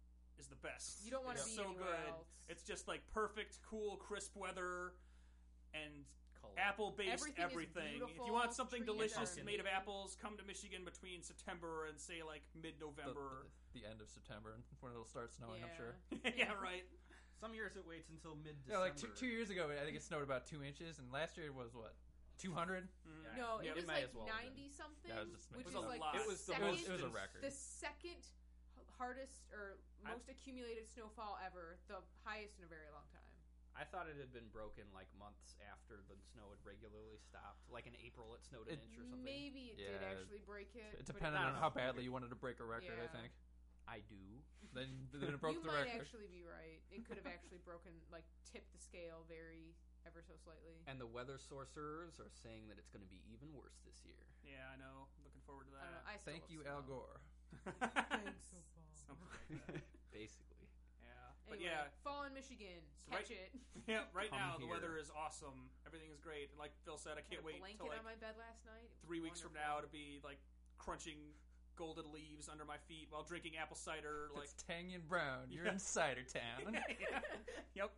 is the best. You don't want to It's be so anywhere good. else. It's just like perfect, cool, crisp weather and Color. apple-based Everything is everything. If beautiful, you want something trees delicious are made of amazing. apples, come to Michigan between September and say like mid-November. The end of September when it'll start snowing. I'm Yeah. sure. Yeah, right. Some years it waits until mid-December. Yeah, like 2 years ago, I think it snowed about 2 inches, and last year it was what 200. Mhm. No, Yeah, it was may like as well have been. 90 something, Yeah, it was just which It is was a like lot. the It was the second, most- It was a record. the second hardest or most accumulated snowfall ever, the highest in a very long time. I thought it had been broken like months after the snow had regularly stopped. Like in April, it snowed an inch or something. Maybe it did Yeah. actually break it. It but depended I on don't how know. badly you wanted to break a record. I Yeah. think I do. then it broke you the might record. actually be right. It could have actually broken, like, tipped the scale ever so slightly. And the weather sorcerers are saying that it's going to be even worse this year. Yeah, I know. Looking forward to I don't know. that. I still Thank love you, snow. Al Gore. Thanks, Something like that. Basically. Yeah, but Anyway, yeah, fall in Michigan. Right- Catch it. yeah. Right Come now the here. weather is awesome. Everything is great. And like Phil said, I Had can't a wait blanket till like on my bed last night. It was 3 weeks from wonderful. now to be like crunching golden leaves under my feet while drinking apple cider. If Like, it's tangy and brown. You're Yeah. in Cider Town. yeah. Yep.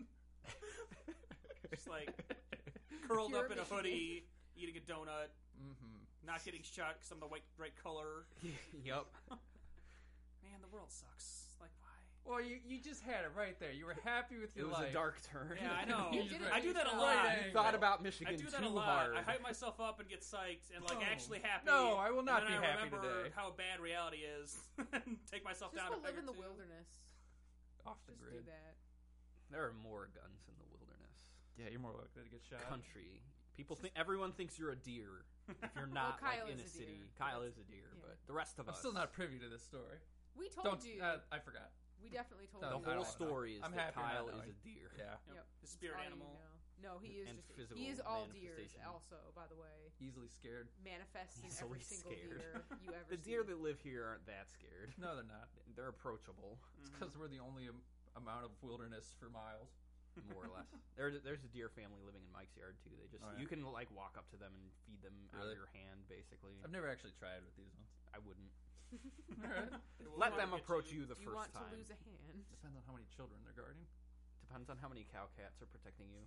Just like curled Pure up in a Michigan. hoodie, eating a donut, Mm-hmm. not getting shot because I'm the right color. Yep. Man, the world sucks. Like, why? Well, you just had it right there. You were happy with It your was life. a dark turn. Yeah, I know. You did it I do that a yourself. lot. Right You thought about I Michigan do that too a lot. hard. I hype myself up and get psyched and like Oh. actually happy. No, I will not and then be I happy remember today. how bad reality is and take myself Just down go a live peg in or the two. wilderness. Off the Just do grid. that. There are more guns in the wilderness. Yeah, you're more likely to get shot. Country. People think everyone thinks you're a deer if you're not Kyle like in is a a deer. city. Kyle That's- is a deer, yeah. but the rest of I'm us. still not privy to this story. We told you. I forgot. We definitely told No, The you. whole I don't know. story is I'm that happy not Kyle is knowing. a deer. Yeah, Yep. His That's spirit all you animal. know. No, he is And just physical he is all deers manifestation. also, by the way. easily scared. Manifests in Easily every single scared. deer you ever The see. deer that live here aren't that scared. No, they're not. They're approachable, It's because we're the only amount of wilderness for miles. more or less. There's a deer family living in Mike's yard too. They just Oh, yeah. you can like walk up to them and feed them out Really? of your hand, basically. I've never actually tried with these ones. I wouldn't. Alright. They will Let not them get approach you. you the Do you first want time. to lose a hand? Depends on how many children they're guarding. Depends on how many cow cats are protecting you.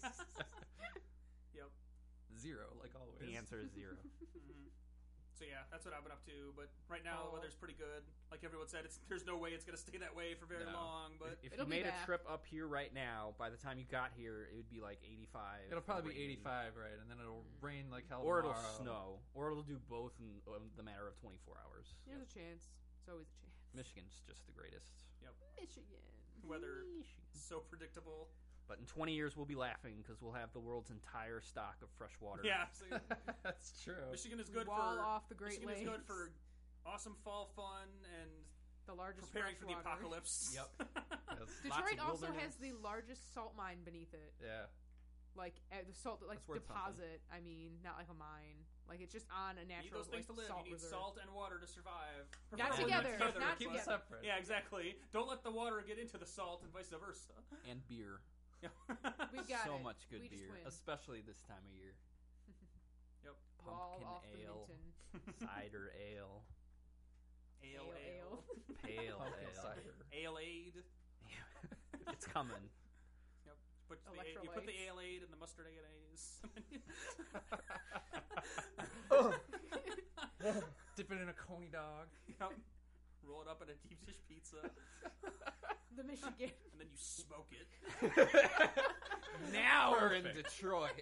Yep. 0, like always. The answer is 0. Mhm. So yeah, that's what I've been up to. But right now the Oh. weather's pretty good. Like everyone said, there's no way it's gonna stay that way for very No. long. But If you It'll be made a back. trip up here right now, by the time you got here, it would be like 85. It'll probably be raining. 85, right? And then it'll rain like hell Or it'll tomorrow. snow, or it'll do both in the matter of 24 hours. There's a chance. It's always a chance. Michigan's just the greatest. Michigan. weather is so predictable. But in 20 years, we'll be laughing because we'll have the world's entire stock of fresh water. Yeah, so That's true. Michigan is good Wall for off the Great Michigan Lakes. is good for awesome fall fun and the largest preparing for the freshwater. apocalypse. Yep. Yes. Lots Detroit of also has wilderness. the largest salt mine beneath it. Yeah. Like the salt, like That's worth deposit. I mean, not like a mine. Like it's just on a You need natural those things like, to live. salt You need reserve. salt and water to survive. Not Or together, not Keep but- them separate. Yeah, exactly. Don't let the water get into the salt and vice versa. And beer. Yeah. We've got so it. much good We just beer, win. especially this time of year. Wall Pumpkin off the ale, Minton. cider ale, ale. pale Pumpkin ale. cider. Ale aid. It's coming. You put the Electrolytes. ale aid and the mustard mayonnaise. Dip it in a coney dog. Yep. Roll it up in a deep dish pizza, The Michigan. and then you smoke it. Now we're in Perfect. Detroit.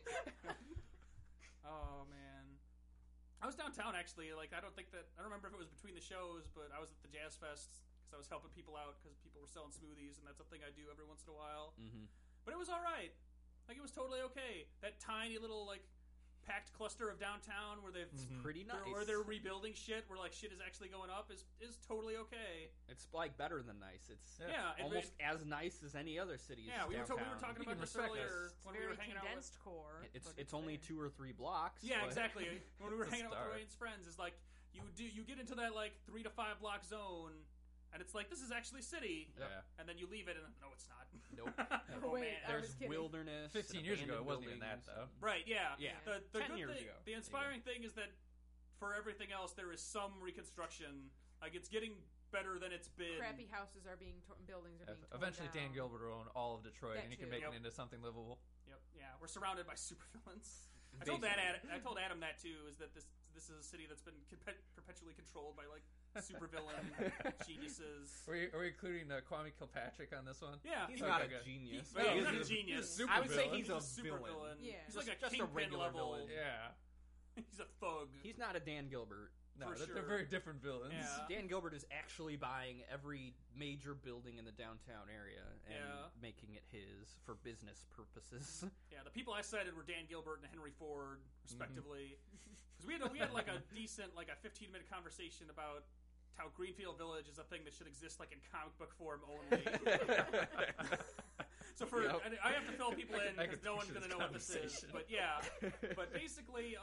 Oh man, I was downtown actually. Like I don't remember if it was between the shows, but I was at the Jazz Fest because I was helping people out because people were selling smoothies, and that's a thing I do every once in a while. Mm-hmm. But it was all right. Like it was totally okay. That tiny little like packed cluster of downtown where they've Pretty nice. where they're rebuilding shit, where like shit is actually going up, is totally okay. It's like better than nice. It's Yeah, it almost as nice as any other city's Yeah, we were downtown. talking You about can this respect earlier It's when we very were hanging out with. condensed core. It's but only there. 2 or 3 blocks. Yeah, but exactly. When we were It's a hanging out with start. Wayne's friends, is like you get into that like 3 to 5 block zone, and it's like this is actually city, Yeah. and then you leave it, and no, it's not. Nope. Oh Wait, man. I There's was kidding. wilderness. 15 and years ago, it abandoned wasn't even that, buildings. though. Right? Yeah. Yeah. The 10 good years thing, ago. the inspiring thing is that for everything else, there is some reconstruction. Like it's getting better than it's been. Crappy houses are being buildings are being torn Eventually, down. Dan Gilbert will own all of Detroit, That and he can too. make Yep. it into something livable. Yep. Yeah, we're surrounded by supervillains. I Basically. told Adam that too. Is that this is a city that's been perpetually controlled by like supervillain geniuses. Are we including Kwame Kilpatrick on this one? Yeah, He's Okay, not a good. genius. Well, he's He's not a a- genius. he's a I would say supervillain. he's a super villain. Yeah. He's like a Just a kingpin regular level. villain. Yeah. He's a thug. He's not a Dan Gilbert. No, For they're sure. very different villains. Yeah. Dan Gilbert is actually buying every major building in the downtown area and Yeah. making it his for business purposes. Yeah, the people I cited were Dan Gilbert and Henry Ford, respectively. Mm-hmm. Because we had like a decent, like a 15-minute conversation about how Greenfield Village is a thing that should exist like in comic book form only. So for Yep. I have to fill people in I because could no one's picture gonna this know what this is. conversation. But yeah, but basically,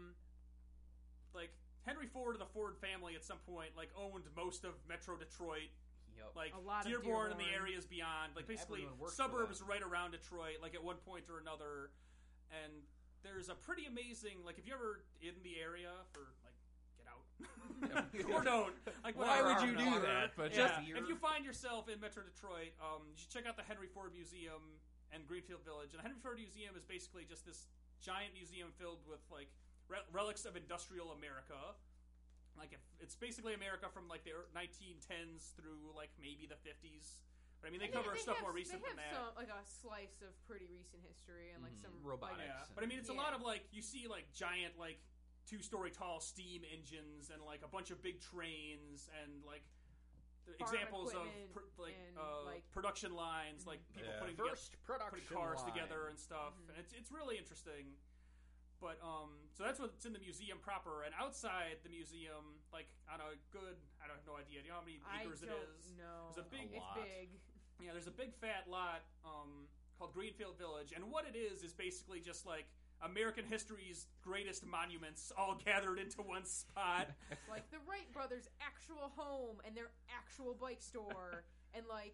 like Henry Ford and the Ford family at some point like owned most of Metro Detroit. Yep. Like A lot of Dearborn and the Dearborn. areas beyond, like basically Everyone worked for suburbs them. right around Detroit, like at one point or another. And there's a pretty amazing, like if you're ever in the area for like get out or don't, like Why whatever, would you do whatever. that? But Yeah, just- if you find yourself in Metro Detroit, you should check out the Henry Ford Museum and Greenfield Village. And the Henry Ford Museum is basically just this giant museum filled with like relics of industrial America. Like it's basically America from like the 1910s through like maybe the 50s. But I mean, they cover stuff more recent they than have that. some, like a slice of pretty recent history and like some Robotics. Like, Yeah, but I mean, it's a Yeah. lot of like you see like giant like 2-story tall steam engines and like a bunch of big trains and like the Farm examples of equipment and, like- production lines, like people Yeah. putting First putting production cars line. together and stuff, and it's really interesting. But so that's what's in the museum proper, and outside the museum, like on a good, I don't have no idea. Do you know how many I acres it don't is? know. There's a big- It's lot. big. Yeah, there's a big fat lot called Greenfield Village, and what it is basically just like American history's greatest monuments all gathered into one spot. Like the Wright brothers' actual home and their actual bike store, and like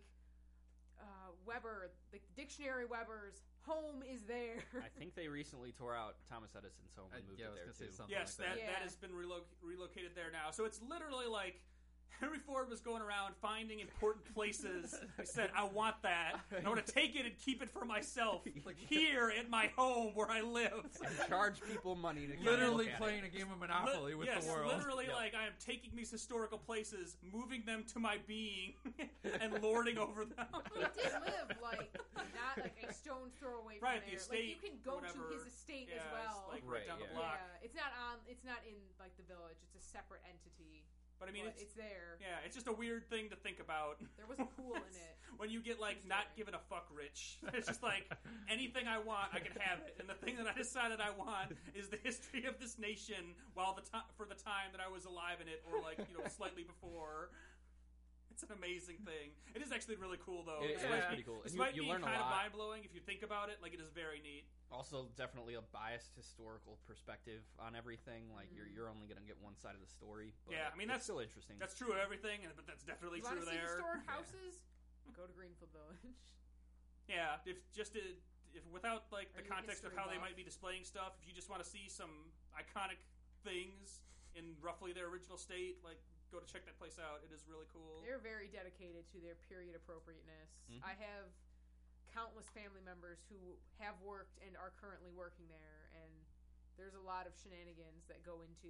Weber, the dictionary Weber's home is there. I think they recently tore out Thomas Edison's home and moved yeah, I it was there gonna say too. something Yes, like that Yeah. that has been relocated there now. So it's literally like Henry Ford was going around finding important places. He said, "I want that. I want to take it and keep it for myself here at my home where I live." Charge people money to come Literally look at playing it. a game of Monopoly with yes, the world. literally, Yep. like I am taking these historical places, moving them to my being, and lording over them. He did live like not like a stone's throw away from Right, the there. estate like you can go or whatever. to his estate Yeah, as it's well. like Right, right down the yeah. block. Yeah, it's not on. It's not in like the village. It's a separate entity. But I mean, But it's there. yeah, it's just a weird thing to think about. There was a pool in it. When you get like True not story. given a fuck rich, it's just like anything I want, I can have it. And the thing that I decided I want is the history of this nation while for the time that I was alive in it, or like slightly before. It's an amazing thing. It is actually really cool though. It is Despite pretty being- cool. And Despite you being learn a kind of lot. mind blowing, if you think about it, like it is very neat. Also, definitely a biased historical perspective on everything. Like you're only gonna get one side of the story. But Yeah, I mean, it's that's- still interesting. That's true of everything, but that's definitely You want true to see there. historic houses? Go to Greenfield Village. Yeah, if without like the Are you a context of history how they buff? might be displaying stuff, if you just want to see some iconic things in roughly their original state, like go to check that place out. It is really cool. They're very dedicated to their period appropriateness. Mhm. I have countless family members who have worked and are currently working there, and there's a lot of shenanigans that go into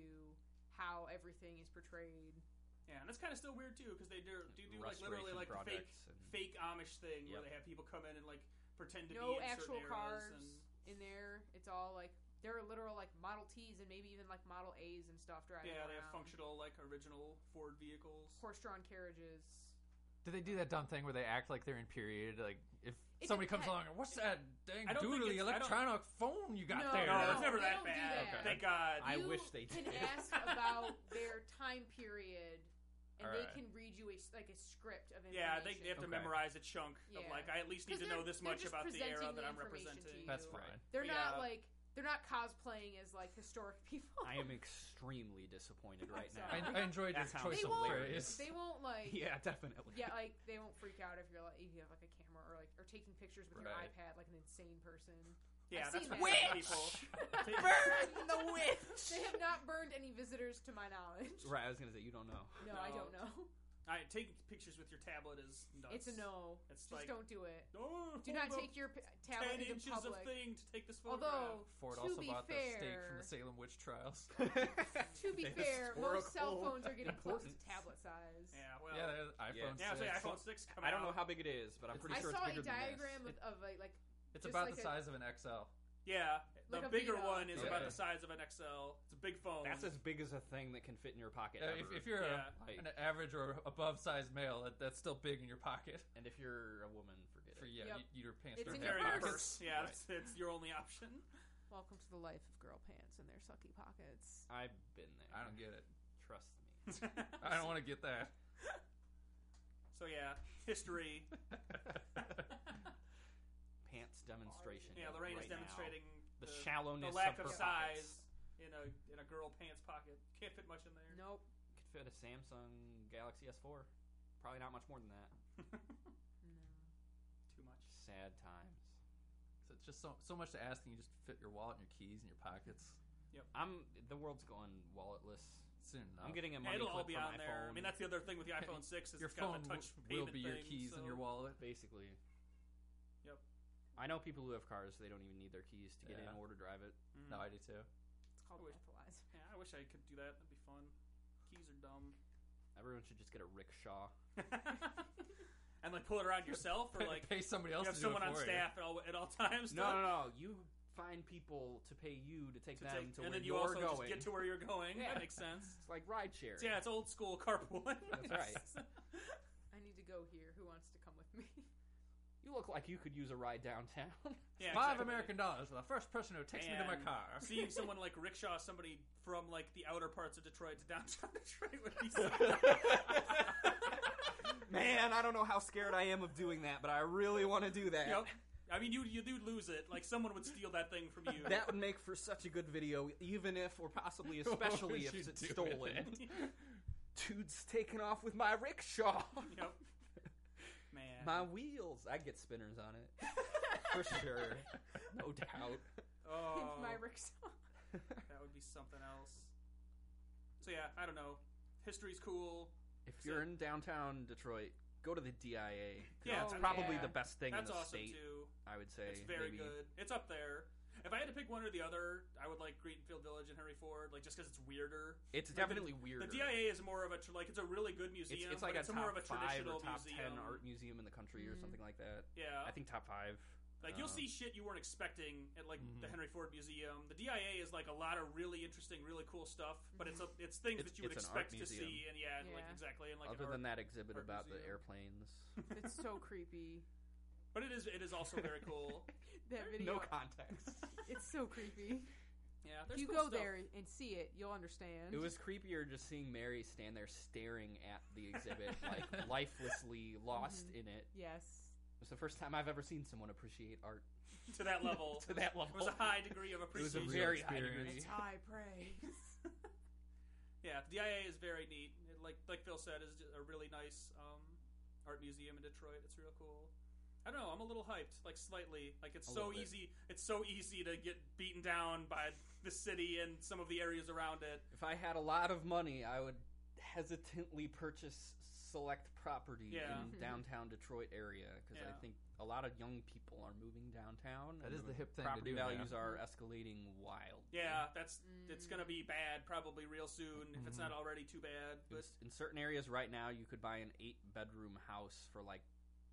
how everything is portrayed. Yeah, and that's kind of still weird too because they do like literally Restoration like the projects and- fake Amish thing where Yep. they have people come in and like pretend to No be in actual certain cars eras. And, in there. It's all like there are literal like Model Ts and maybe even like Model A's and stuff driving yeah, around. they have functional like original Ford vehicles. horse-drawn carriages. Do they do that dumb thing where they act like they're in period? Like if It somebody comes depends. along, what's that dang I don't think doodly it's- I don't- electronic phone you got No, there? No, no. it's never they that don't do bad. that. Thank God. I You wish they can did. ask about their time period, and they Alright. can read you a script of information. Yeah, they have to Okay. memorize a chunk of Yeah. like I at least need 'Cause to know they're- this they're much just about the era presenting that the I'm information to representing. you. That's Right. fine. They're Yeah. not like they're not cosplaying as like historic people. I am extremely disappointed right now. sorry. I enjoyed your That sounds choice they of won't. hilarious. They won't like. Yeah, definitely. Yeah, like they won't freak out if you're like if you have like a camera or taking pictures with your Right. iPad like an insane person. Yeah, I've that's seen what that. people. Burn the witch! They have not burned any visitors to my knowledge. Right, I was gonna say you don't know. No, I don't know. Taking pictures with your tablet is nuts. It's a no. It's Just like, don't do it. Oh, Do not take your tablet 10 into inches public. of thing to take this photograph. Although, Ford to also be bought the steak fair, from the Salem witch trials. to be fair, most cell Historical phones are getting close to importance. tablet size. Yeah, well, Yeah, there's iPhone. yeah, so 6. iPhone 6 coming I don't know out. how big it is, but I'm pretty I sure saw it's a bigger than diagram this. of like It's just about like the a- size of an XL. Yeah, the Like a bigger Vita. one is Yeah. about the size of an XL. It's a big phone. That's as big as a thing that can fit in your pocket. If, ever. if you're Yeah. Like- an average or above sized male, that's still big in your pocket. and if you're a woman, forget it. Yeah, Yep. your pants It's don't in have your very purse. purse. Yeah, Right. it's your only option. welcome to the life of girl pants and their sucky pockets. I've been there. I don't get it. Trust me. I don't want to get that. So yeah, history. Pants demonstration. Yeah, Lorraine right is demonstrating now. The shallowness the lack of of her size pockets. in a girl pants pocket. Can't fit much in there. Nope. Could fit a Samsung Galaxy S4. Probably not much more than that. No. Too much. Sad times. So it's just so much to ask, and you just fit your wallet and your keys in your pockets The world's going walletless. soon enough. I'm getting a Yeah, money it'll all clip be for on my there. phone. I mean, that's the other thing with the iPhone 6 is your it's got phone the touch will payment be your thing, keys so. in your wallet. basically. Yep. I know people who have cars. They don't even need their keys to get in Yeah. or to drive it. Mhm. No, I do too. It's called I wish- breathalyze. Yeah, I wish I could do that. That'd be fun. Keys are dumb. Everyone should just get a rickshaw. And like pull it around yourself, or like pay somebody you else have to do someone it on for staff at all times. No. You find people to pay you to take them to and where then you you're also going. just get to where you're going. Yeah. That makes sense. It's like ride share. So yeah, it's old school carpooling. That's right. I need to go here. Who wants to come with me? You look like you could use a ride downtown. Yeah, $5 exactly. American dollars for the first person who takes me to my And car. Seeing someone like rickshaw somebody from like the outer parts of Detroit to downtown Detroit would be so Man, I don't know how scared I am of doing that, but I really want to do that. Yep. I mean, you do lose it. Like someone would steal that thing from you. That would make for such a good video, even if, or possibly especially if you it's do with stolen. it? Dude's taking off with my rickshaw. Yep. Man. My wheels. I get spinners on it. For sure. No doubt. Oh, My rickshaw. that would be something else. So yeah, I don't know. History's cool. If you're in downtown Detroit, go to the DIA. Yeah, it's Oh, probably yeah. the best thing That's in the awesome state. too. I would say. It's very maybe. good. It's up there. If I had to pick one or the other, I would like Greenfield Village and Henry Ford, like just because it's weirder. It's Like, definitely weirder. The DIA is more of a like it's a really good museum. It's like but a it's more of top a 5 traditional or top museum. 10 art museum in the country or something like that. Yeah, I think top 5. like you'll see shit you weren't expecting at like Mm-hmm. the Henry Ford Museum. The DIA is like a lot of really interesting, really cool stuff, but it's things that you would It's an art expect to museum. see, and yeah, like Yeah. exactly, and like Other an than that exhibit art about the museum. airplanes. It's so creepy. but it is also very cool. That video. No context. It's so creepy. Yeah, If there's you cool go stuff. there and see it, you'll understand. It was creepier just seeing Mary stand there staring at the exhibit, like lifelessly lost in it. Yes. It was the first time I've ever seen someone appreciate art to that level. to that level. It was a high degree of It was a appreciation. very high experience. degree. It's high praise. Yeah, the DIA is very neat. It, like Phil said, is a really nice art museum in Detroit. It's real cool. I don't know. I'm a little hyped, like slightly. Like it's A so little bit. easy. It's so easy to get beaten down by the city and some of the areas around it. If I had a lot of money, I would hesitantly purchase select property Yeah. in downtown Detroit area because I Yeah. think a lot of young people are moving downtown. That and is the hip thing to Property do, values man. are escalating wild. Yeah, it's gonna be bad probably real soon if Mm-hmm. it's not already too bad. But In certain areas right now, you could buy an 8-bedroom house for like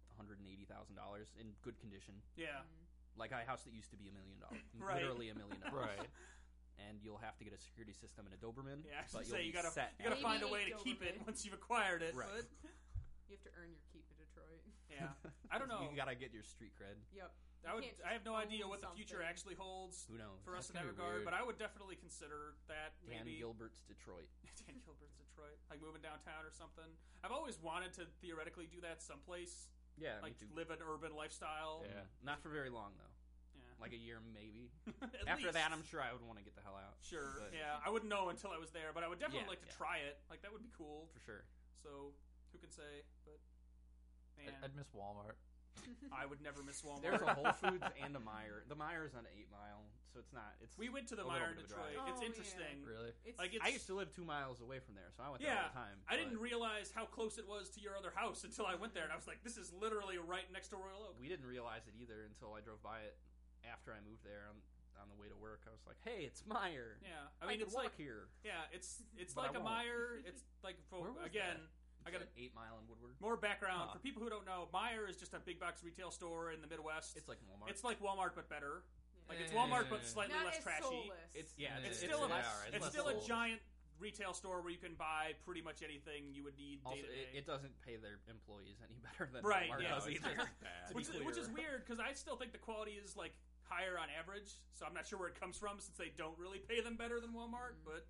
$180,000 in good condition, yeah, like a house that used to be $1 million, Right. literally $1 million, Right. And you'll have to get a security system and a Doberman. yeah. I was but gonna you'll say be you gotta set find a Maybe way to keep it Doberman. once you've acquired it. Right. But You have to earn your keep in Detroit. yeah, I don't know. You gotta get your street cred. Yep. I You can't have just no idea own what the future something. actually holds Who knows? for us in That's that gonna be regard, weird. but I would definitely consider that Dan maybe Gilbert's Detroit. Dan Gilbert's Detroit, like moving downtown or something. I've always wanted to theoretically do that someplace, Yeah, like me too. live an urban lifestyle. Yeah, not for very long though. Yeah. Like a year maybe. At After least. that, I'm sure I would want to get the hell out. Sure. But- Yeah, I wouldn't know until I was there, but I would definitely Yeah, like to yeah. try it. Like that would be cool. For sure. So who can say? But man, I'd miss Walmart. I would never miss Walmart. There's a Whole Foods and a Meijer. The Meijer's on 8 Mile, so it's not. It's We went to the a little Meijer in bit of a drive. Detroit. It's Oh, interesting. Really? It's, Like, I used to live 2 miles away from there, so I went there Yeah, all the time. I didn't but realize how close it was to your other house until I went there, and I was like, "This is literally right next to Royal Oak." We didn't realize it either until I drove by it after I moved there on the way to work. I was like, "Hey, it's Meijer. Yeah, I I mean, could it's walk like here." it's But I like a won't. Meijer. It's like Where was again. I It's got at 8 Mile in Woodward. more background Huh. for people who don't know. Meijer is just a big box retail store in the Midwest. It's like Walmart. It's like Walmart but better. Like it's Yeah. Walmart but slightly not less as trashy. soulless. It's It's it's still a less- alright, it's less still a soulless. giant retail store where you can buy pretty much anything you would need day Also, to day. it doesn't pay their employees any better than Right, Walmart yeah. does it's either. just bad. To be which is clear. weird because I still think the quality is like higher on average. So I'm not sure where it comes from since they don't really pay them better than Walmart. But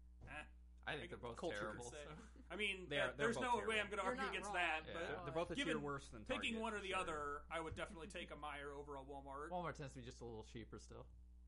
I think they're both Culture terrible. could say. so. I mean, They're there's both no way terrible. I'm going to You're argue not against wrong. that. Yeah. But They're both a tier Given worse than picking Target, one or the sure. other, I would definitely take a Meijer over a Walmart. Walmart tends to be just a little cheaper still.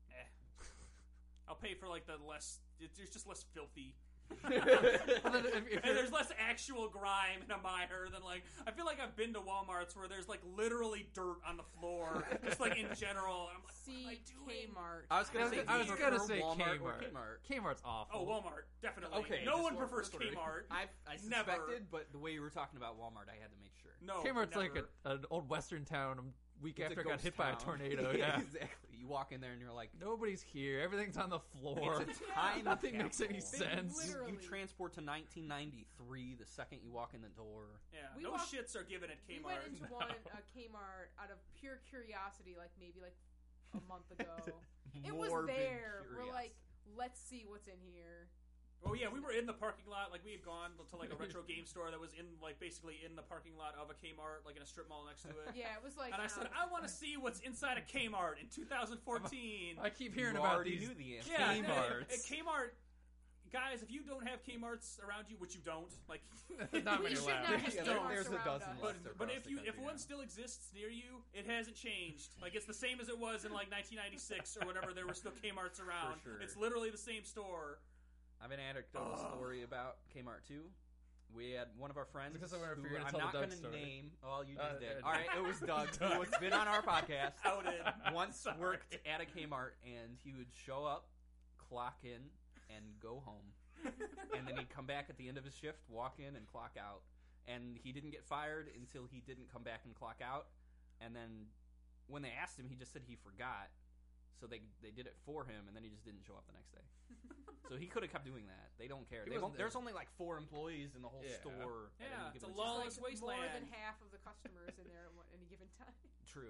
I'll pay for like the less. It's just less filthy. Well, then if And you're- there's less actual grime in a Meijer than like I feel like I've been to Walmarts where there's like literally dirt on the floor, just like in general. And I'm like, See what am I doing? Kmart. I was gonna say, I was do you gonna prefer say Walmart or Kmart. Kmart. Kmart's awful. Oh, Walmart, definitely. Okay, no just one one prefers for three. Kmart. I Never. suspected, but the way you were talking about Walmart, I had to make sure. No, Kmart's never. like an old western town. A week It's after a it got ghost hit by a town. tornado. Yeah. Exactly. You walk in there and you're like, Nobody's here. Everything's on the floor. it's a time Nothing makes any capsule. sense. You Literally. transport to 1993 the second you walk in the door. Yeah, We no walked- shits are given at We Kmart. went into one Kmart out of pure curiosity, like maybe like a month ago. It was Morbid there. We're curiosity. like, let's see what's in here. Oh yeah, we were in the parking lot. Like we had gone to like a retro game store that was in like basically in the parking lot of a Kmart, like in a strip mall next to it. Yeah, it was like. And I said, I want to see what's inside a Kmart in 2014. I keep hearing You about already these. knew the answer. Yeah, Kmarts. At Kmart, guys, if you don't have Kmarts around you, which you don't, like, Not We many should left. not have Yeah, Kmarts there's a around dozen us. left. but if one still exists near you, it hasn't changed. Like it's the same as it was in like 1996 or whatever. There were still Kmarts around. sure. It's literally the same store. I have an anecdotal story about Kmart too. We had one of our friends I was gonna say, if who you're gonna I'm tell not the Doug going to story. name. Oh, you just did. yeah. All right, it was Doug, Doug. who has been on our podcast. Outed. Once Sorry. worked at a Kmart, and he would show up, clock in, and go home. And then he'd come back at the end of his shift, walk in, and clock out. And he didn't get fired until he didn't come back and clock out. And then when they asked him, he just said he forgot. So they did it for him, and then he just didn't show up the next day. So he could have kept doing that. They don't care. He They wasn't won't, there's only like 4 employees in the whole Yeah. store. at Yeah, any it's given a time. lull. like Lawless wasteland. more than half of the customers in there at any given time. True.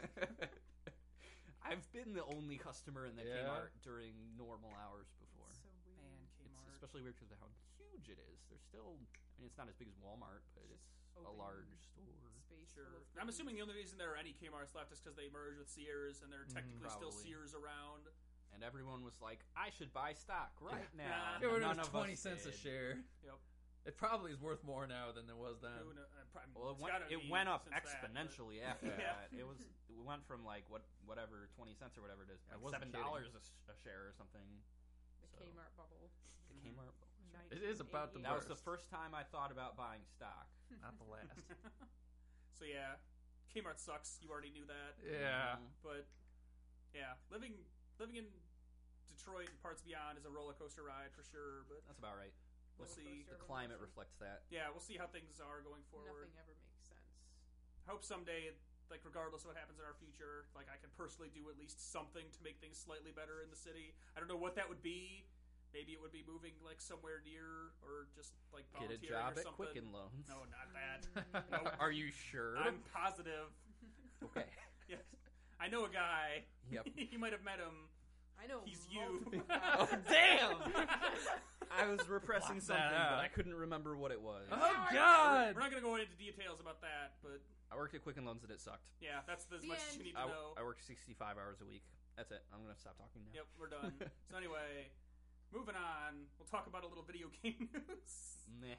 I've been the only customer in the Yeah. Kmart during normal hours before. So weird. Man, It's Kmart. especially weird because of how huge it is. There's still, I mean, it's not as big as Walmart, but it's a Open large store. Space Sure. full of I'm things. assuming the only reason there are any Kmart's left is because they merged with Sears, and there are technically still Probably. Sears around. And everyone was like, "I should buy stock right Yeah. now." Yeah, when it None was of 20 us cents a did. share. Yep. It probably is worth more now than it was then. Who kno- probably- Well, it's gotta it be went up since that, but- exponentially after Yeah. that. It went from like whatever 20 cents or whatever it is, I like wasn't $7 a share or something. The So, Kmart bubble. The Kmart. It is about to That was the burst. first time I thought about buying stock. Not the last. So yeah, Kmart sucks. You already knew that. Yeah. Mhm. But yeah, living in Detroit and parts beyond is a roller coaster ride for sure. But That's about right. we'll Roller see. coaster. The Everyone climate knows it. reflects that. Yeah, we'll see how things are going forward. Nothing ever makes sense. Hope someday, like regardless of what happens in our future, like I can personally do at least something to make things slightly better in the city. I don't know what that would be. Maybe it would be moving like somewhere near, or just like Get a volunteering job or at something. Quicken Loans. No, not that. Mm, Nope. Are you sure? I'm positive. Okay. Yes, I know a guy. Yep. You might have met him. I know. He's you. multiple Oh, guys. damn! I was repressing Block that something, out. but I couldn't remember what it was. Oh, God! We're not going to go into details about that, but I worked at Quicken Loans and it sucked. yeah, that's as The much as end. you need to know. I worked 65 hours a week. That's it. I'm going to stop talking now. Yep, we're done. So anyway, moving on, we'll talk about a little video game news. Meh.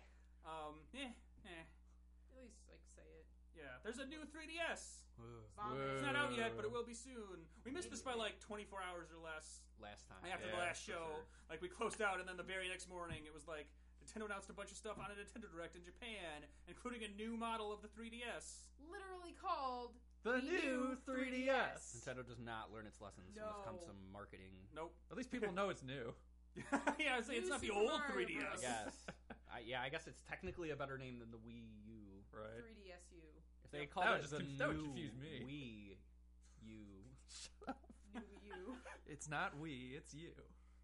At least like say it. Yeah, there's a new 3DS. Vomit. It's not out yet, but it will be soon. We missed this by like 24 hours or less Last time. after the Yeah, last for show. sure. Like we closed out, and then the very next morning, it was like Nintendo announced a bunch of stuff on a Nintendo Direct in Japan, including a new model of the 3DS. Literally called The new 3DS. Nintendo does not learn its lessons when it comes to marketing. Nope. At least people know it's new. Yeah, I was saying it's New not the Super old Mario 3DS. Bros. I guess. I guess it's technically a better name than the Wii U. Right. 3DSU. If they Yep. called That it would the just that would new confuse me. Wii U. New U. It's not we, it's you.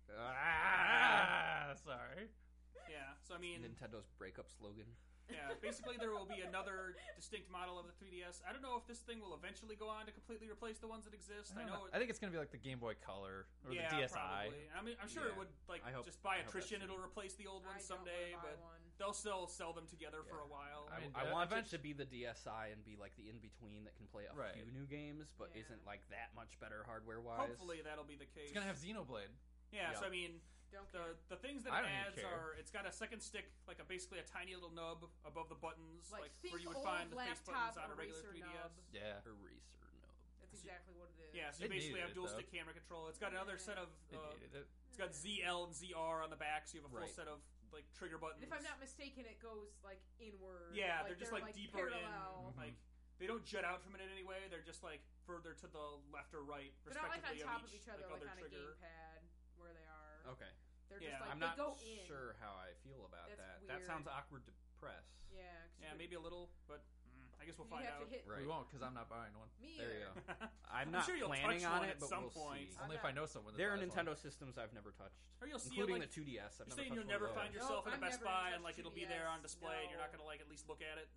Ah! Sorry. Yeah, so I mean, Nintendo's breakup slogan. yeah, basically there will be another distinct model of the 3DS. I don't know if this thing will eventually go on to completely replace the ones that exist. I know. I think it's gonna be like the Game Boy Color or Yeah, the DSi. probably. I mean, I'm sure it Yeah. would like I hope- just by I hope attrition that's it'll replace the old I ones don't someday, wanna buy but one. they'll still sell them together for a while. I mean, I want it to eventually- be the DSi and be like the in between that can play a Right. few new games, but Yeah. isn't like that much better hardware wise. Hopefully that'll be the case. It's gonna have Xenoblade. Yeah, so Yep. I mean, Don't care. the things that I it don't even adds care. are it's got a second stick, like basically a tiny little nub above the buttons, Like, like think where you would old find the face buttons laptop on a regular eraser 3DS. nub. Yeah. Eraser nub. That's exactly what it is. Yeah, so you It basically needed have it, dual though. stick camera control. It's got another set of It needed it. it's got ZL and ZR on the back, so you have a full Right. set of like trigger buttons. And if I'm not mistaken, it goes like inward. Yeah, like, they're just like deeper parallel. in. Like they don't jet out from it in any way. They're just like further to the left or right, They're not like on respectively top of of each other, like, like other on a trigger. gamepad where they are. Okay. They're Yeah. just like I'm they not go in. sure how I feel about That's that. weird. That sounds awkward to press. Yeah. 'cause Yeah, you- maybe a little, but I guess we'll you find have out. to hit Right. We won't because I'm not buying one. me. There you either. go. I'm not sure you'll planning touch on one it, at but some we'll point. see. I'm Only if not- I know someone. That There are buys one. Nintendo systems I've never touched, Or you'll see it including like the 2DS. I've you're never saying touched you'll one of never those. find yourself Nope, in a I've Best never Buy touched and like it'll be 2DS, there on display and you're not no. gonna like at least look at it.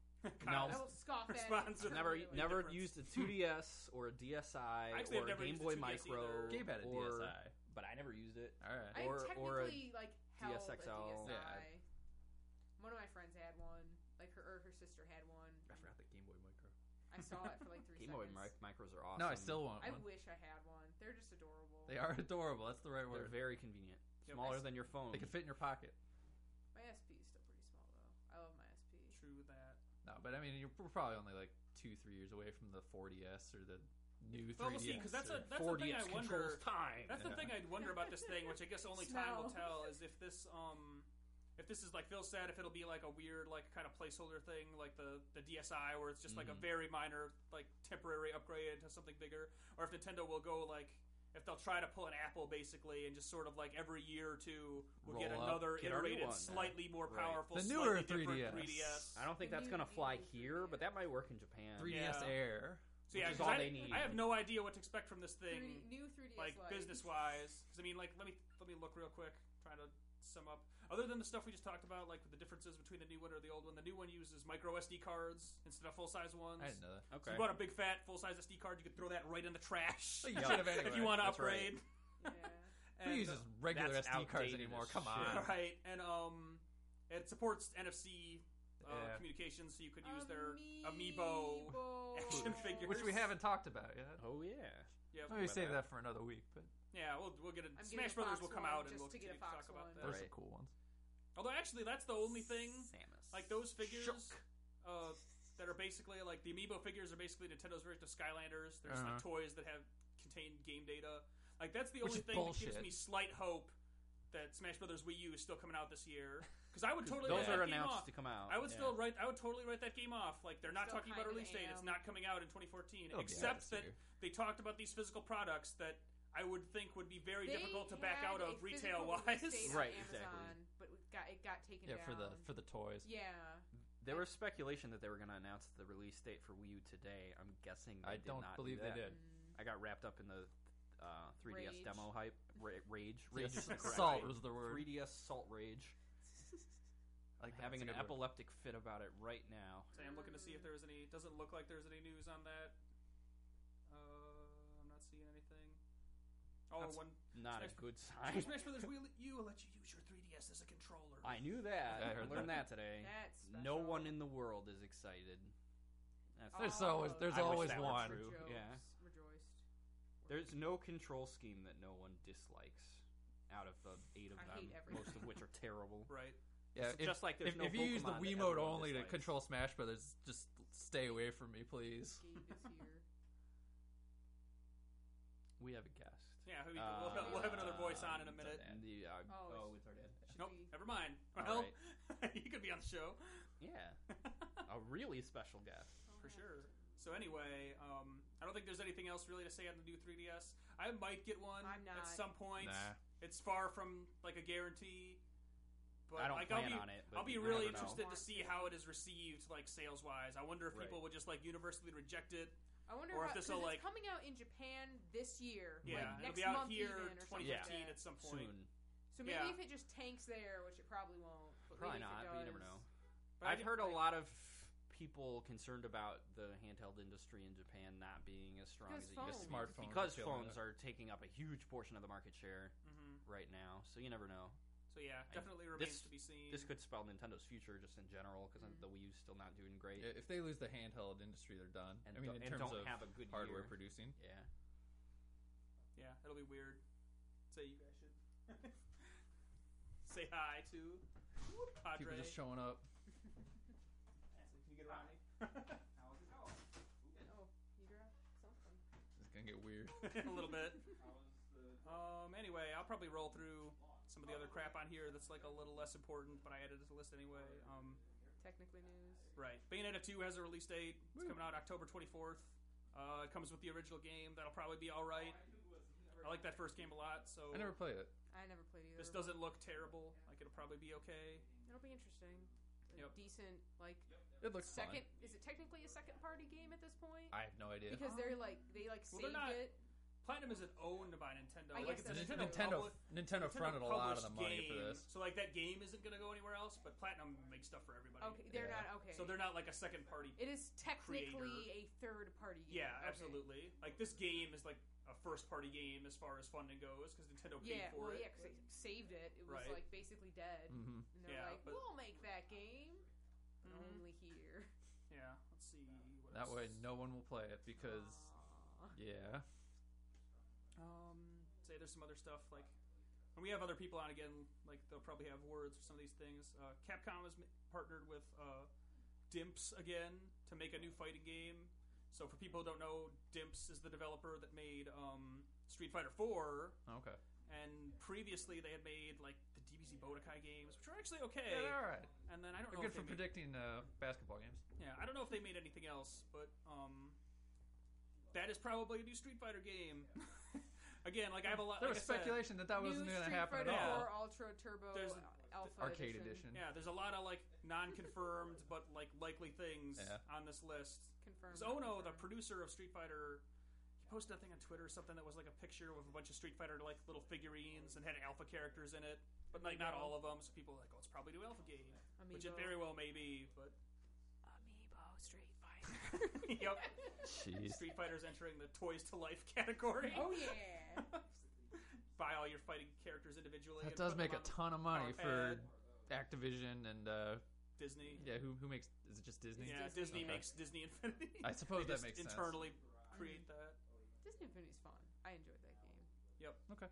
I No. will scoff at Response it. to Never, Really. never difference. used a 2DS or a DSi Actually, I've or a never Game used a Boy 2DS Micro. either. Gabe had a or, DSi. but I never used it. All right. I or a technically like held DSXL. a DSi. Yeah. One of my friends had one. Like her sister had one. I forgot the Game Boy Micro. I saw it for like 3 Game Boy seconds. Micros are awesome. No, I still want I one. wish I had one. They're just adorable. They are adorable. That's the right They're word. very convenient. Yep. Smaller than your phone. They can fit in your pocket. My SP is still pretty small though. I love my SP. True that. No, but I mean, we're probably only like 2-3 years away from the 4DS or the new 3DS. Well, we'll see, because that's or- the thing 4DS I wonder. controls time. That's the Yeah. thing I'd wonder about this thing, which I guess only time will Smell. tell, is if this is like Phil said, if it'll be like a weird like kind of placeholder thing, like the DSi, where it's just like a very minor like temporary upgrade to something bigger, or if Nintendo will go like. If they'll try to pull an Apple basically and just sort of like every year or two we'll get Roll up, another get our new iterated, one. slightly more Right. powerful, The newer slightly different 3DS. I don't think The that's new gonna fly 3DS. here, but that might work in Japan. 3DS Yeah. Air. So yeah, Which is 'cause all I, they need. I have no idea what to expect from this thing. New 3DS Like Lite. business wise, because I mean, like let me look real quick, trying to sum up. Other than the stuff we just talked about, like the differences between the new one or the old one, the new one uses micro SD cards instead of full size ones. I didn't know that. So Okay. you bought a big fat full size SD card, you could throw that right in the trash You Yeah. should have anyway. if you want to That's right. upgrade. Yeah. Who uses regular That's SD cards outdated anymore? as Come shit. on. right, and it supports NFC Yeah. communications, so you could use their Amiibo action figures. Which we haven't talked about yet. Oh yeah. Yeah, Let me about save that. that for another week. But yeah, we'll get it. I'm Smash getting a Brothers Fox will come one out and just we'll to get a continue to Fox talk about one. that. those Right. are cool ones. Although actually, that's the only thing. Samus. Like those figures Shook. that are basically like the Amiibo figures are basically Nintendo's version of Skylanders. There's like toys that have contain game data. Like that's the Which only is thing that gives bullshit. me slight hope that Smash Brothers Wii U is still coming out this year. Because I would totally Those write are that game announced off. to come out. I would yeah. still write. I would totally write that game off. Like they're not Still talking about a kind of release date. It's am. not coming out in 2014. It'll be out Except this that year. they talked about these physical products that I would think would be very They difficult to back had out a of physical retail release wise. date on Right, Amazon, exactly. but it got taken Yeah, down. for the toys. Yeah. There was speculation that they were going to announce the release date for Wii U today. I'm guessing they I did don't not believe do they that. did. I got wrapped up in the 3DS Rage. demo hype. Rage. Yes, Rage is the correct Salt word. was the word. 3DS Salt Rage. Like I'm having an epileptic fit about it right now. So I'm looking to see if there's any. Doesn't look like there's any news on that. I'm not seeing anything. Oh, That's one Not a Smash- good sign. Smash Brothers Wii U will let you use your 3DS as a controller. I knew that. I I heard learned that. that today. That's special. No one in the world is excited. That's There's Oh, always there's I wish always that were one. true. Yeah. Rejoiced. There's no control scheme that no one dislikes out of the 8 of I them, hate everything. most of which are terrible. Right. Yeah, It's just like there's if no you use the Pokemon that Wiimote everyone only to dislikes. control Smash Brothers, just stay away from me, please. Gabe is here. We have a guest. Yeah, we'll have another voice on in a minute. And the, Oh, it's our dad. should Nope, be. never mind. All Well, right. he could be on the show. Yeah, a really special guest. For sure. So anyway, I don't think there's anything else really to say on the new 3DS. I might get one I'm not. at some point. Nah. It's far from like a guarantee. But I don't like, plan on it. But I'll be you really never know. interested to see how it is received, like sales wise. I wonder if Right. people would just like universally reject it. I wonder Or how, if this 'cause will, it's like- coming out in Japan this year. Yeah, like it'll next be out month here even, or something 2015 like at that. some point. Soon. So maybe Yeah. if it just tanks there, which it probably won't. But Probably maybe if not, it but you does, never know. But I've heard a like- lot of people concerned about the handheld industry in Japan not being as strong as Because it used to be. phones. Smartphones Because are killing phones it. are taking up a huge portion of the market share Mhm. right now, so you never know. So yeah, I- definitely remains this- to be seen. This could spell Nintendo's future just in general, because the Wii U's still not doing great. If they lose the handheld industry, they're done. And I mean, don't- in and terms don't of have a good hardware year. producing. Yeah. Yeah, it'll be weird. Say you guys should say hi to Padre. People just showing up. Can you get around me? How's it going? Oh, you dropped something. It's gonna get weird. A little bit. Anyway, I'll probably roll through some of the other crap on here that's like a little less important, but I added it to the list anyway. Technically news. Right. Bayonetta 2 has a release date. It's Woo. coming out October 24th. It comes with the original game. That'll probably be alright. I like that first game a lot, so I never played it. I never played either. this doesn't look terrible. Like, it'll probably be okay. It'll be interesting. A Yep. decent, like, It looks second. fun. Is it technically a second party game at this point? I have no idea. Because they're like they like Well, saved they're not- it. Platinum isn't owned by Nintendo. I Like, guess it's a that's Nintendo, Nintendo fronted a lot of the published money game, for this. So, like, that game isn't going to go anywhere else, but Platinum makes stuff for everybody. Okay, they're Yeah. not okay. So they're not like a second party. It is technically creator. a third party game. Yeah, Okay. absolutely. Like, this game is like a first party game as far as funding goes because Nintendo paid Yeah, for well, it. yeah, because they saved it. It was Right. like basically dead, Mm-hmm. and they're Yeah, like, but- "We'll make that game, but Mhm. only here." Yeah, let's see. What That else? way, no one will play it because, Aw. yeah. Say there's some other stuff like, and we have other people on again. Like they'll probably have words for some of these things. Capcom has partnered with Dimps again to make a new fighting game. So for people who don't know, Dimps is the developer that made Street Fighter 4, Okay. and previously they had made like the DBZ Budokai games, which are actually okay. Yeah, they're all right. And then I don't They're know good if they for made, predicting basketball games. yeah, I don't know if they made anything else, but that is probably a new Street Fighter game. Again, like I have a lot. There like was I said, speculation that wasn't New going to Street happen Fighter at all. 4 Ultra Turbo There's Alpha Arcade edition. Yeah, there's a lot of like non-confirmed but like likely things Yeah. on this list. Confirmed. Because Ono, the producer of Street Fighter, he posted a thing on Twitter, something that was like a picture with a bunch of Street Fighter like little figurines and had alpha characters in it, but like not all of them. So people were like, oh, it's probably a new alpha game, which it Amiibo. very well may be. But Amiibo Street Fighter. yep, Jeez. Street Fighter's entering the toys to life category. Oh yeah. Buy all your fighting characters individually. That and does put make them a on ton of money power for Activision and Disney. yeah, who makes? Is it just Disney? Yeah, Disney. Disney Okay. makes Disney Infinity. I suppose They that just makes sense. internally create that. Disney Infinity's fun. I enjoyed that game. Okay.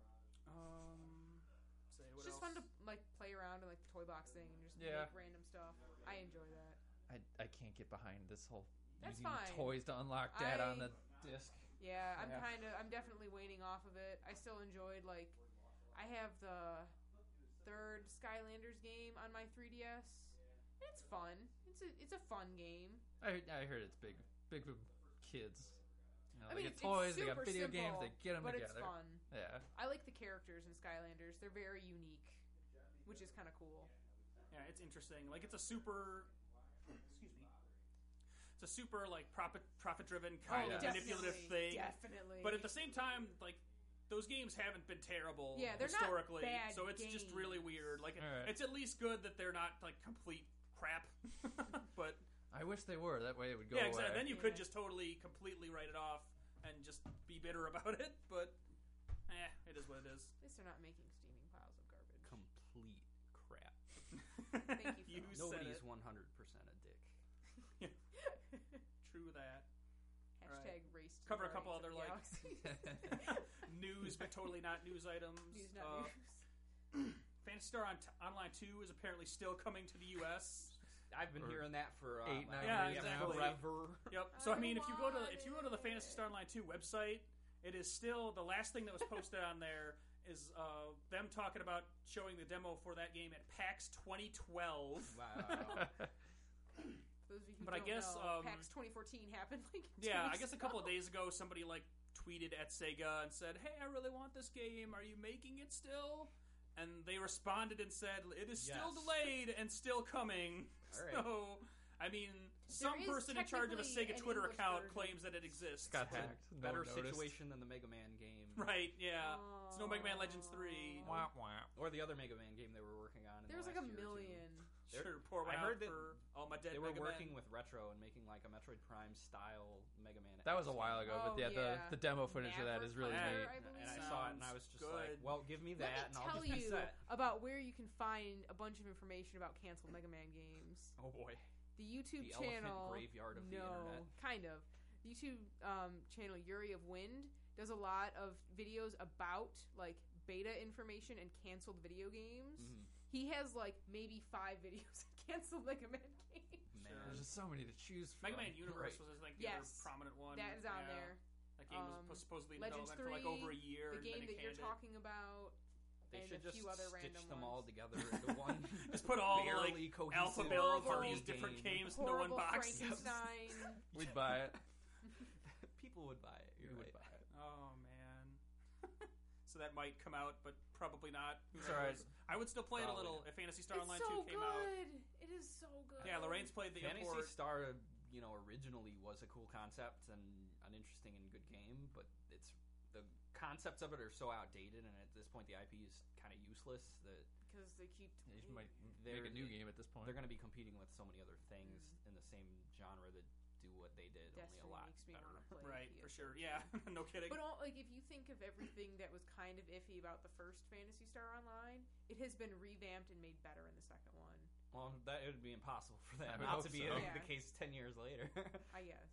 Say what It's just else? fun to like play around in like the toy box thing and just Yeah. make random stuff. I enjoy that. I can't get behind this whole That's using fine. toys to unlock data on I- the disc. Yeah, Yeah. I'm definitely waning off of it. I still enjoyed like I have the third Skylanders game on my 3DS. It's fun. It's a fun game. I heard it's big for kids. You know, I they mean, get it's toys, they got super video games, simple, they get them but together. it's fun. Yeah. I like the characters in Skylanders. They're very unique, which is kind of cool. Yeah, it's interesting. Like it's a super. Excuse me. It's a super like profit driven kind of manipulative thing. Definitely. But at the same time, like those games haven't been terrible Yeah, they're not historically, bad so it's just games. really weird. Like All right. it's at least good that they're not like complete crap. But I wish they were. That way it would go yeah, away. exactly. Then you could Yeah. just completely write it off and just be bitter about it. But it is what it is. At least they're not making steaming piles of garbage. Complete crap. Thank you, Phil. said Nobody's it. 100% a dick. True that. Hashtag race. To Cover a the couple Guardians other, of the like, Galaxy. News, but totally not news items. News, not news. Phantasy Star Online 2 is apparently still coming to the U.S. I've been Or hearing that for 8, 9 Yeah, years exactly. now. forever. Yep. So I mean, I if you go to the want Phantasy Star Online 2 website, it is still the last thing that was posted on there is them talking about showing the demo for that game at PAX 2012. Wow. For those of you who But I don't guess, know, PAX 2014 happened like 2 Yeah, I weeks guess a couple of ago. days ago, somebody like tweeted at Sega and said, "Hey, I really want this game. Are you making it still?" And they responded and said, "It is still Yes. delayed and still coming." All right. So, I mean, some is person in charge of a technically Sega an Twitter English account version. claims that it exists. Got But- hacked. No Better one noticed. situation than the Mega Man game. Right? Yeah. It's no Mega Man Legends 3. Wah, wah. Or the other Mega Man game they were working on. In There's the like a last year or two. million. Sure, pour one I out heard that for all my dead They were Mega working Man. with Retro and making like a Metroid Prime style Mega Man. That was a X while game. ago, but Oh, yeah, yeah. the demo footage of that is really Maverick neat. Hunter, I And believe. I saw it and I was Sounds just like, good. well, give me Let that and me I'll tell just be you set. about where you can find a bunch of information about canceled Mega Man games. Oh boy. The YouTube The channel. elephant graveyard of the no, internet. kind of. The YouTube channel Yuri of Wind does a lot of videos about like beta information and canceled video games. Mhm. He has like maybe 5 videos of canceled Mega Man games. Man. There's just so many to choose from. Mega Man Universe Right. was, I think, the other Yes. prominent one. That is on Yeah. there. That game was supposedly in Legends development for like 3, over a year. The and game then it that you're canned it. talking about. They and should a just few other stitch random them ones. all together into one. Just put all the, barely like, cohesive alphabet of all Horrible these different game. games into one Horrible box. Frankenstein. We'd buy it. People would buy it. You're We would right. buy it. Oh man. So that might come out, but probably not. Who It's alright. knows? I would still play it a Probably little not. if Phantasy Star It's Online so 2 came out. good. It is so good. Yeah, Lorraine's played the Fantasy import. Star, originally was a cool concept and an interesting and good game, but it's the concepts of it are so outdated, and at this point the IP is kind of useless that because they keep. They just might They're- make a new game at this point. they're going to be competing with so many other things in the same genre that do what they did, Destiny only a lot makes me better. want to play. Right, for PS4. sure. Yeah, no kidding. But like, if you think of everything that was kind of iffy about the first Phantasy Star Online, it has been revamped and made better in the second one. Well, that it would be impossible for I that would not hope to be so. Yeah. the case 10 years later. I guess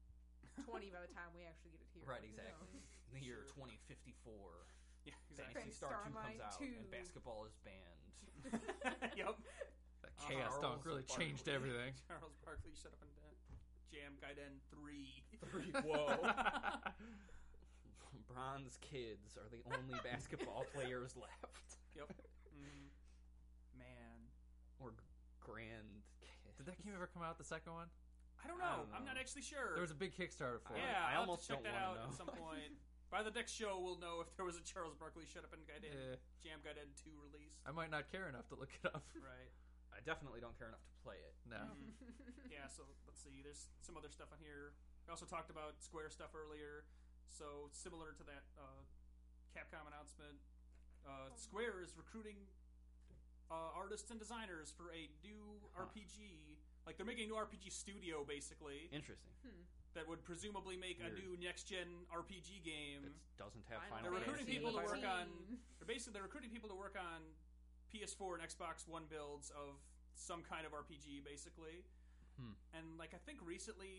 20 by the time we actually get it here. Right, Who exactly. knows? In the year Sure. 2054, Yeah, exactly. Fantasy Star 2 Online comes out 2. and basketball is banned. Yep. That chaos dunk Charles really changed Barkley. everything. Charles Barkley shut up and Jam Gaiden 3. Whoa. Bronze kids are the only basketball players left. Yep. Mm. Man. Or grand kids. Did that game ever come out, the second one? I don't I know. don't I'm know. not actually sure. There was a big Kickstarter for it. Yeah, I I'll almost have to check don't that out wanna at know. some point. By the next show, we'll know if there was a Charles Barkley Shut Up and Gaiden Jam Gaiden 2 release. I might not care enough to look it up. Right. I definitely don't care enough to play it. No. Yeah, so let's see. There's some other stuff on here. We also talked about Square stuff earlier. So similar to that Capcom announcement, Square is recruiting artists and designers for a new RPG. Like they're making a new RPG studio, basically, Interesting. that would presumably make a Weird. new next-gen RPG game. It doesn't have Final Final They're recruiting Fantasy people to work title. on- they're recruiting people to work on PS4 and Xbox One builds of some kind of RPG, basically. And like I think recently,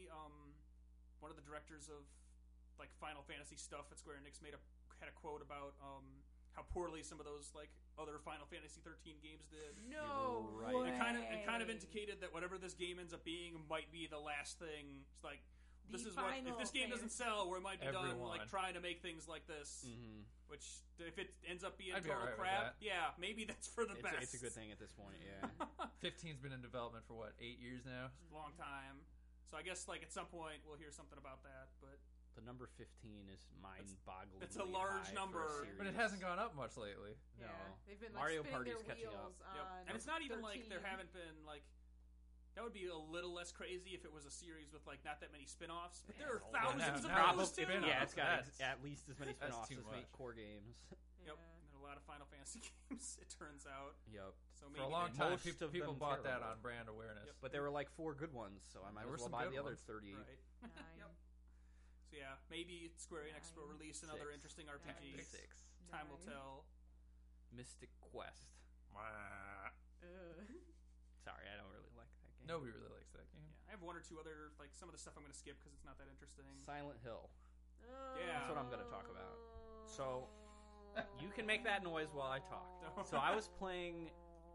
one of the directors of like Final Fantasy stuff at Square Enix had a quote about how poorly some of those like other Final Fantasy 13 games did. No Right. way. It kind of indicated that whatever this game ends up being might be the last thing. It's like this The is what if Final this game doesn't Fantasy. sell, we might be done Everyone. like trying to make things like this. Mm-hmm. Which if it ends up being I'd be total alright with crap, that. yeah, maybe that's for the best. It's a good thing at this point, yeah. 15's been in development for what, 8 years now? Long time. So I guess like at some point we'll hear something about that, but The number 15 is mind-boggling. It's a large number. But it hasn't gone up much lately. Yeah, No. they've been like Mario spinning Party's their catching wheels up. on. and it's not even like there 13. haven't been like. That would be a little less crazy if it was a series with like not that many spin-offs. But there are Yeah, thousands of now those it's too. spin-offs. Yeah, it's got That's- at least as many that's spin-offs too as make much. core games. Yep, Yeah. and a lot of Final Fantasy games. It turns out. Yep. So For maybe a long they- time, Most people, of people them bought that terrible. on brand awareness. Yep. But there were like 4 good ones, so I might There were as well some buy good the other ones. 38. Right. Nine. Yep. So yeah, maybe Square Enix will Nine. release another 6. interesting RPG. Nine. 6. Time will Nine. tell. Mystic Quest. Ugh. Sorry, I don't really like that game. Nobody really likes that game. Yeah, I have 1 or 2 other like some of the stuff I'm going to skip because it's not that interesting. Silent Hill. Yeah. That's what I'm gonna talk about. So, You can make that noise while I talk. So I was playing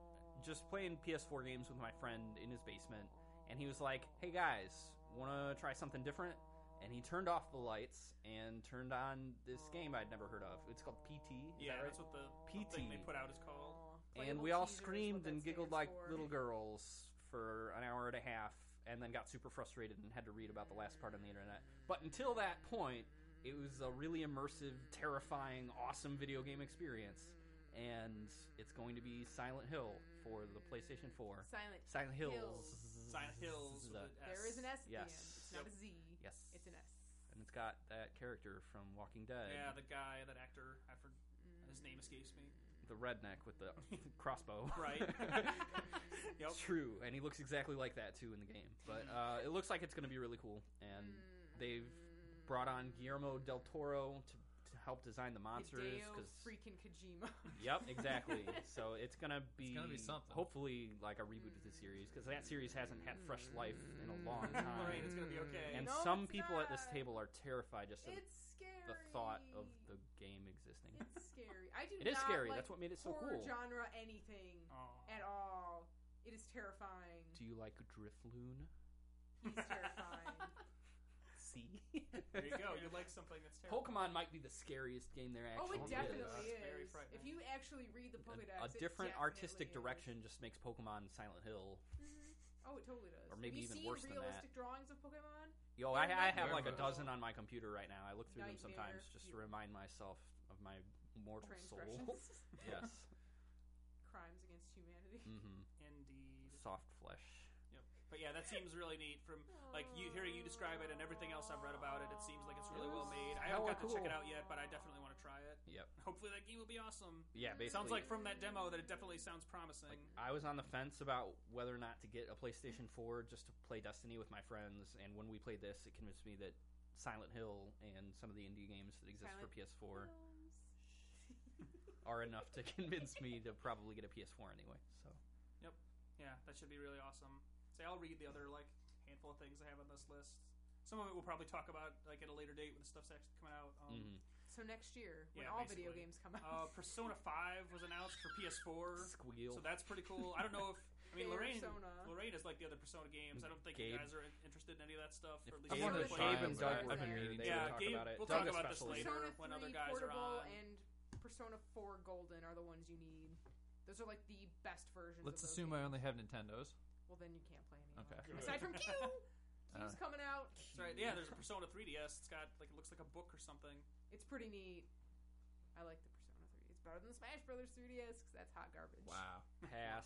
PS4 games with my friend in his basement, and he was like, "Hey guys, want to try something different?" and he turned off the lights and turned on this game I'd never heard of. It's called PT. Is Yeah, that right? that's what the PT. thing they put out is called. And we all screamed and giggled like little girls for an hour and a half, and then got super frustrated and had to read about the last part on the internet. But until that point, it was a really immersive, terrifying, awesome video game experience. And it's going to be Silent Hill for the PlayStation 4. Silent Hills. Silent Hills with an S. There is an S at the Yes. end. It's not a Z. Yes. It's an S. And it's got that character from Walking Dead. Yeah, the guy, that actor, his name escapes me. The redneck with the crossbow. Right. Yep. True, and he looks exactly like that too in the game. But it looks like it's going to be really cool, and they've brought on Guillermo del Toro to help design the monsters. Hideo freaking Kojima. Yep, exactly. So it's going to be something. Hopefully like a reboot of the series, because that series hasn't had fresh life in a long time. Right, it's going to be okay. And No, some it's people at not. this table are terrified just of It's scary. the thought of the game existing. It's scary. I do It is not scary. like That's what made it so horror cool. genre anything Aw. at all. It is terrifying. Do you like Drifloon? He's terrifying. See? There you go. You like something that's terrible. Pokemon might be the scariest game there Oh, actually it is. definitely It's very is. frightening. If you actually read the Pokédex, A it different definitely artistic is. direction just makes Pokemon Silent Hill. Oh, it totally does. Or maybe Have even you worse seen than that. realistic drawings of Pokemon? Yo, They're I have not like a real. dozen on my computer right now. I look through them sometimes Nightmare just to fuel. remind myself of my mortal soul. Transgressions. Yes. Crimes against humanity. Mm-hmm. Indeed. Soft flesh. Yep. But yeah, that seems really neat. From like hearing you describe it and everything else I've read about it, it seems like it's really well made. I haven't hella got to check it cool. out yet, but I definitely want to try it. Yep. Hopefully that game will be awesome. Yeah, basically. Sounds like from that demo that it definitely sounds promising. Like, I was on the fence about whether or not to get a PlayStation 4 just to play Destiny with my friends, and when we played this, it convinced me that Silent Hill and some of the indie games that exist for PS4 are enough to convince me to probably get a PS4 anyway. So Yeah, that should be really awesome. So I'll read the other like handful of things I have on this list. Some of it we'll probably talk about like at a later date when the stuff's actually coming out. So next year, when Yeah, all video basically. games come out. Persona 5 was announced for PS4, squeal. so that's pretty cool. I don't know if Persona. Lorraine is like the other Persona games. I don't think Gabe. you guys are interested in any of that stuff. If Or at least Gabe, wanted to try Gabe and it, Doug but were I've been here, meaning they to. Yeah, would talk Gabe, about it. we'll Doug talk about this especially. later. Persona 3 when other guys are Portable on. and Persona 4 Golden are the ones you need. Those are like the best versions. Let's of those assume I games. only have Nintendos. Well, then you can't play anymore. Okay. Aside from Q, Q's coming out. That's right. Yeah, there's a Persona 3DS. It's got like it looks like a book or something. It's pretty neat. I like the Persona 3. It's better than the Smash Brothers 3DS because that's hot garbage. Wow. Pass.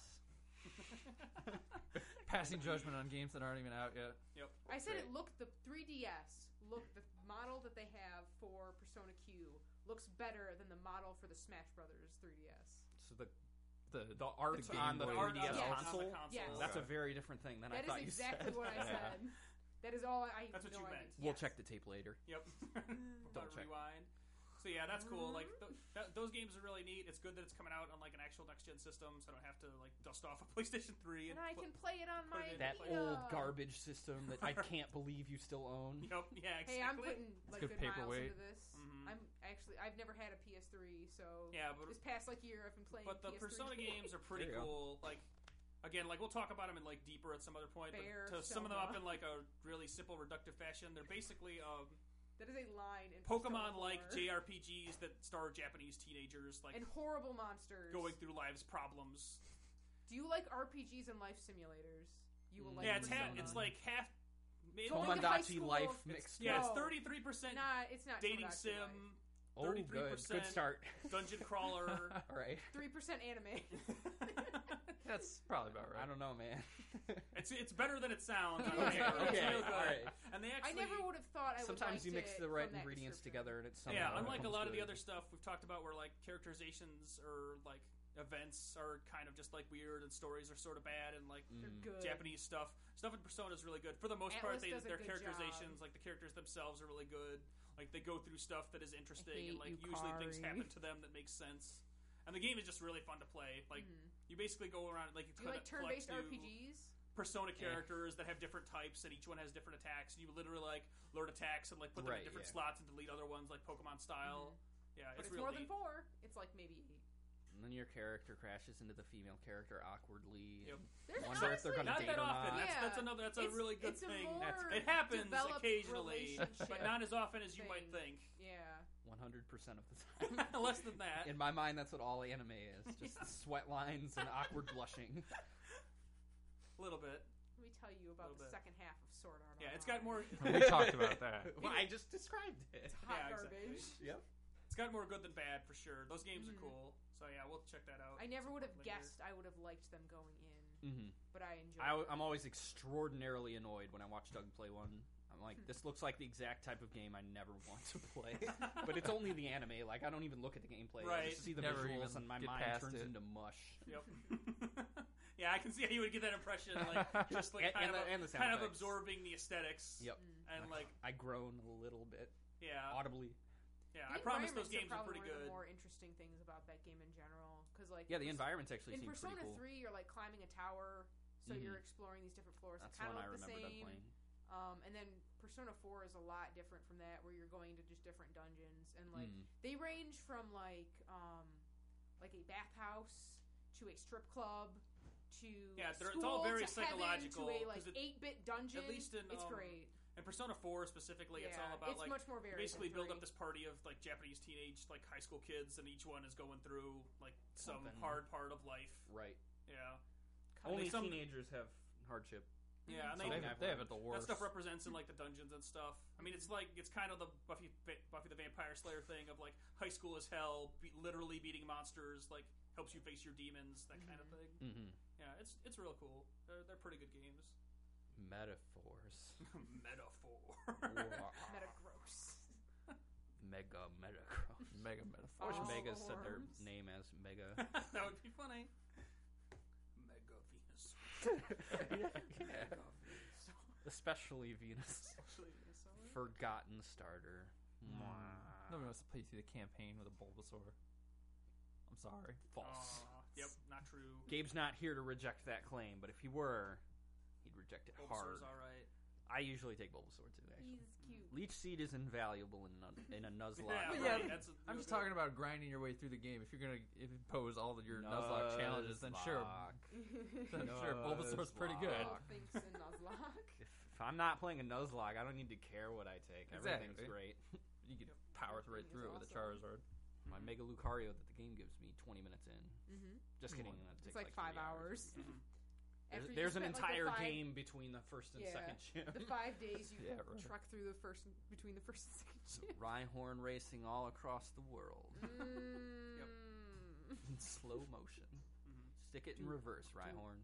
Passing judgment on games that aren't even out yet. Yep. I said Great. it looked the 3DS. Look, the model that they have for Persona Q looks better than the model for the Smash Brothers 3DS. So the The art Game on the Boy 3DS Yes. console? Yes. That's a very different thing than I That thought is you exactly said. what I said. That is all I. That's what no you idea. meant. We'll Yes. check the tape later. Yep. Double check. Rewind. So yeah, that's cool. Like those games are really neat. It's good that it's coming out on like an actual next gen system, so I don't have to like dust off a PlayStation 3 And I can play it on put my it in That Vita. old garbage system that I can't believe you still own. Yep. Yeah. Exactly. Hey, I'm putting like good good miles paperweight. into this. Mhm. I've never had a PS3, so Yeah, but this past like year I've been playing. But the PS3 Persona games are pretty There you go. cool. Like, again, like we'll talk about them in like deeper at some other point. Bear But to sum them up Soma. in like a really simple, reductive fashion, they're basically That is a line in Pokemon-like Persona 4. JRPGs that star Japanese teenagers like and horrible monsters. going through life's problems. Do you like RPGs and life simulators? You will like. Yeah, it's Persona. it's like half. Don't think of high Tomodachi school. Life It's, mixed yeah, with. it's 33% It's not dating Tomodachi sim, Life. Oh, good. 33% Good start. dungeon crawler. All right. 3% anime. That's probably about right. I don't know, man. It's better than it sounds. Okay, It's okay, real good. all right. And they I actually never would have thought I would. Sometimes you mix the right from that ingredients description. together and it's Yeah, somehow unlike a comes lot of the good. other stuff we've talked about where like characterizations or like events are kind of just like weird and stories are sort of bad and like They're good. Japanese stuff in Persona is really good. For the most part, Atlas does a their good characterizations, job. like the characters themselves are really good. Like they go through stuff that is interesting hate and like Yukari. usually things happen to them that make sense. And the game is just really fun to play. Like you basically go around like Do you like turn-based collect new RPGs? Persona characters that have different types and each one has different attacks and you literally like learn attacks and like put them Right, in different yeah. slots and delete other ones like Pokemon style. Yeah, But it's real more neat. than 4. It's like maybe 8. And then your character crashes into the female character awkwardly. Yep. There's Wonder if they're honestly gonna Not date that or often. not. Yeah. That's a really good it's a thing. more It happens developed occasionally, relationship but not as often as you thing. might think. Yeah. 100% of the time. Less than that. In my mind, that's what all anime is. Just sweat lines and awkward blushing. A little bit. Let me tell you about Little the bit. second half of Sword Art Yeah, Online. it's got more. We talked about that. Well, I just described it. It's hot Yeah, garbage. exactly. Yep. It's got more good than bad for sure. Those games Mhm. are cool. So yeah, we'll check that out. I never would have later. guessed I would have liked them going in, Mm-hmm. but I enjoyed it. I'm always extraordinarily annoyed when I watch Doug play one. I'm like, this looks like the exact type of game I never want to play. But it's only the anime. Like, I don't even look at the gameplay. I Right. just see the Never visuals even and my get mind past turns it. into mush. Yep. Yeah, I can see how you would get that impression, like just like And kind the of sound effects. absorbing the aesthetics. Yep. And like, I groan a little bit yeah, audibly. yeah. The I promise those environments games are probably pretty one of good. the more interesting things about that game in general, because like Yeah, the environments actually in seem Persona pretty cool. 3, you're like climbing a tower, so Mhm. you're exploring these different floors. That's kind one of I like the remember Doug same. playing. And then Persona 4 is a lot different from that, where you're going to just different dungeons, and like Mm. they range from like a bathhouse to a strip club to Yeah, a it's all school, very to heaven, psychological, to a like 'cause 8-bit dungeon. at least in, it's um, great. And Persona 4 specifically, it's all Yeah, about it's like much more you varied. basically than build 3. up this party of like Japanese teenage like high school kids, and each one is going through like some Something. hard part of life. Right. Yeah, Only some- teenagers have hardship. yeah, and So they, they have it the that worst. stuff represents in like the dungeons and stuff. I mean, it's kind of the Buffy the Vampire Slayer thing of like high school is hell, literally beating monsters, like helps you face your demons, that kind of thing. Mm-hmm. Yeah, it's real cool. They're pretty good games. Metaphors. Metaphor. Metagross. Mega Metagross. Mega I metaphor. wish Oh, Mega said their worms. name as Mega. That would be funny. Mega Venus. Yeah. Especially Venus. Forgotten starter. Nobody wants to play through the campaign with a Bulbasaur. I'm sorry. False. Yep, not true. Gabe's not here to reject that claim, but if he were, he'd reject it hard. Bulbasaur's alright. I usually take Bulbasaur too, actually. He's cute. Leech Seed is invaluable in a Nuzlocke. Yeah, Well, right. yeah, That's I'm just talking about grinding your way through the game. If you're gonna impose all of your Nuzlocke challenges, then sure, Bulbasaur's pretty good. Nuzlocke. Thinks in Nuzlocke. If I'm not playing a Nuzlocke, I don't need to care what I take. Everything's Exactly. great. You can power right Thing through is it with a awesome. Charizard. My Mega Lucario that the game gives me 20 minutes in. Mm-hmm. Just kidding. That It's takes like 5 3 hours. Mhm. After you There's an spent, like, the entire 5 game between the first and Yeah. second gym. The 5 days you Yeah, right. truck through between the first and second gym. Rhyhorn racing all across the world Yep. in slow motion. Mhm. Stick it in reverse, Rhyhorn.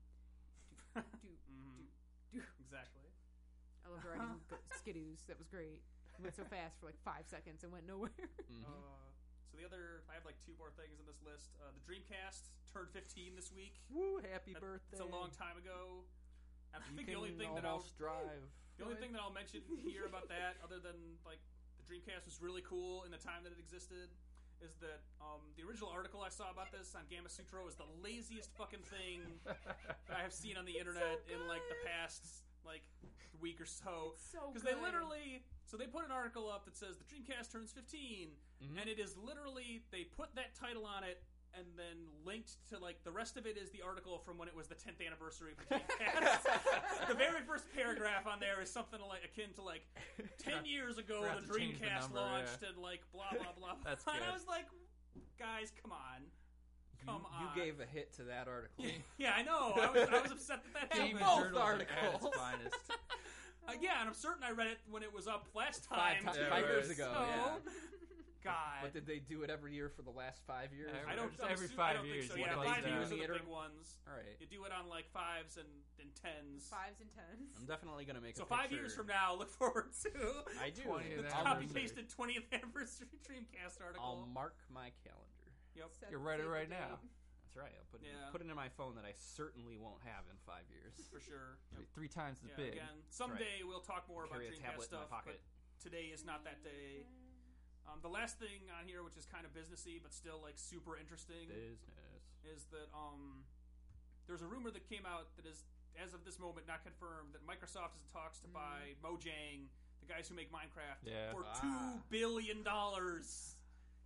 Mhm. do. Exactly. I loved riding Skidoos. That was great. It went so fast for like 5 seconds and went nowhere. Mhm. So I have like 2 more things in this list. The Dreamcast turned 15 this week. Woo! Happy That- birthday! It's a long time ago. I You think can the only thing that I'll drive. the only thing that I'll mention here about that, other than like the Dreamcast was really cool in the time that it existed, is that the original article I saw about this on Gamma Sutra is the laziest fucking thing that I have seen on the internet in like the past like week or so. So Because good. they literally, so they put an article up that says the Dreamcast turns 15, Mhm. and it is literally, they put that title on it, and then linked to, like, the rest of it is the article from when it was the 10th anniversary of the Dreamcast. The very first paragraph on there is something like akin to, like, 10 years ago Forgot the to change the Dreamcast number, launched, yeah. and, like, blah, blah, blah. That's And I good. was like, guys, come on. Come You on. gave a hit to that article. Yeah, I know. I was upset that that Gaming happened. both journalism at its articles. finest. Yeah, and I'm certain I read it when it was up last Five time. ti- too. five years So, ago, yeah. God. But did they do it every year for the last 5 years? Yeah, I don't. Just I'm every assu- 5 I don't years, Think so. you Yeah, do 5 that. years are the Interim? big ones. All right. You do it on like 5s and 10s. 5s and 10s. I'm definitely gonna make So a 5 picture. years from now, look forward to I do. 20th the I'll copy remember. pasted 20th anniversary Dreamcast article. I'll mark my calendar. Yep. Set- You're right save the right date. now. That's right. I'll Yeah. put it in my phone that I certainly won't have in 5 years. For sure. Yep. 3 times as Yeah, big. again, someday we'll talk more about Carry a Dreamcast tablet in my stuff, pocket. but today is not that day. The last thing on here, which is kind of businessy but still like super interesting, Business. is that there's a rumor that came out that is, as of this moment, not confirmed, that Microsoft is in talks to buy Mojang, the guys who make Minecraft, Yeah. for Ah. $2 billion.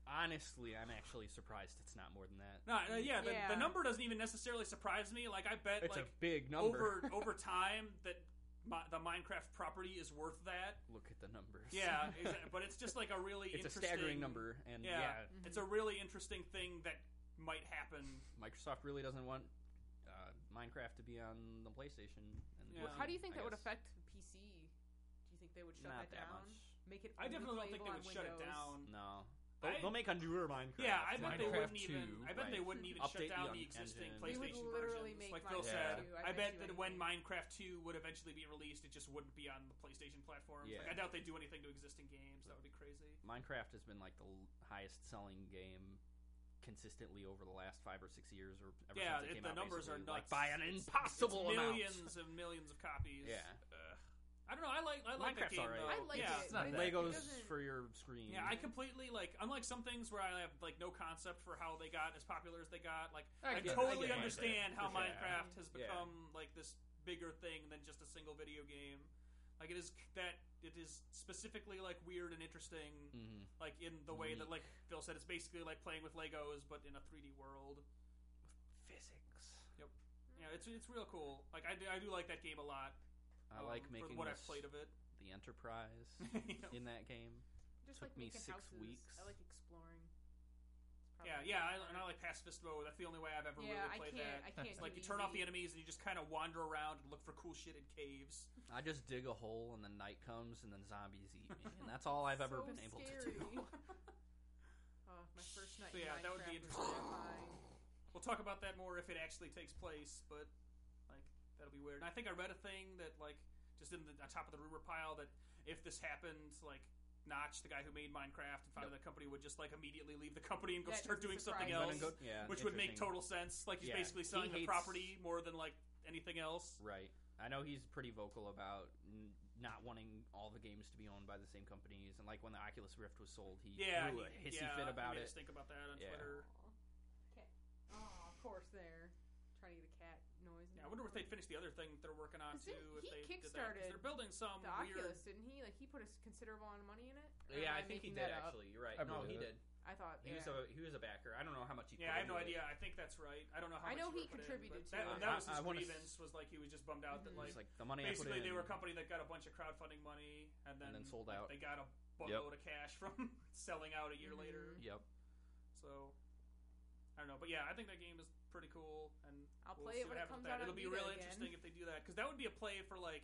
Honestly, I'm actually surprised it's not more than that. No, yeah, Yeah. the number doesn't even necessarily surprise me. Like, I bet It's like a big number. over time that the Minecraft property is worth that. Look at the numbers. Yeah, but it's just like a really It's a interesting, staggering number, and Yeah, it's a really interesting thing that might happen. Microsoft really doesn't want Minecraft to be on the PlayStation. And Yeah. How do you think I that would guess. affect PC? Do you think they would shut Not that that down? much. Make it? I definitely don't think they replayable would on shut it Windows? down. No. I- They'll make a newer Minecraft. Yeah, I bet they Minecraft wouldn't even. 2, I bet they right. wouldn't even Update shut down the the existing engine. They would PlayStation literally versions. make Like Phil Minecraft said, 2. I bet bet you that when anything. Minecraft 2 would eventually be released, it just wouldn't be on the PlayStation platforms. Yeah. Like, I doubt they'd do anything to existing games. That would be crazy. Minecraft has been like the highest selling game consistently over the last 5 or 6 years, or ever Yeah, since it came the out, numbers are basically, nuts. like by an It's impossible amount. millions and millions of copies. Yeah. I don't know. I like that Minecraft's game alright. though. I like yeah. it. It's not but bad. it Legos doesn't- for your screen. Yeah, I completely like. Unlike some things where I have like no concept for how they got as popular as they got. Like I get- totally I get understand Minecraft, how for sure. Minecraft has Yeah. become like this bigger thing than just a single video game. Like it is that it is specifically like weird and interesting. hmm Like in the way that Unique. like Phil said, it's basically like playing with Legos but in a 3D world. Physics. Yeah, it's real cool. Like I do like that game a lot. I like making for what I've this- played of it. the Enterprise You know? in that game. Just Took like me making 6 houses. weeks. I like exploring. It's Yeah, probably yeah, my and I like pacifist mode. That's the only way I've ever Yeah, really I played can't. that. I can't. It's do like you turn off the easy. enemies and you just kind of wander around and look for cool shit in caves. I just dig a hole and then night comes and then zombies eat me, and that's all I've ever So been able to scary. do. My first night So yeah, in that would be Minecraft was interesting. terrifying. We'll talk about that more if it actually takes place, but like that'll be weird. And I think I read a thing that like just in the on top of the rumor pile that if this happened, like Notch, the guy who made Minecraft and founded that company, would just like immediately leave the company and go That start doesn't doing something surprise else, me. Yeah, which would make interesting. total sense. Like he's Yeah, basically he selling the hates- property more than like anything else. Right. I know he's pretty vocal about not wanting all the games to be owned by the same companies, and like when the Oculus Rift was sold, he Yeah, threw a hissy fit about he made it. us think about that on Yeah. Twitter. Cat. Oh, of course, there. Trying to get a cat noise. in Yeah, I the wonder if they'd background. finish the other thing that they're working on 'Cause too. didn't If he they did that, 'cause kickstarted they're building some The weird. Oculus, didn't he? Like he put a considerable amount of money in it. Or Yeah, am I think he making did that up? actually. You're right. I No, he believe it. did. I thought. He was a backer. I don't know how much he. Yeah, put I have no into it. idea. I think that's right. I don't know how. I much know he he put in, contributed but to that, it. that was I his wanna grievance. Was like he was just bummed out that Mhm. like It's like the money I basically put in. they were a company that got a bunch of crowdfunding money and then sold like, out. They got a Yep. buttload of cash from selling out a year Mhm. later. Yep. So I don't know, but yeah, I think that game is pretty cool, and I'll we'll play see it what when it happens comes with that. out on It'll be Vita real again. interesting if they do that because that would be a play for like.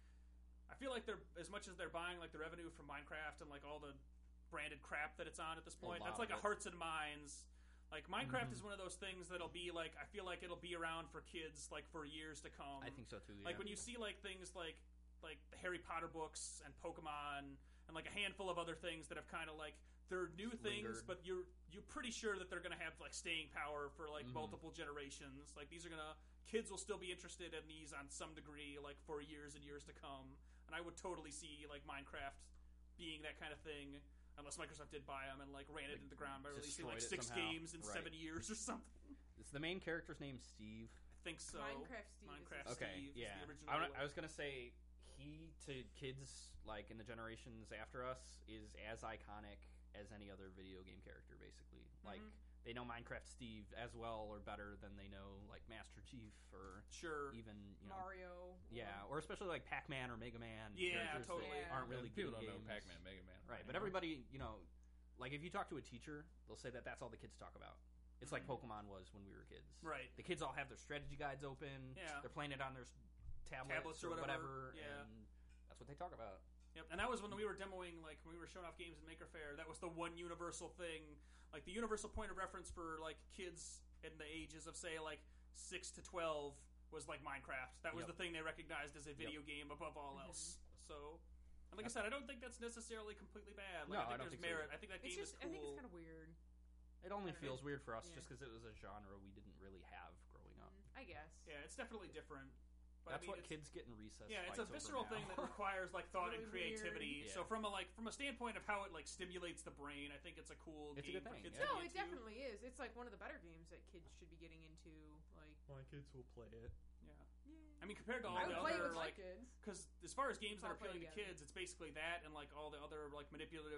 I feel like they're as much as they're buying like the revenue from Minecraft and like all the branded crap that it's on at this point. lot That's like of a it. hearts and minds. Like Minecraft Mhm. is one of those things that'll be like I feel like it'll be around for kids like for years to come. I think so too. Yeah. Like when you see like things like the Harry Potter books and Pokemon and like a handful of other things that have kind of like they're new things, Lingered. but you're pretty sure that they're gonna have like staying power for like Mhm. multiple generations. Like these are gonna kids will still be interested in these on some degree like for years and years to come. And I would totally see like Minecraft being that kind of thing. Unless Microsoft did buy them and like ran it into the ground by releasing like destroyed it 6 somehow. games in Right. 7 years or something. Is the main character's name Steve? I think so. Minecraft Steve. Minecraft Is Okay, Steve is yeah. the original. I was gonna say he to kids like in the generations after us is as iconic as any other video game character, basically. Like they know Minecraft Steve as well or better than they know like Master Chief or Sure. even Mario. yeah, or especially like Pac-Man or Mega Man. Yeah, characters totally. that aren't really people good don't know games. Pac-Man, Mega Man, Right, but anymore. everybody, like if you talk to a teacher, they'll say that that's all the kids talk about. It's like Mhm. Pokemon was when we were kids. Right. The kids all have their strategy guides open. Yeah. They're playing it on their tablets or or whatever, whatever. yeah. And that's what they talk about. Yep, and that was when we were demoing, like, when we were showing off games in Maker Faire, that was the one universal thing, like, the universal point of reference for, like, kids in the ages of, say, like, 6 to 12 was, like, Minecraft. That was Yep. the thing they recognized as a video game above all else. So, and like I said, I don't think that's necessarily completely bad. Like, No, I I think don't there's think so merit. either. I think that It's game just. is I think it's cool. kind of weird. It only I don't feels know. weird for us Yeah. just because it was a genre we didn't really have growing up. I guess. Yeah, it's definitely different. But That's I mean, what it's, kids get in recess. Yeah, it's a fights over visceral now. thing that requires like thought and really weird. creativity. Yeah. So from a standpoint of how it like stimulates the brain, I think it's a cool It's a game good for thing, kids yeah. to No, get it into. definitely is. It's like one of the better games that kids should be getting into. Like, My kids will play it. Yeah. yeah. I mean, compared to all I the would play it other with my like, kids. because as far as games that I'll are play appealing to together. kids, it's basically that and like all the other like manipulative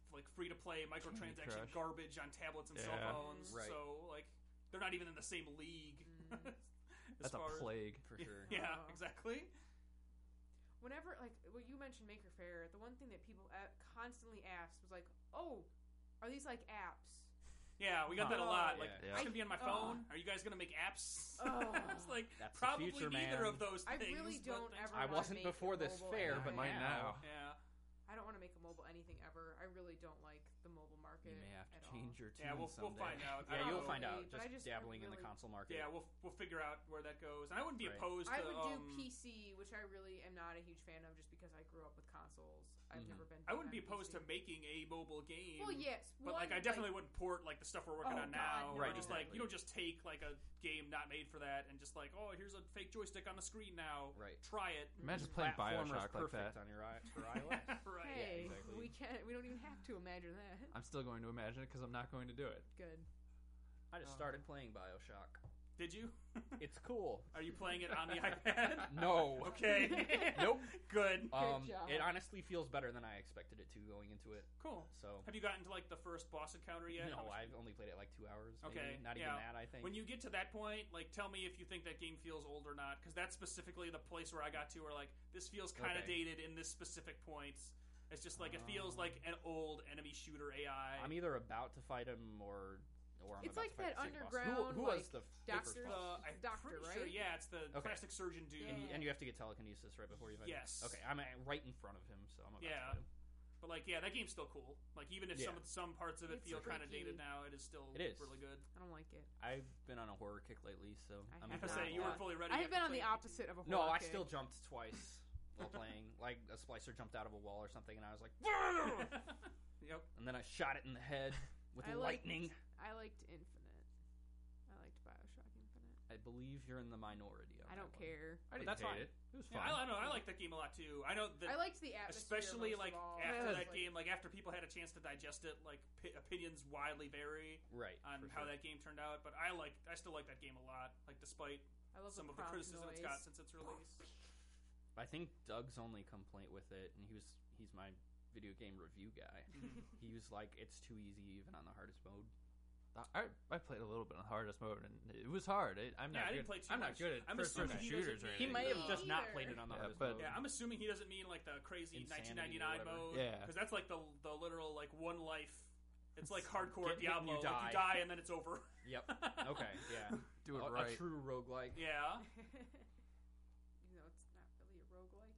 like free to play microtransaction Crush. garbage on tablets and cell Yeah. phones. Right. So like they're not even in the same league. That's a plague. For sure. Yeah, Oh. exactly. Whenever, like, well, you mentioned Maker Faire, the one thing that people constantly asked was like, "Oh, are these like apps?" Yeah, we got that a lot. Like, Yeah. it's gonna be on my phone. Are you guys gonna make apps? Oh. It's like That's the probably future, neither man. of those I things. really but don't thanks ever for- I wanna wasn't make before a this mobile fair, app. but Might now. Yeah, I don't want to make a mobile anything ever. I really don't like the mobile market. You may have to at change all. your tune yeah. We'll someday. find out. I Yeah, don't you'll know. find out. But Just I just dabbling in the really- console market. Yeah, we'll figure out where that goes. And I wouldn't be Right. opposed to. I would do PC, which I really am not a huge fan of, just because I grew up with consoles. I've never been. I wouldn't be big on opposed to PC. making a mobile game. Well, yes, But like, I definitely wouldn't port like the stuff we're working Oh, on God, now. no. Or just like Exactly. you don't just take like a game not made for that and just like, oh, here's a fake joystick on the screen now. Right. Try it. Imagine playing Platformer's Bioshock like perfect that. on your for iOS. Right. Hey, Yeah, exactly. we don't even have to imagine that. I'm still going to imagine it because I'm not going to do it. Good. I just started playing Bioshock. Did you? It's cool. Are you playing it on the iPad? No. Okay. Nope. Good. job. It honestly feels better than I expected it to going into it. Cool. So Have you gotten to like the first boss encounter yet? no, I've only played it like 2 hours. Maybe. Okay, Not yeah. even that. I think. When you get to that point, like, tell me if you think that game feels old or not, because that's specifically the place where I got to, where like this feels kind of Okay. dated in this specific points. It's just like it feels like an old enemy shooter AI. I'm either about to fight him or I'm It's about like to fight that the second boss. underground, Who was the doctor- first boss? I'm Doctor, pretty right? sure. Yeah, it's the Okay. plastic surgeon dude. Yeah. And you have to get telekinesis right before you fight Yes. him. Okay, I'm right in front of him, so I'm about Yeah. to fight him. But like, yeah, that game's still cool. Like, even if Yeah. some parts of it It's feel kind of freaky. dated now, it is still It is. really good. I don't like it. I've been on a horror kick lately, so I I'm have I not. say you weren't fully ready. I yet have been to on the play- opposite of a No, horror I kick. still jumped twice while playing. Like a splicer jumped out of a wall or something, and I was like, Yep. and then I shot it in the head with I liked- lightning. I liked Infinite. I liked Bioshock Infinite. I believe you're in the minority. On I that don't one. care. I didn't that's hate fine. it. It was Yeah, fun. I don't know. I like that game a lot too. I know that, I liked the atmosphere, especially most like of all. after Yeah, that like- game, like after people had a chance to digest it, like opinions widely vary Right. on for how sure. that game turned out. But I still like that game a lot. Like despite I love some of the crunch criticism noise. it's got since its release. I think Doug's only complaint with it, and he's my video game review guy. He was like, it's too easy even on the hardest mode. I played a little bit on hardest mode, and it was hard. I'm Yeah, not I good. didn't play too I'm not much. good at I'm first-person assuming he shooters doesn't or mean- He anything. may have Me just not either. played it on the Yeah, hardest but- mode. Yeah, I'm assuming he doesn't mean like the crazy Insanity 1999 or whatever. mode. Yeah. because that's like the literal like one life. It's like hardcore Get hit and Diablo. you Like, you die. die and then it's over. Yep. Okay. Yeah. Do it a right. true roguelike. Yeah. Even though it's not really a roguelike.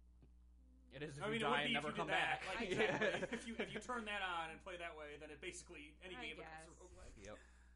It is if I mean, you it would die be and if never you come did that. back. Like, I exactly. guess. if you turn that on and play that way, then it basically any I game becomes guess. a roguelike. Yep.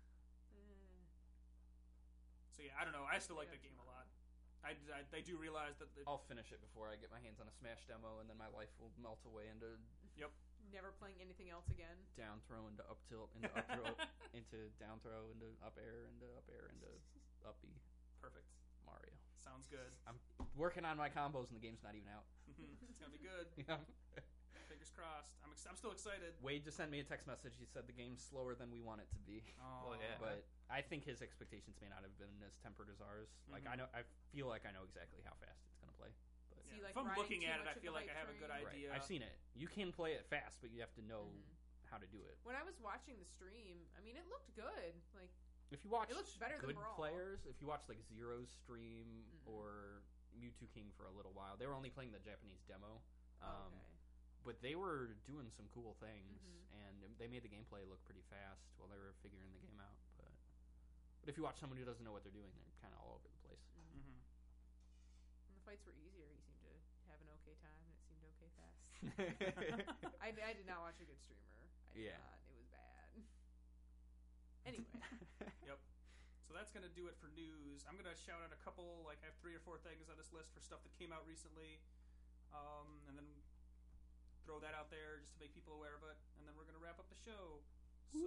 So yeah, I don't know. I still like that game a lot. I do realize that the, I'll finish it before I get my hands on a Smash demo, and then my life will melt away into Never playing anything else again. down throw into up tilt into up throw into down throw into up air into up B. perfect. Mario. Sounds good. Working on my combos, and the game's not even out. It's gonna be good. Fingers crossed. I'm still excited. Wade just sent me a text message. He said the game's slower than we want it to be. Oh Well, yeah. But I think his expectations may not have been as tempered as ours. Like I feel like I know exactly how fast it's gonna play. But See, Yeah. like, If I'm riding looking too at it, much I of feel the like I hype have a good train. idea. I've seen it. You can play it fast, but you have to know how to do it. When I was watching the stream, I mean, it looked good. Like, If you watch It looks better than good Brawl. players, if you watch like Zero's stream or Mewtwo King for a little while, they were only playing the Japanese demo. okay. But they were doing some cool things, and they made the gameplay look pretty fast while they were figuring the game out. But if you watch someone who doesn't know what they're doing, they're kind of all over the place. Mm-hmm. When the fights were easier, you seemed to have an okay time, and it seemed okay fast. I did not watch a good streamer. I did Yeah. not. It was bad. Anyway. So that's gonna do it for news. I'm gonna shout out a couple. Like I have 3 or 4 things on this list for stuff that came out recently, and then throw that out there just to make people aware of it. And then we're gonna wrap up the show. So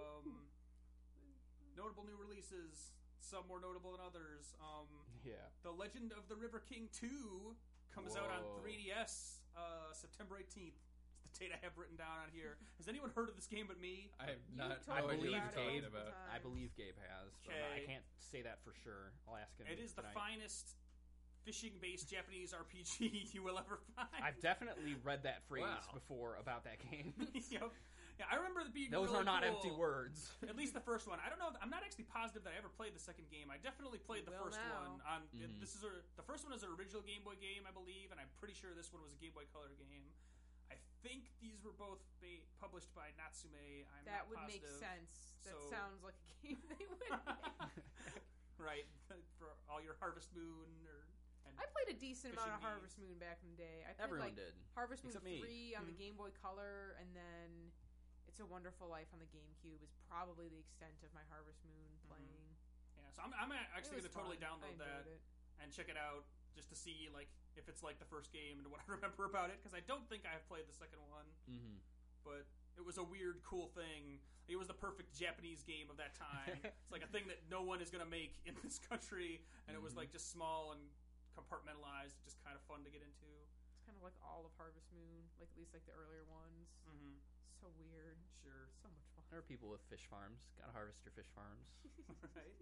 notable new releases. Some more notable than others. Yeah. The Legend of the River King 2 comes out on Whoa. 3DS September 18th. It's the date I have written down on here. Has anyone heard of this game but me? I have You not. told I no idea believe what you're talking Gabe- about. I believe Gabe has. But I Okay. can't say that for sure. I'll ask him. It is the tonight. finest fishing-based Japanese RPG you will ever find. I've definitely read that phrase Wow. before about that game. Yep. Yeah, I remember it being Those really are not cool. empty words. At least the first one. I don't know. I'm not actually positive that I ever played the second game. I definitely played the Well, first now. one. On Mhm. this is the first one is an original Game Boy game, I believe, and I'm pretty sure this one was a Game Boy Color game. I think these were both published by Natsume. I'm That not would make positive. sense. That So- sounds like a game they would make. Right, for all your Harvest Moon and I played a decent amount of Fishing Harvest Moon back in the day. I played Everyone like did. Harvest Moon Except me. 3 on the Mhm. Game Boy Color, and then It's a Wonderful Life on the GameCube is probably the extent of my Harvest Moon playing. yeah. So I'm actually It was going to totally fun. I download enjoyed that it. and check it out just to see like if it's like the first game and what I remember about it, because I don't think I've played the second one. Mm-hmm. But it was a weird, cool thing. It was the perfect Japanese game of that time. It's like a thing that no one is going to make in this country, and it was like just small and compartmentalized, just kind of fun to get into. It's kind of like all of Harvest Moon, like at least like the earlier ones. Mm-hmm. So weird. Sure. So much fun. There are people with fish farms. Gotta harvest your fish farms. Right.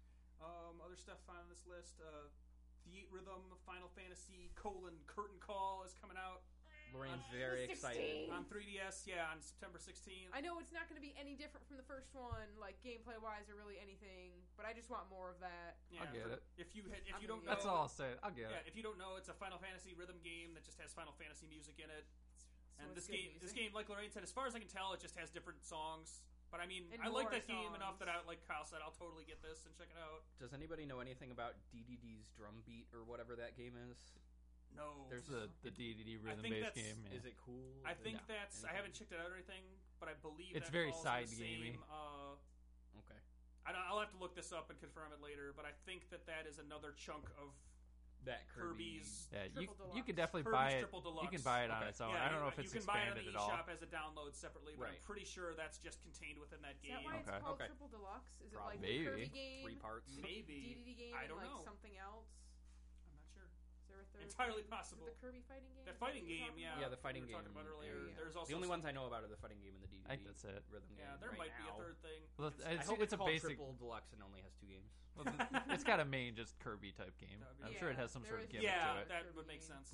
Other stuff on this list: The 8 Rhythm Final Fantasy : Curtain Call is coming out Lorraine's very 16. excited. on 3DS. Yeah, on September 16th. I know it's not going to be any different from the first one, like gameplay wise or really anything, but I just want more of that. Yeah, I'll get it. If you I'm don't gonna know, That's all I'll say. I'll get Yeah, it. if you don't know, it's a Final Fantasy rhythm game that just has Final Fantasy music in it. So And it's this good game, music. like Lorraine said, as far as I can tell, it just has different songs. But I mean, And I like more that game enough songs. that like Kyle said, I'll totally get this and check it out. Does anybody know anything about DDD's Drum Beat or whatever that game is? No, There's the DDD I think rhythm-based that's- game. Yeah. Is it cool? I think No. that's. I Anything? haven't checked it out or anything, but I believe It's that very falls in the side-gamey. same, Okay. I'll have to look this up and confirm it later. But I think that is another chunk of That Kirby. Kirby's. Yeah, Triple you could Deluxe. definitely Kirby's buy it. Triple Deluxe. You can buy it on Okay. its own. Yeah, I don't know if it's you can buy it on expanded the at all. eShop as a download separately, but I'm Right. pretty sure that's just contained within that Is game. that why it's Okay. called Okay. Triple Deluxe? Is it Probably. like Maybe. the Kirby game, 3 parts. Maybe. DDD game, I don't and like know. something else? I'm not sure. Is there a third? Entirely game? possible. Is it the Kirby fighting game? That Is that fighting what you're game, talking yeah. about? Yeah, the fighting we were talking game. about earlier. There you go. There's also The only some- ones I know about are the fighting game and the DDD. I think that's it. Rhythm game. Yeah, there right might be now. a third thing. Well, It's- I it's, hope it's a called basic. Triple Deluxe and only has 2 games. Well, it's got a main just Kirby type game. That would be- I'm sure it Yeah, has some there sort of is- gimmick yeah, to it. that Kirby would make game. sense.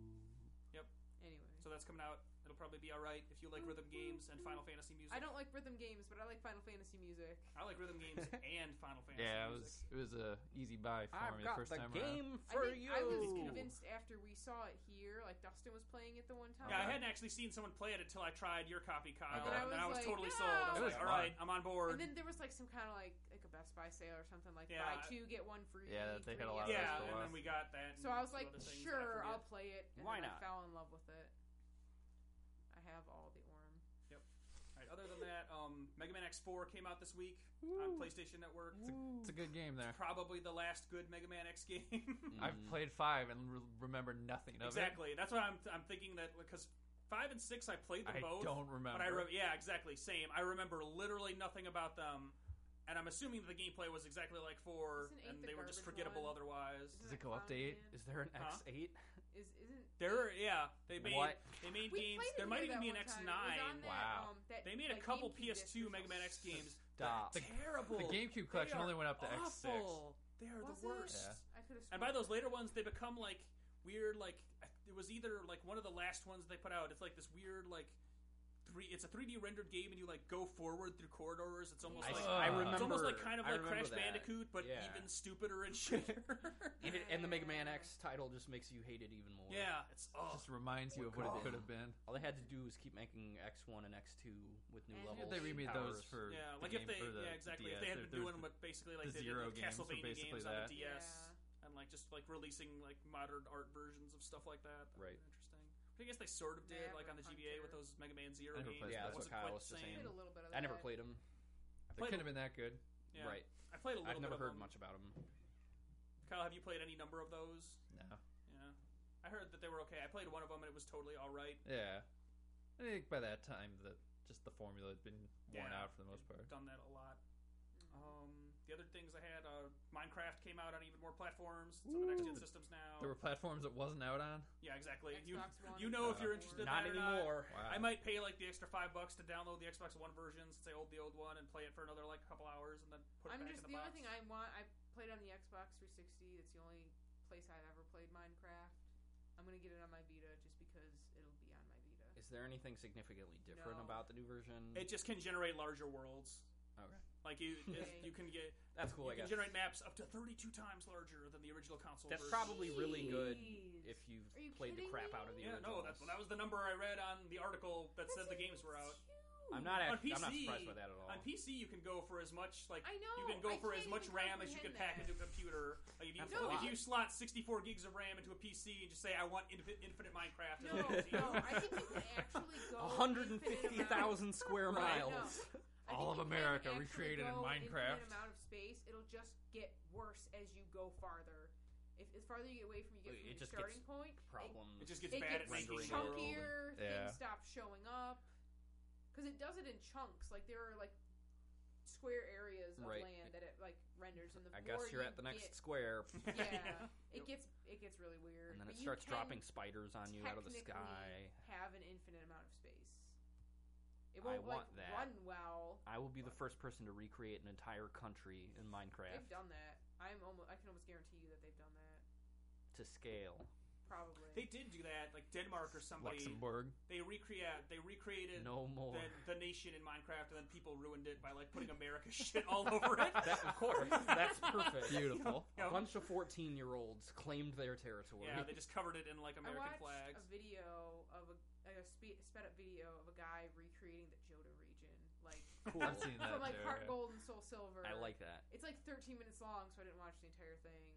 Anyway, So that's coming out. It'll probably be all right if you like rhythm games and Final Fantasy music. I don't like rhythm games, but I like Final Fantasy music. I like rhythm games and Final Fantasy Yeah, music. it was a easy buy for I've me the got first the time around. game I for think you. I was convinced after we saw it here, like Dustin was playing it the one time. Yeah, I Okay. hadn't actually seen someone play it until I tried your copy, Kyle, Okay. and then I was like, totally no. sold. I It was was like, all fun. right, I'm on board. And then there was like some kind of like a Best Buy sale or something like Yeah, buy 2 get 1 free. Yeah, they had a 3 lot of get yeah, those for a and while. then we got that. So and I was some like, other things that I sure, forget. I'll play it. And Why then not? I fell in love with it. I have all the Orm. All right, other than that, Mega Man X4 came out this week on PlayStation Network. It's a good game there. Probably the last good Mega Man X game. I've played 5 and remember nothing of Exactly. That's what I'm thinking, that because 5 and 6 I played it. them I both. don't remember. But yeah, exactly, same. I remember literally nothing about them, and I'm assuming that the gameplay was exactly like 4, Isn't 8 and the they were just garbage forgettable one? otherwise. Does it go up to 8? Is there an Huh? X8? Isn't They made What? they made we games. played it There might here even that be an one X9. time. It was on that, Wow. that, They made a like, couple GameCube PS2 disc Mega or Man X something. games. Stop. They're terrible. The GameCube collection They only are went up to X6. awful. They are Was the it? worst. Yeah. I could have. And by those later ones, they become like weird. Like it was either like one of the last ones they put out. It's like this weird like it's a 3D rendered game, and you like go forward through corridors. It's almost like I remember. it's almost like kind of I like Crash remember that. Bandicoot, but Yeah. even stupider and shittier. And the Mega Man X title just makes you hate it even more. Yeah, it's It just reminds you of what it could have been. All they had to do was keep making X1 and X2 with new And levels. They remade powers. those for yeah, the like game if they for the exactly DS. if they had been There's doing what basically like the they did Zero with games were Castlevania basically games on that. the DS, Yeah. and like just like releasing like modern art versions of stuff like that. That Right. would've been interesting. But I guess they sort of did like on the GBA with those Mega Man Zero I never games. played but Yeah, it that's wasn't what Kyle quite was the just same. saying. Played a little bit of I never that. played them. They couldn't have been that good. Yeah. Right. I played a little I've bit never of heard them. much about them. Kyle, have you played any number of those? No. Yeah. I heard that they were okay. I played one of them and it was totally all right. Yeah. I think by that time that just the formula had been worn Yeah. out for the most part. Done that a lot. The other things I had, Minecraft came out on even more platforms. It's on the next gen systems now. There were platforms it wasn't out on. Yeah, exactly. Xbox One You know if you're and interested in Not that or anymore. Wow. I might pay like the extra $5 to download the Xbox One version since I own the old one and play it for another like couple hours and then put it I'm back just in the the only box. thing I want. I played on the Xbox 360. It's the only place I've ever played Minecraft. I'm gonna get it on my Vita just because it'll be on my Vita. Is there anything significantly different No. about the new version? It just can generate larger worlds. Okay. Like you Okay. can get That's cool, you I can guess. generate maps up to 32 times larger than the original console That's version. probably really good Jeez. if you've Are you played the kidding crap me? out of the Yeah, original. no, that was the number I read on the article that said the games were out. I'm not On actually, I'm not PC, surprised by that at all. On PC, you can go for as much I know. you can go I for can't as much even RAM as you can pack comprehend into a computer. Like That's a if lot. you slot 64 gigs of RAM into a PC and just say I want infinite Minecraft, No, no, I think you can actually go 150,000 square Right, no. miles. I All think of you can America actually recreated in go Minecraft. Infinite amount of space. It'll just get worse as you go farther. If as farther you get away from It your just starting gets point, Problems. it just gets it bad gets at making rendering the world. chunkier. Yeah. Things stop showing up because it does it in chunks. Like there are like square areas of Right. land that it like renders, and the I more guess you're you at the next get- square, Yeah, it gets really weird. and then But it you starts can dropping spiders on you out of the technically sky. Have an infinite amount of space. It I won't want like that. run well. I will be the first person to recreate an entire country in Minecraft They've done that. I can almost guarantee you that they've done that. to scale. Probably. They did do that, like Denmark or somebody. Luxembourg. They recreated No more. the nation in Minecraft, and then people ruined it by like putting America shit all over it. That, of course, that's perfect. Beautiful. You know, A bunch of 14-year-olds claimed their territory. yeah, they just covered it in like I American watched flags. a video of a sped up video of a guy recreating the Johto region, like Cool. I've seen that from like too, Heart yeah. Gold and Soul Silver. I like that. It's like 13 minutes long, so I didn't watch the entire thing.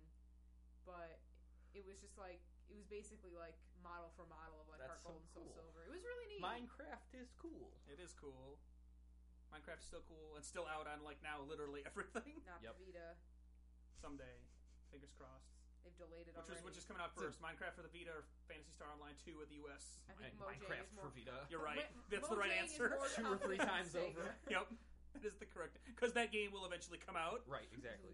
But it was just like it was basically like model for model of like That's Heart Gold so and Soul cool. Silver. It was really neat. Minecraft is cool. It is cool. Minecraft is still cool and still out on like now literally everything. Not Yep. the Vita. Someday, fingers crossed. They've delayed it Which already. is coming out first? Minecraft for the Vita or Phantasy Star Online 2 at the US? I think And Mojang Minecraft is more. for Vita. You're right. Mo- That's the right Mojang is answer. more 2 or 3 confident times than over. Sega. Yep, that is the correct because that game will eventually come out. Right, exactly.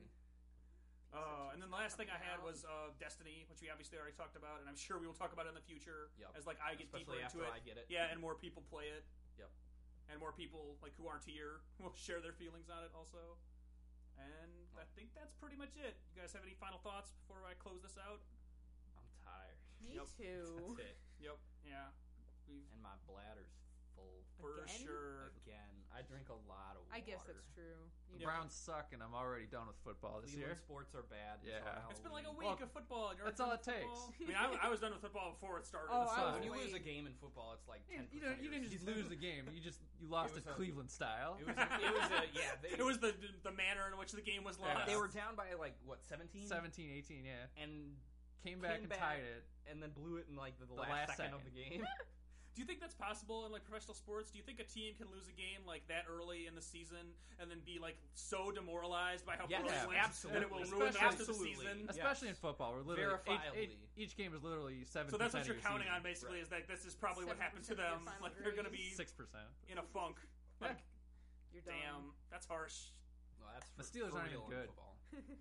And then the last thing I had was Destiny, which we obviously already talked about, and I'm sure we will talk about it in the future Yep. as like I get Especially deeper into after it. I get it. Yeah, and more people play it. Yep. And more people like who aren't here will share their feelings on it also. And I think that's pretty much it. You guys have any final thoughts before I close this out? I'm tired. Me Yep. too. That's it. Yep. Yeah. We've And my bladder's full. for Again? sure. Again, I drink a lot of water. I guess that's true. The You Browns suck, and I'm already done with football this Cleveland year. sports are bad. Yeah. until It's been like a Halloween. week of football. And you're that's already all done it with takes. football? I mean, I was done with football before it started. Oh, so- I was When you Wait. lose a game in football, it's like 10%. You didn't just lose the game. You lost It was it a- Cleveland style. It was yeah. It was the manner in which the game was Yeah. lost. They were down by like what 17, 17, 18, yeah. and Came back and tied it. and then blew it in like the last second of second. the game. Do you think that's possible in like professional sports? Do you think a team can lose a game like that early in the season and then be like so demoralized by how Yes, poorly it went absolutely. that it will ruin the rest of the Absolutely. season? Especially Yes. in football, where literally Verifiably. each game is literally 7%. So that's what you're of your counting season. on basically Right. is that this is probably what 7% happened to of your them. final Like they're going to be grades. 6%. in a funk. Like, You're done. damn, that's harsh. Well, that's The for, Steelers for aren't real even in good. football.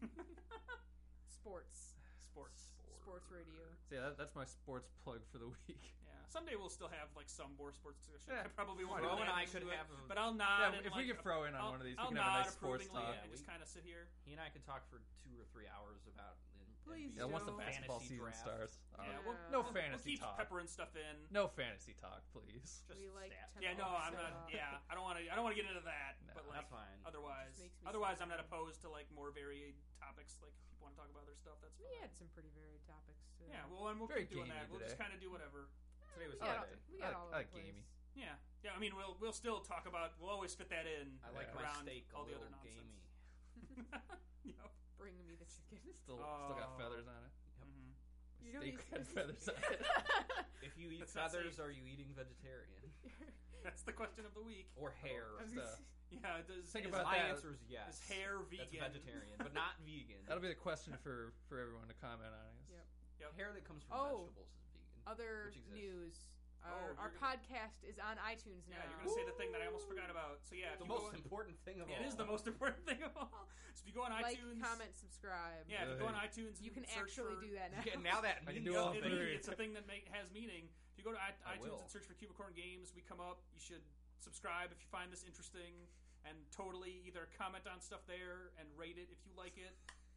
Sports. Sports radio. So yeah, that's my sports plug for the week. Yeah, someday we'll still have like some more sports discussion. Yeah. I probably won't. Bro really and I add could into it, have a- but I'll Yeah, nod. and, if we like, could throw in on I'll- one of these, I'll we can have a nod nice sports approvingly talk. and just kind of sit here. He and I could talk for 2 or 3 hours about Please Yeah, once the Fantasy basketball season draft. starts. Yeah, we'll- no We'll fantasy keep talk. peppering stuff in. No fantasy talk, please. Just We like stats. to Yeah, no, I'm talk not. stuff. Yeah, I don't want to. I don't want to get into that. No, but like, That's fine. otherwise, Just makes me otherwise, sad. I'm not opposed to like more varied topics. Like if people want to talk about other stuff, that's fine. We had some pretty varied topics too. Yeah, well, and we'll Very keep doing gamey that. We'll today. just kind of do whatever. Today was We got, Sunday. we got all I over like the place. gamey. Yeah, yeah. I mean, we'll still talk about. We'll always fit that in. I like Yeah. my around steak a all the little other nonsense. gamey. Yep. Bring me the chicken. Still Oh. got feathers on it. Mhm. You don't Steak eat had feathers on it. If you eat That's not feathers, safe. are you eating vegetarian That's the question of the week. or hair? I was Stuff. gonna say- Yeah, it does. Think is, about My that. answer is yes. is hair That's vegan? vegetarian, but not vegan. That'll be the question for everyone to comment on. I guess. Yep. Hair that comes from Oh. vegetables is vegan. Other Which exists. news. Oh, Our you're gonna- podcast is on iTunes now. Yeah, you're gonna say the thing that I almost forgot about. So yeah, if The you most go, important thing of all. it is the most important thing of all. So if you go on Like, iTunes, comment, subscribe. yeah, if you go on iTunes, You can search actually for, do that now. Yeah, now that I can means do all something. three. It's a thing that has meaning. If you go to I iTunes will. and search for Cubicorn Games, we come up. You should subscribe if you find this interesting, and totally either comment on stuff there and rate it if you like it,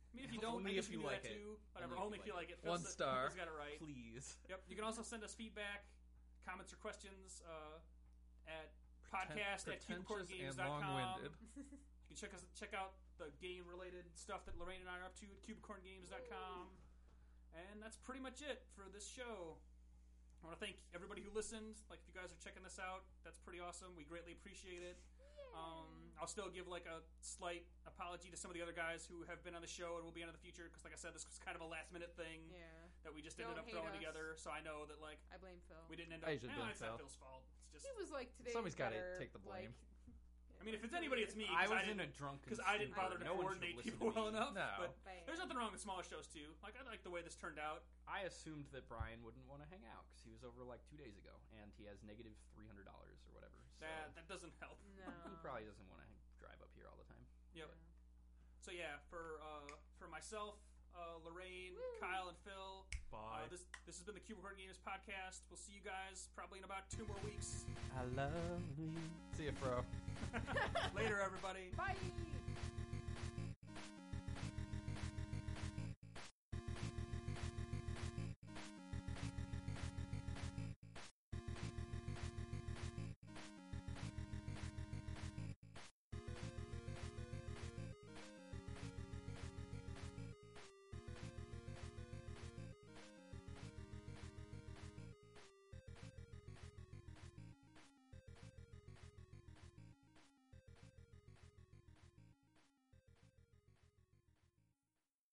I mean, if you don't, Only I guess if you you can do like that it. too. Whatever. Only Only if if you you like it. One star. Phil's got it right. Please. Yep. You can also send us feedback, comments, or questions at podcast@cubecorngames.com. Pretentious and long-winded. You can check out the game-related stuff that Lorraine and I are up to at cubecorngames.com. And that's pretty much it for this show. I want to thank everybody who listened. Like, if you guys are checking this out, that's pretty awesome. We greatly appreciate it. I'll still give like a slight apology to some of the other guys who have been on the show and will be on in the future, because like I said, this was kind of a last-minute thing Yeah. that we just Don't ended up hate throwing us. together. So I know that like I blame Phil. we didn't end up. I usually blame it's not Phil. Phil's fault. It's just. He was like today. Somebody's gotta better, take the blame. Like, I mean, if it's anybody, it's me. I was didn't, in a drunken because I didn't bother to stupor. No one should coordinate listen people to me. well enough. No. But there's nothing wrong with smaller shows too. Like, I like the way this turned out. I assumed that Brian wouldn't want to hang out because he was over like 2 days ago, and he has negative $300 or whatever. So That doesn't help. No. he probably doesn't want to drive up here all the time. Yep. So yeah, for myself, Lorraine, Woo. Kyle, and Phil, Bye. this has been the Cubicorn Games podcast. We'll see you guys probably in about 2 more weeks. I love you. See ya, bro. Later, everybody. Bye.